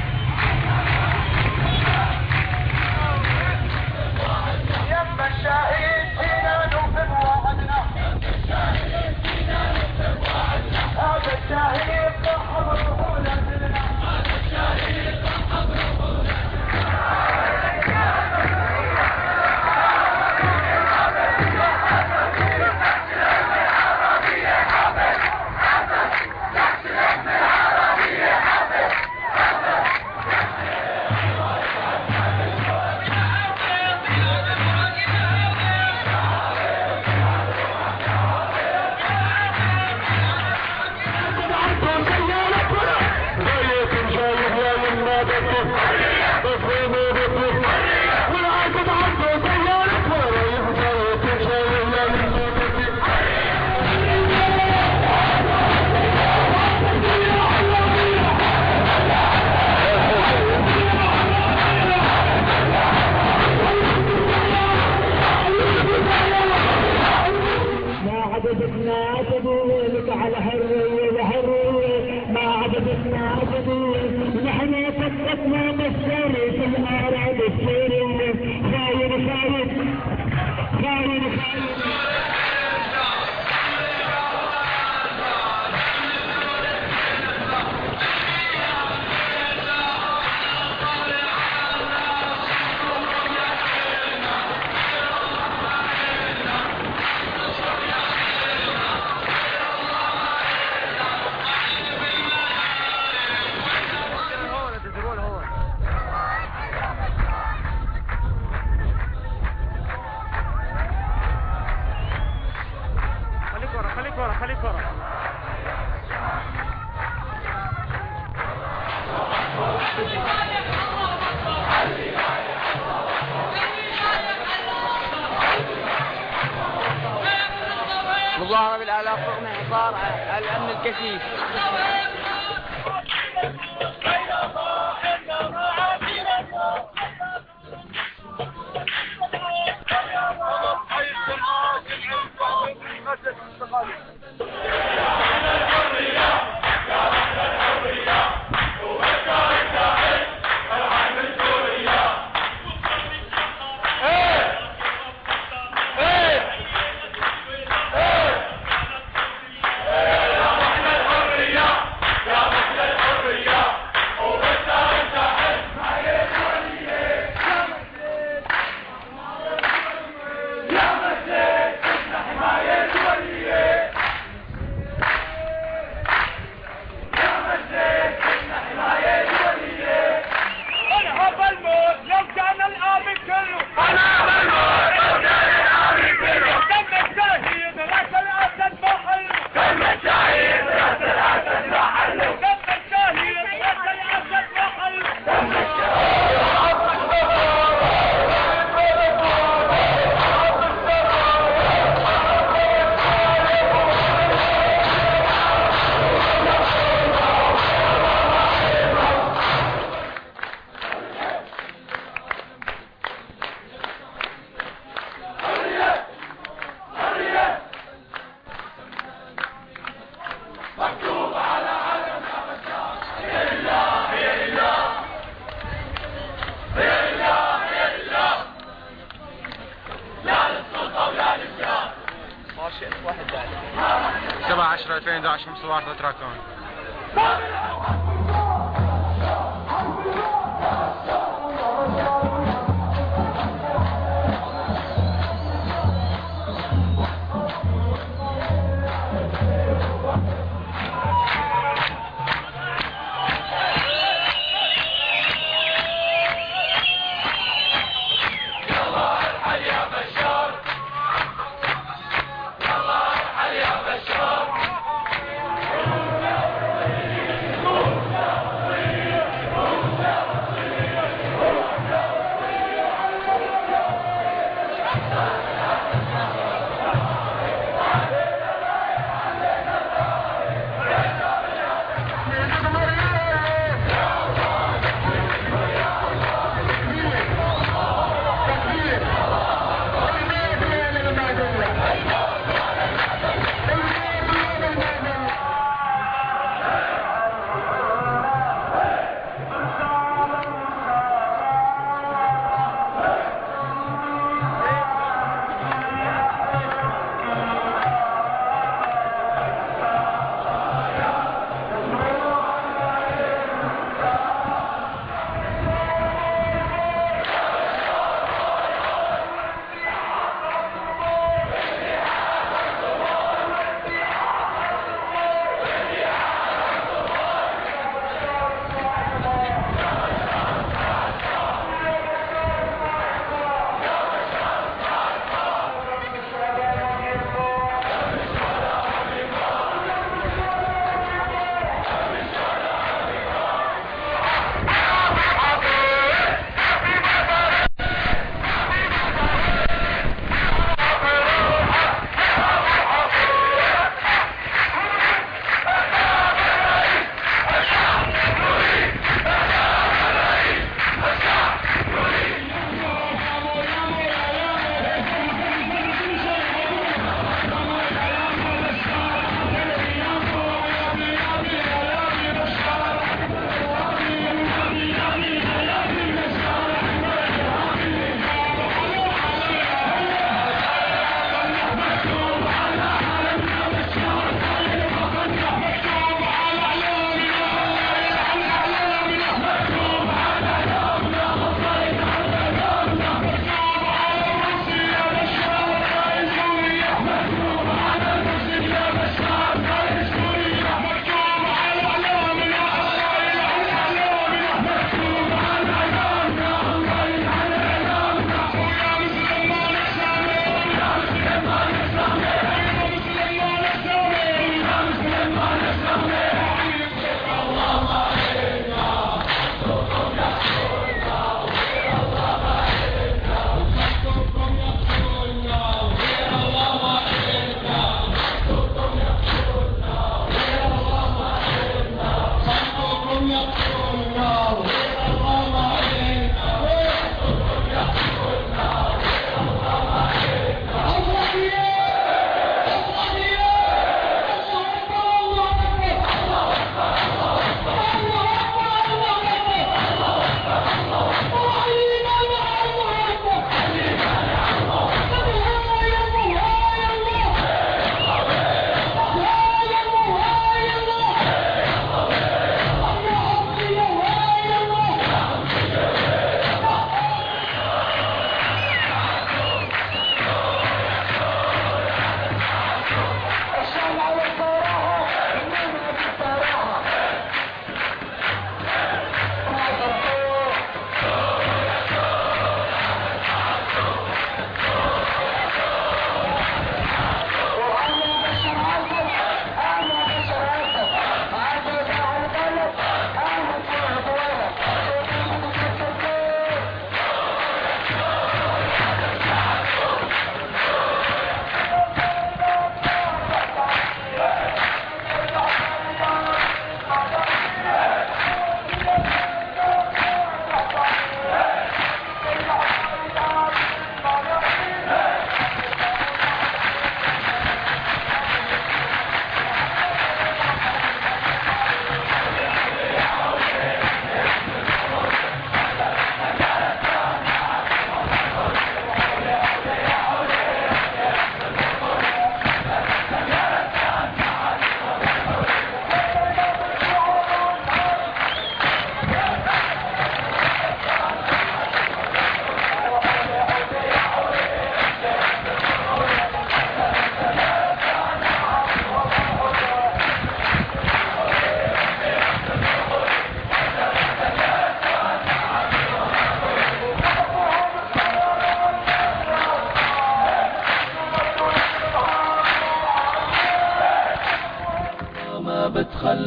يم الشهيد فينا نوقف وعدنا، هذا الشهيد ضحى برجولتنا، هذا الشهيد ضحى برجولتنا. مظاهرة بالآلاف رغم حصار الأمن الكثيف. سبعة عشرة ألفين وأحد عشر مصورات تراكون. يلا ارحل يا بشار.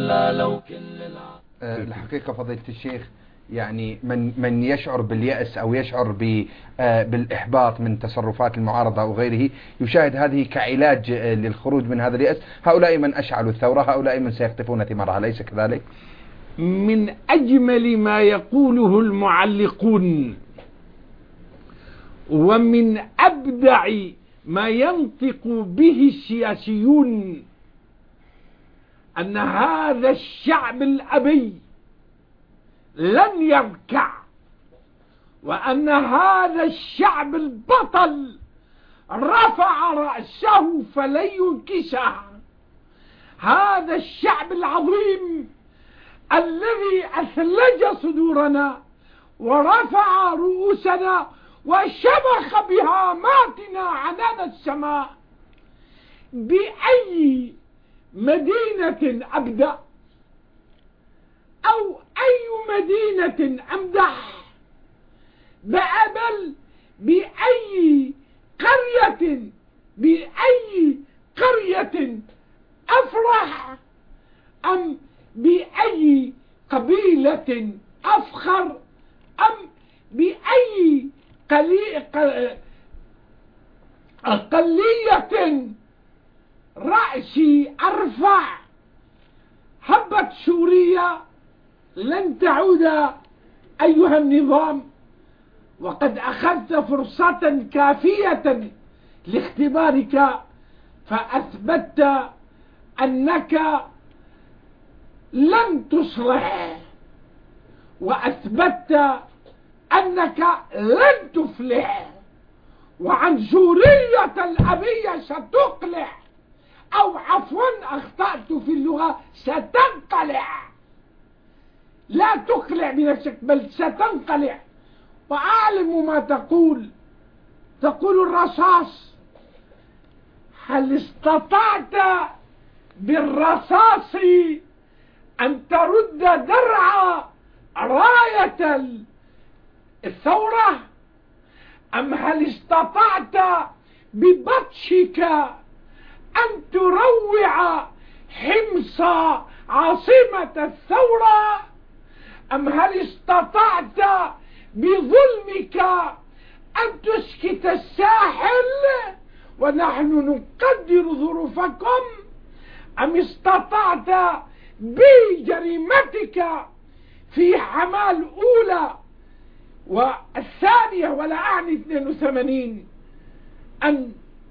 دلالوا كل العالم. الحقيقة فضيلة الشيخ، يعني من من يشعر باليأس أو يشعر بالإحباط من تصرفات المعارضة أو غيره يشاهد هذه كعلاج للخروج من هذا اليأس. هؤلاء من أشعلوا الثورة، هؤلاء من سيقطفون ثمارها، أليس كذلك؟ من أجمل ما يقوله المعلقون ومن أبدع ما ينطق به السياسيون أن هذا الشعب الأبي لن يركع، وأن هذا الشعب البطل رفع رأسه فلن ينكسه. هذا الشعب العظيم الذي أثلج صدورنا ورفع رؤوسنا وشبخ بهاماتنا عنان السماء. بأي مدينة أبدأ أو أي مدينة أمدح؟ بل بأي قرية بأي قرية أفرح؟ أم بأي قبيلة أفخر؟ أم بأي أقلية رأسي أرفع؟ هبت سوريا لن تعود أيها النظام، وقد أخذت فرصة كافية لاختبارك فأثبتت أنك لن تصلح، وأثبتت أنك لن تفلح، وعن سورية الأبية ستقلع، أو عفوا أخطأت في اللغة ستنقلع. لا تقلع بنفسك بل ستنقلع. وأعلم ما تقول، تقول الرصاص. هل استطعت بالرصاص أن ترد درع راية الثورة؟ أم هل استطعت ببطشك أن تروع حمص عاصمة الثورة؟ أم هل استطعت بظلمك أن تسكت الساحل ونحن نقدر ظروفكم؟ أم استطعت بجريمتك في حماة الأولى والثانية ولا أعني اثنين وثمانين أن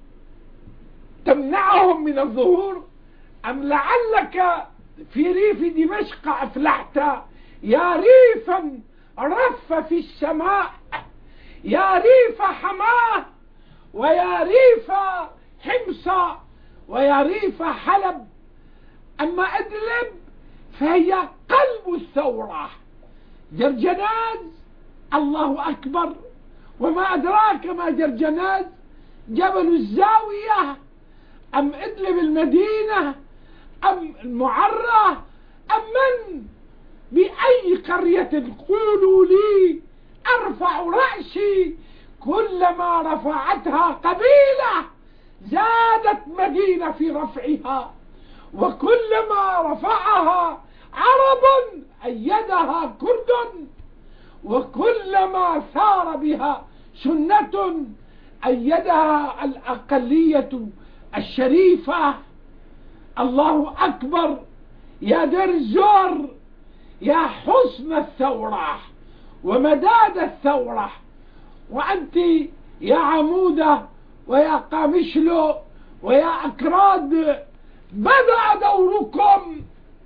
تمنعهم من الظهور؟ أم لعلك في ريف دمشق أفلحت؟ يا ريفا رف في السماء، يا ريف حماه، ويا ريف حمص، ويا ريف حلب. أما أدلب فهي قلب الثورة. جرجناز الله أكبر، وما أدراك ما جرجناز؟ جبل الزاوية. أم إدلب المدينة؟ أم المعرة؟ أم من؟ بأي قرية قولوا لي أرفع رأسي؟ كلما رفعتها قبيلة زادت مدينة في رفعها، وكلما رفعها عرب أيدها كرد، وكلما ثار بها سنة أيدها الأقلية الشريفة. الله أكبر يا دير الزور، يا حسن الثورة ومداد الثورة. وأنت يا عمودة ويا قامشلو ويا أكراد، بدأ دوركم،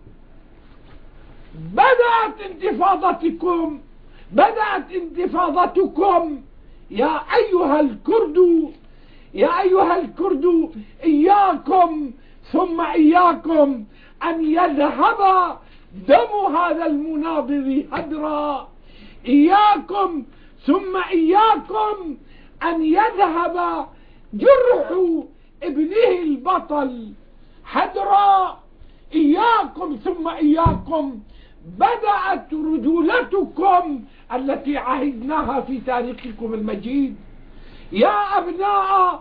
بدأت انتفاضتكم، بدأت انتفاضتكم. يا أيها الكرد، يا أيها الكرد، إياكم ثم إياكم أن يذهب دم هذا المناضل هدرا. إياكم ثم إياكم أن يذهب جرح ابنه البطل هدرا. إياكم ثم إياكم. بدأت رجولتكم التي عهدناها في تاريخكم المجيد. يا أبناء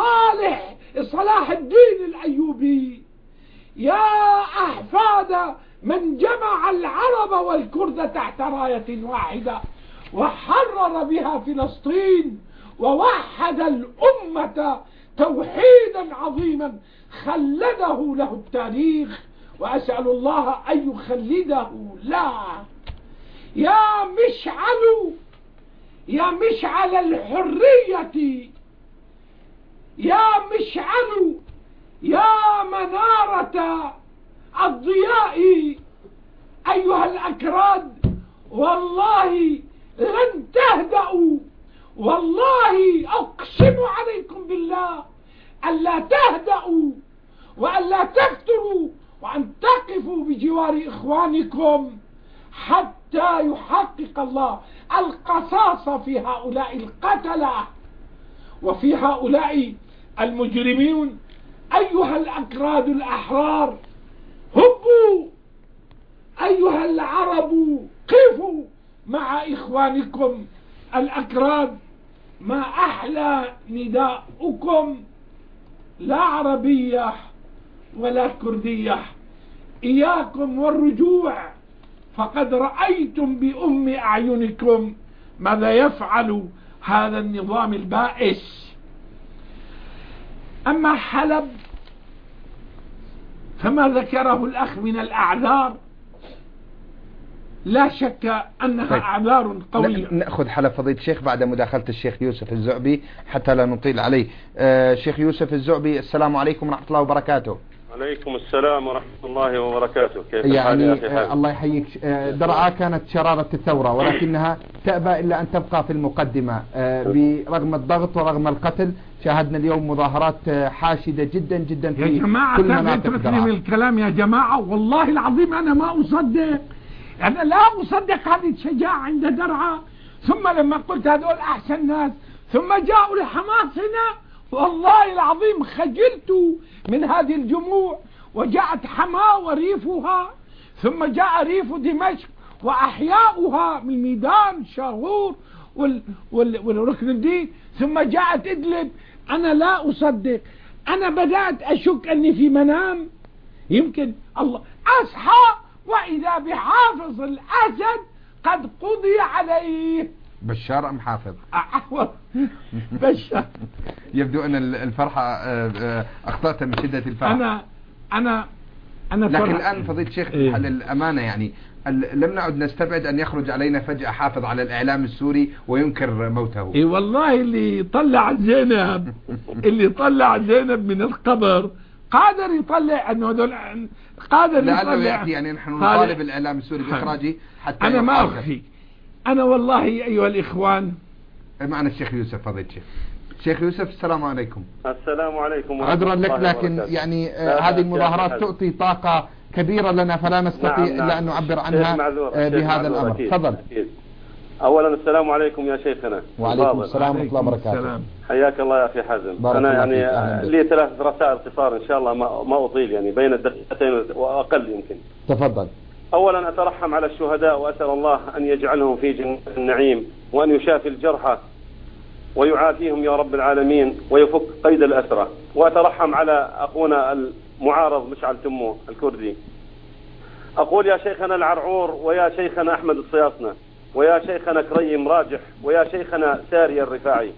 صالح صلاح الدين الأيوبي، يا أحفاد من جمع العرب والكرد تحت راية واحدة وحرر بها فلسطين ووحد الأمة توحيدا عظيما خلده له التاريخ، وأسأل الله أن يخلده لا. يا مشعل يا مشعل الحرية، يا مشعل، يا منارة الضياء أيها الأكراد، والله لن تهدأوا، والله أقسم عليكم بالله ألا تهدأوا وألا تفتروا وأن تقفوا بجوار إخوانكم حتى يحقق الله القصاص في هؤلاء القتلة وفي هؤلاء المجرمين. أيها الأكراد الأحرار، هبوا، أيها العرب قفوا مع إخوانكم الأكراد. ما أحلى نداؤكم، لا عربية ولا كردية، إياكم والرجوع، فقد رأيتم بأم أعينكم ماذا يفعل هذا النظام البائس. أما حلب فما ذكره الأخ من الأعذار لا شك أنها طيب. أعذار قوية. نأخذ حلب فضيلة الشيخ بعد مداخلة الشيخ يوسف الزعبي حتى لا نطيل عليه. آه شيخ يوسف الزعبي، السلام عليكم ورحمة الله وبركاته. عليكم السلام ورحمة الله وبركاته. كيف يعني آه الله يحييك. آه درعا كانت شرارة الثورة ولكنها تأبى إلا أن تبقى في المقدمة آه برغم الضغط ورغم القتل. شاهدنا اليوم مظاهرات حاشدة جدا جدا في يا جماعة كل مناطق درعا. من الكلام يا جماعة، والله العظيم أنا ما أصدق، أنا لا أصدق هذه الشجاعة عند درعا. ثم لما قلت هذول أحسن ناس ثم جاءوا لحماس هنا، والله العظيم خجلت من هذه الجموع. وجاءت حما وريفها، ثم جاء ريف دمشق وأحياؤها من ميدان شاغور وال وال والركن الدين، ثم جاءت إدلب. أنا لا أصدق، أنا بدأت أشك أني في منام. يمكن الله أصحى وإذا بحافظ الأسد قد قضي عليه. بشار أم حافظ؟ بشار. يبدو أن الفرحة أخطأت من شدة الفرح. أنا أنا أنا لكن الآن فضيلة الشيخ إيه؟ للأمانة يعني لم نعد نستبعد أن يخرج علينا فجأة حافظ على الإعلام السوري وينكر موته. إيه والله اللي طلع زينب اللي طلع زينب من القبر قادر يطلع انه هذول قادر يطلع يأتي. يعني نحن نطالب الإعلام السوري بإخراجه حتى أنا ما أخفي. أنا والله أيها الإخوان معنا الشيخ يوسف فضيلة الشيخ. شيخ يوسف السلام عليكم. السلام عليكم. عذرا لك لكن يعني آه هذه المظاهرات تعطي طاقة كبيرة لنا فلا نستطيع نعم إلا نعم. أن نعبر عنها آه بهذا الأمر. تفضل. أولا السلام عليكم يا شيخنا. وعليكم السلام ورحمة الله وبركاته. حياك الله يا أخي حازم. أنا يعني لي ثلاث رسائل قصار إن شاء الله ما ما أطيل يعني بين الدقيقتين وأقل يمكن. تفضل. أولا أترحم على الشهداء وأسأل الله أن يجعلهم في جنة النعيم وأن يشافي الجرحى ويعافيهم يا رب العالمين ويفك قيد الأسرى. وأترحم على أخونا المعارض مشعل تمو الكردي. أقول يا شيخنا العرعور ويا شيخنا أحمد الصياصنة ويا شيخنا كريم راجح ويا شيخنا ساري الرفاعي.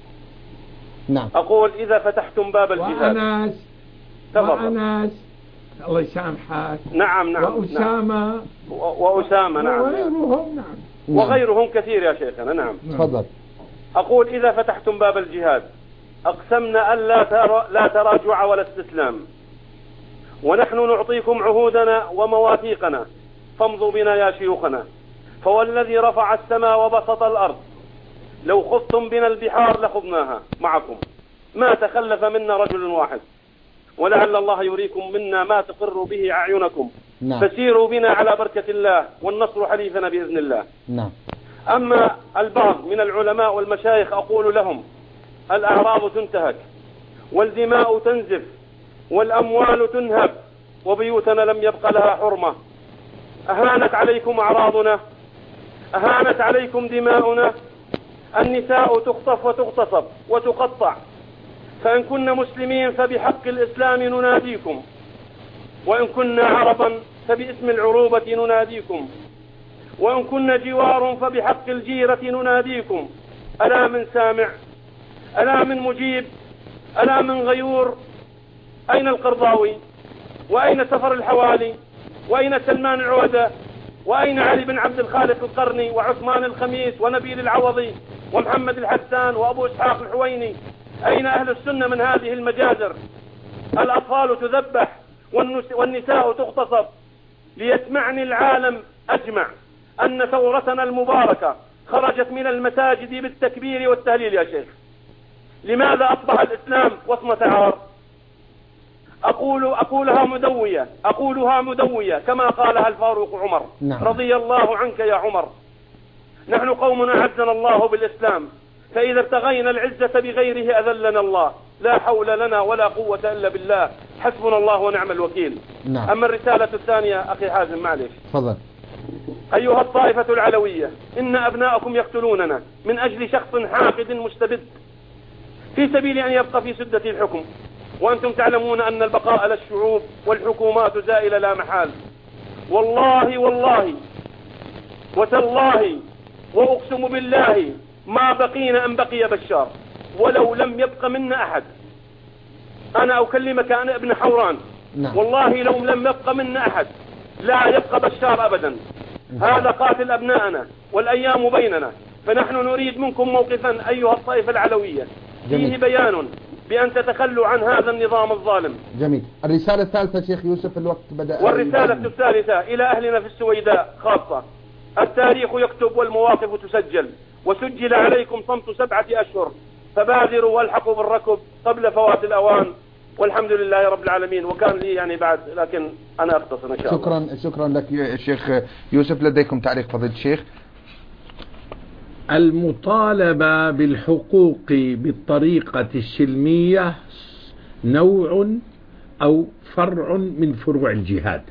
نعم. أقول إذا فتحتم باب الجهاد وأناس وأناس الله يسامحك. نعم نعم. وأسامة نعم. وأسامة نعم. وغيرهم نعم. وغيرهم كثير يا شيخنا. نعم. تفضل. أقول إذا فتحتم باب الجهاد أقسمنا أن لا ترى لا تراجع ولا استسلام، ونحن نعطيكم عهودنا ومواثيقنا فامضوا بنا يا شيوخنا، فوالذي رفع السماء وبسط الأرض لو خضتم بنا البحار لخضناها معكم، ما تخلف منا رجل واحد، ولعل الله يريكم منا ما تقر به أعينكم. نعم. فسيروا بنا على بركة الله والنصر حليفنا بإذن الله. نعم. أما البعض من العلماء والمشايخ أقول لهم الأعراض تنتهك والدماء تنزف والأموال تنهب وبيوتنا لم يبق لها حرمة. أهانت عليكم أعراضنا، أهانت عليكم دماؤنا، النساء تخطف وتغتصب وتقطع، فإن كنا مسلمين فبحق الإسلام نناديكم، وإن كنا عربا فباسم العروبة نناديكم، وإن كنا جوار فبحق الجيرة نناديكم. ألا من سامع؟ ألا من مجيب؟ ألا من غيور؟ أين القرضاوي؟ وأين سفر الحوالي؟ وأين سلمان العودة؟ وأين علي بن عبد الخالق القرني وعثمان الخميس ونبيل العوضي ومحمد الحسان وأبو إسحاق الحويني؟ أين أهل السنة من هذه المجازر؟ الأطفال تذبح والنساء تغتصب. ليسمعني العالم أجمع أن ثورتنا المباركة خرجت من المساجد بالتكبير والتهليل. يا شيخ، لماذا أصبح الإسلام وصمة عار؟ أقول أقولها مدوية أقولها مدوية كما قالها الفاروق عمر. نعم. رضي الله عنك يا عمر. نحن قوم أعزنا الله بالإسلام، فإذا ابتغينا العزة بغيره أذلنا الله. لا حول لنا ولا قوة إلا بالله، حسبنا الله ونعم الوكيل. نعم. أما الرسالة الثانية أخي حازم، معلش تفضل. أيها الطائفة العلوية، إن أبناءكم يقتلوننا من أجل شخص حاقد مستبد في سبيل أن يبقى في سدة الحكم، وأنتم تعلمون أن البقاء للشعوب والحكومات زائلة لا محال. والله والله وتالله وأقسم بالله ما بقينا أن بقي بشار، ولو لم يبق منا أحد. أنا أكلمك أنا ابن حوران. نعم. والله لو لم يبق منا أحد لا يبقى بشار أبدا. هذا قاتل أبناءنا والأيام بيننا، فنحن نريد منكم موقفا أيها الطائفة العلوية جميل. فيه بيان بأن تتخلوا عن هذا النظام الظالم. جميل. الرسالة الثالثة شيخ يوسف، الوقت بدأ. والرسالة الثالثة إلى أهلنا في السويداء خاصة. التاريخ يكتب والمواقف تسجل، وسجل عليكم صمت سبعة أشهر، فبادروا والحقوا بالركب قبل فوات الأوان، والحمد لله رب العالمين. وكان لي يعني بعد، لكن أنا أختصر إن شاء الله. شكرا شكرا لك يا شيخ يوسف. لديكم تعليق فضيلة الشيخ؟ المطالبة بالحقوق بالطريقة السلمية نوع أو فرع من فروع الجهاد،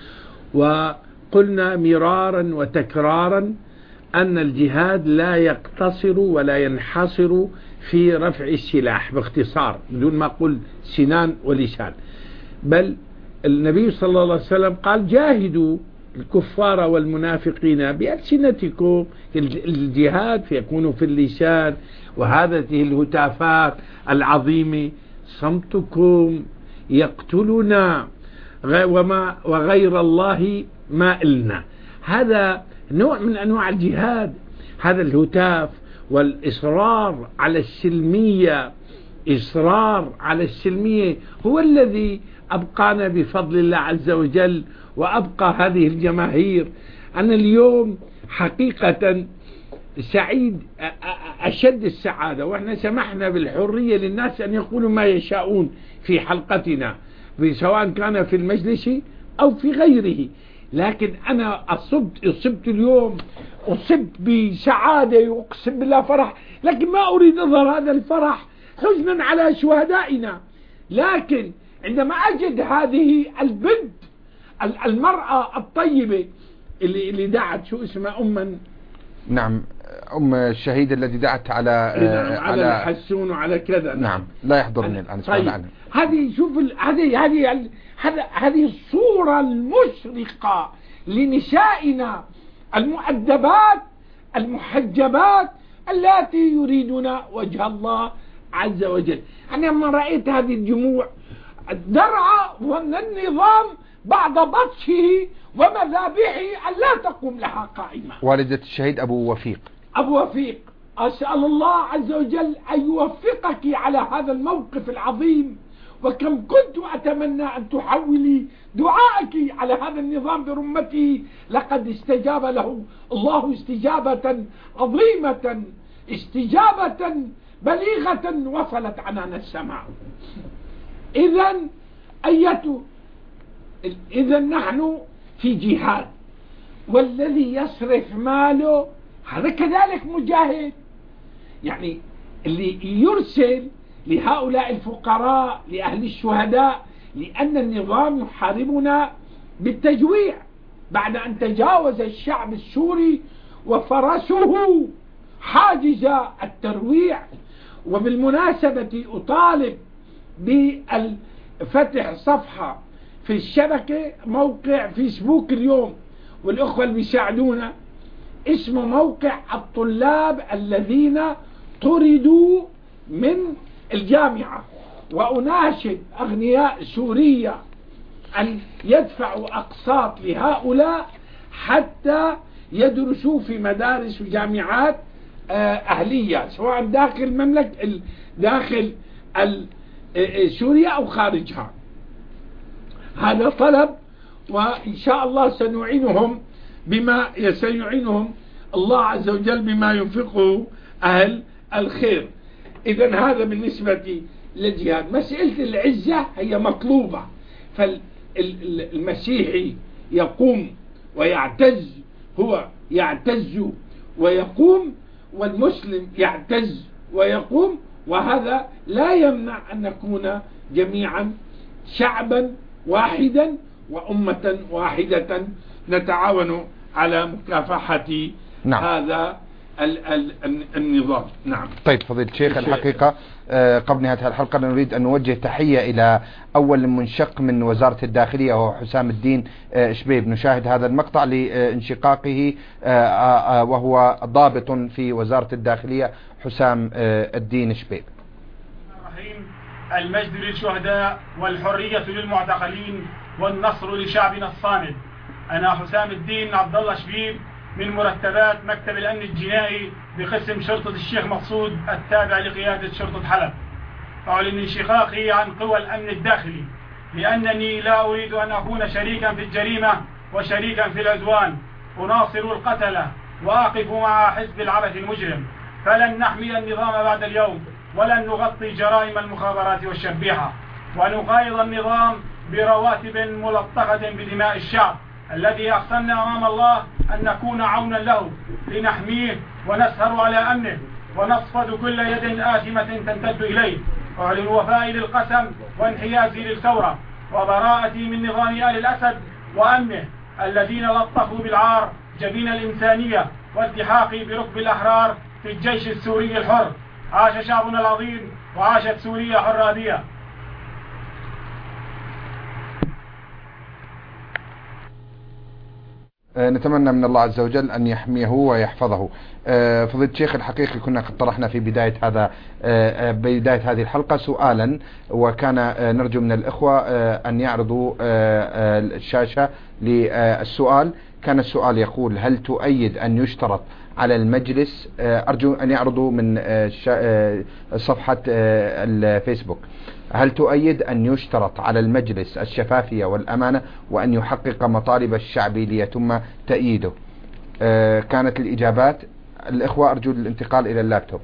وقلنا مرارا وتكرارا أن الجهاد لا يقتصر ولا ينحصر في رفع السلاح باختصار بدون ما أقول سنان ولسان، بل النبي صلى الله عليه وسلم قال جاهدوا الكفار والمنافقين بألسنتكم. الجهاد يكون في اللسان، وهذه الهتافات العظيمة صمتكم يقتلنا وما وغير الله ما إلنا. هذا نوع من أنواع الجهاد، هذا الهتاف والإصرار على السلمية، إصرار على السلمية هو الذي أبقانا بفضل الله عز وجل، وأبقى هذه الجماهير. أنا اليوم حقيقة سعيد أشد السعادة، وإحنا سمحنا بالحرية للناس أن يقولوا ما يشاءون في حلقتنا، سواء كان في المجلس أو في غيره. لكن أنا أصبت أصبت اليوم أصبت بسعادة وأقسم بالله فرح، لكن ما أريد أظهر هذا الفرح حزنا على شهدائنا. لكن عندما أجد هذه البنت المرأة الطيبة اللي اللي دعت شو اسمها أما نعم أم الشهيد الذي دعت على آه على الحسون وعلى كذا. نعم لا يحضرني الآن. طيب. هذه شوف هذه هذه هذه الصورة المشرقة لنسائنا المؤدبات المحجبات اللاتي يريدون وجه الله عز وجل. أنا لما رأيت هذه الجموع درع وأن النظام بعد بطشه ومذابحه أن لا تقوم لها قائمة. والدة الشهيد أبو وفيق أبو وفيق، أسأل الله عز وجل أن يوفقك على هذا الموقف العظيم، وكم كنت أتمنى أن تحولي دعائك على هذا النظام برمته. لقد استجاب له الله استجابة عظيمة، استجابة بليغة وصلت عنان السماء. إذن أيته إذا نحن في جهاد، والذي يصرف ماله هذا كذلك مجاهد. يعني اللي يرسل لهؤلاء الفقراء لأهل الشهداء، لأن النظام يحاربنا بالتجويع بعد أن تجاوز الشعب السوري وفرسه حاجز الترويع. وبالمناسبة أطالب بفتح صفحة في الشبكة موقع فيسبوك اليوم، والأخوة اللي بيساعدونا، اسمه موقع الطلاب الذين طردوا من الجامعة. وأناشد أغنياء سوريا أن يدفعوا أقساط لهؤلاء حتى يدرسوا في مدارس وجامعات أهلية، سواء داخل المملكة داخل سوريا أو خارجها. هذا طلب، وإن شاء الله سنعينهم بما سيعينهم الله عز وجل بما ينفقه أهل الخير. إذن هذا بالنسبة للجهاد. مسألة العزة هي مطلوبة، فالمسيحي يقوم ويعتز، هو يعتز ويقوم، والمسلم يعتز ويقوم، وهذا لا يمنع أن نكون جميعا شعبا واحدا وأمة واحدة نتعاون على مكافحة نعم. هذا ال ال النظام. نعم. طيب فضيلة الشيخ، الحقيقة آه قبل نهاية الحلقة نريد أن نوجه تحية إلى أول منشق من وزارة الداخلية وهو حسام الدين آه شبيب. نشاهد هذا المقطع لانشقاقه آه آه وهو ضابط في وزارة الداخلية حسام آه الدين شبيب. المجد للشهداء والحرية للمعتقلين والنصر لشعبنا الصامد. أنا حسام الدين عبد الله شبيب من مرتبات مكتب الأمن الجنائي بقسم شرطة الشيخ مقصود التابع لقيادة شرطة حلب. أعلن انشقاقي عن قوى الأمن الداخلي لأنني لا أريد أن أكون شريكا في الجريمة وشريكا في العدوان. أناصر القتلة وأقف مع حزب العبث المجرم، فلن نحمي النظام بعد اليوم ولن نغطي جرائم المخابرات والشبيحة، ونقايض النظام برواتب ملطخة بدماء الشعب الذي أقسمنا أمام الله أن نكون عونا له لنحميه ونسهر على أمنه ونصفد كل يد آثمة تمتد إليه. أعلن وفائي للقسم وانحيازي للثورة وبراءتي من نظام آل الأسد وأمنه الذين لطخوا بالعار جبين الإنسانية والتحاقي بركب الأحرار في الجيش السوري الحر. عاش شعبنا العظيم وعاشت سوريا حرادية. نتمنى من الله عز وجل أن يحميه ويحفظه. فضيلة الشيخ، الحقيقة كنا قد طرحنا في بداية هذا بداية هذه الحلقة سؤالا، وكان نرجو من الإخوة أن يعرضوا الشاشة للسؤال. كان السؤال يقول: هل تؤيد أن يشترط على المجلس، أرجو أن يعرضوا من صفحة الفيسبوك، هل تؤيد أن يشترط على المجلس الشفافية والأمانة وأن يحقق مطالب الشعب ليتم تأييده؟ كانت الإجابات، الإخوة أرجو الانتقال إلى اللابتوب.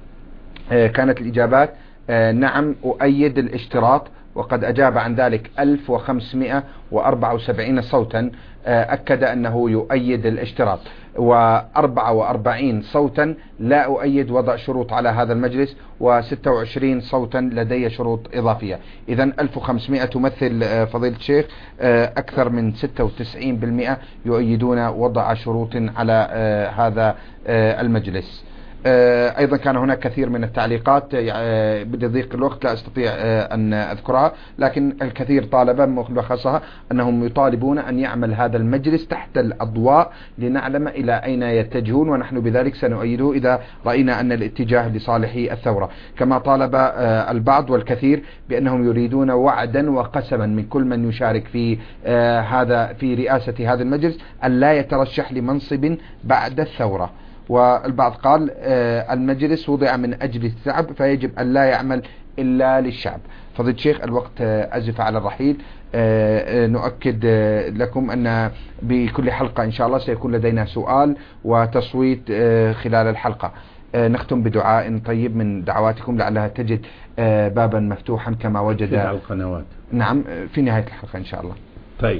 كانت الإجابات: نعم أؤيد الاشتراط، وقد أجاب عن ذلك ألف وخمسمائة وأربعة وسبعين صوتا أكد أنه يؤيد الاشتراط، وأربعة وأربعين صوتا لا أؤيد وضع شروط على هذا المجلس، وستة وعشرين صوتا لدي شروط إضافية. إذن ألف وخمسمائة تمثل فضيلة الشيخ أكثر من ستة وتسعين بالمئة يؤيدون وضع شروط على هذا المجلس. أيضا كان هناك كثير من التعليقات، بضيق الوقت لا أستطيع أن أذكرها، لكن الكثير طالب ملخصها أنهم يطالبون أن يعمل هذا المجلس تحت الأضواء لنعلم إلى أين يتجهون، ونحن بذلك سنؤيده إذا رأينا أن الاتجاه لصالح الثورة. كما طالب البعض والكثير بأنهم يريدون وعدا وقسما من كل من يشارك في هذا في رئاسة هذا المجلس أن لا يترشح لمنصب بعد الثورة. والبعض قال المجلس وضع من أجل الشعب فيجب أن لا يعمل إلا للشعب. فضيلة الشيخ، الوقت أزف على الرحيل. نؤكد لكم أن بكل حلقة إن شاء الله سيكون لدينا سؤال وتصويت خلال الحلقة. نختم بدعاء طيب من دعواتكم لعلها تجد بابا مفتوحا كما وجد في القنوات. نعم، في نهاية الحلقة إن شاء الله. طيب،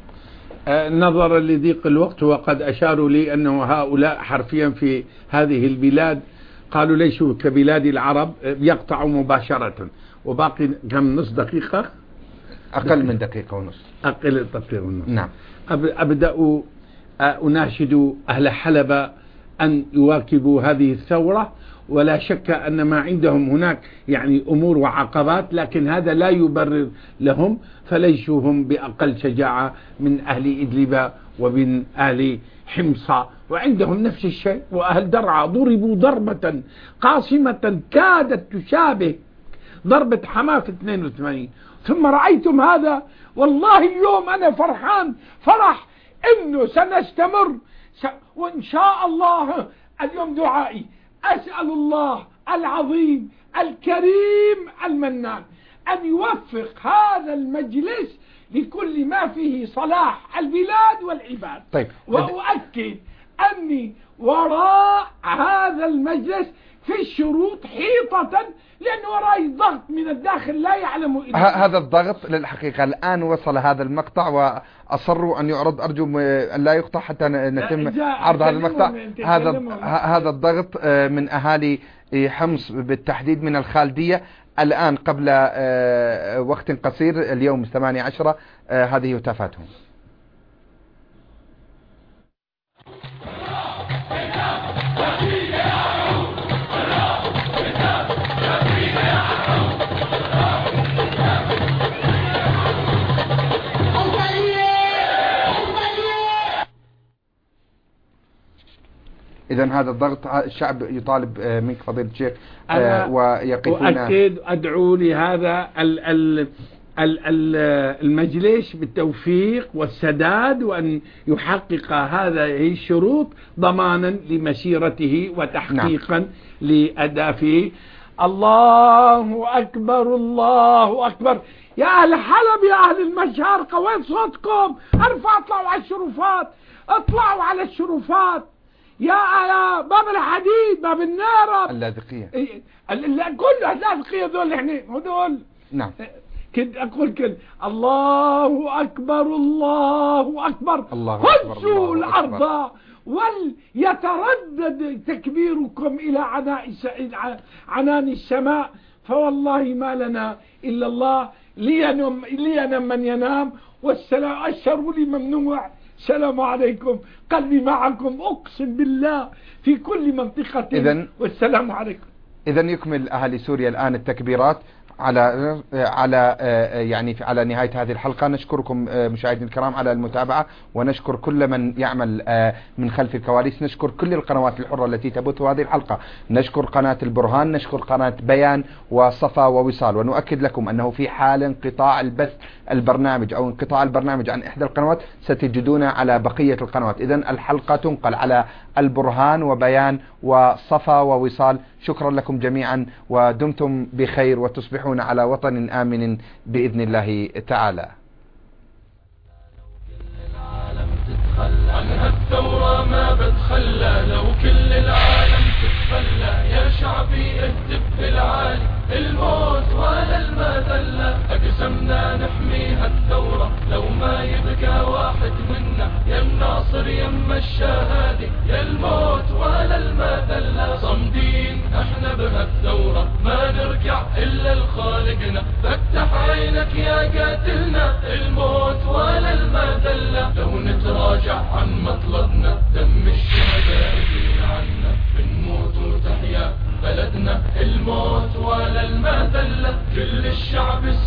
نظرا لضيق الوقت وقد أشاروا لي أنه هؤلاء حرفيا في هذه البلاد قالوا ليسوا كبلاد العرب، يقطعوا مباشرة. وباقي كم، نص دقيقة؟ أقل من دقيقة ونص. أقل دقيقة ونص. نعم. أبدأ أناشد أهل حلب أن يواكبوا هذه الثورة، ولا شك أن ما عندهم هناك يعني أمور وعقبات، لكن هذا لا يبرر لهم، فليسوا هم بأقل شجاعة من أهل إدلب ومن أهل حمص، وعندهم نفس الشيء. وأهل درعا ضربوا ضربة قاصمة كادت تشابه ضربة حماة في اثنين وثمانين. ثم رأيتم هذا، والله اليوم أنا فرحان فرح إنه سنستمر س... وإن شاء الله. اليوم دعائي، أسأل الله العظيم الكريم المنان أن يوفق هذا المجلس لكل ما فيه صلاح البلاد والعباد. طيب. وأؤكد أني وراء هذا المجلس في الشروط حيطة، لأن وراء ضغط من الداخل لا يعلم إلا هذا الضغط للحقيقة الآن وصل هذا المقطع وأصروا أن يعرض، أرجو أن لا يقطع حتى نتم عرض هذا المقطع. هذا هذا الضغط من أهالي حمص بالتحديد من الخالدية الآن قبل وقت قصير اليوم ثمانية عشر هذه هتافاتهم. إذا هذا الضغط الشعب يطالب منك فضيلة الشيخ ويقفون. وأكيد أدعو لهذا ال ال ال ال المجلس بالتوفيق والسداد، وأن يحقق هذه الشروط ضمانا لمسيرته وتحقيقا نعم. لأهدافه. الله أكبر الله أكبر. يا أهل حلب يا أهل المشارقة وين صوتكم؟ ارفعوا اطلعوا على الشرفات، اطلعوا على الشرفات يا يا باب الحديد باب النار اللاذقية كل اللاذقية ذول يعني هذول نعم. كنت أقول كل الله أكبر الله أكبر هزوا الأرض وليتردد تكبيركم إلى عناء عنان السماء، فوالله ما لنا إلا الله. لينم لينم من ينام والسلام الشر لي ممنوع. السلام عليكم، قلبي معكم أقسم بالله في كل منطقة. إذن والسلام عليكم. إذن يكمل أهل سوريا الآن التكبيرات على على يعني على نهاية هذه الحلقة. نشكركم مشاهدينا الكرام على المتابعة، ونشكر كل من يعمل من خلف الكواليس. نشكر كل القنوات الحرة التي تبث هذه الحلقة، نشكر قناة البرهان، نشكر قناة بيان وصفا ووصال. ونؤكد لكم أنه في حال انقطاع البث البرنامج أو انقطاع البرنامج عن إحدى القنوات ستجدون على بقية القنوات. إذن الحلقة تنقل على البرهان وبيان وصفا ووصال. شكرا لكم جميعا، ودمتم بخير وتصبحون على وطن آمن بإذن الله تعالى. عنها الثورة ما بتخلى، لو كل العالم تتخلى. يا شعبي اهتف بالعالي، الموت ولا المذلة. أقسمنا نحميها الثورة لو ما يبقى واحد منا. يا الناصر يما الشهادي، يا الموت ولا المذلة. صمدين احنا بها الثورة، ما نرجع إلا لخالقنا. فتح عينك يا قاتلنا، الموت ولا المذلة. لو نتراجع عن مطلبنا، دم الشهداء يدين عنا. بنموت وتحيا بلدنا، الموت ولا المذلة. كل الشعب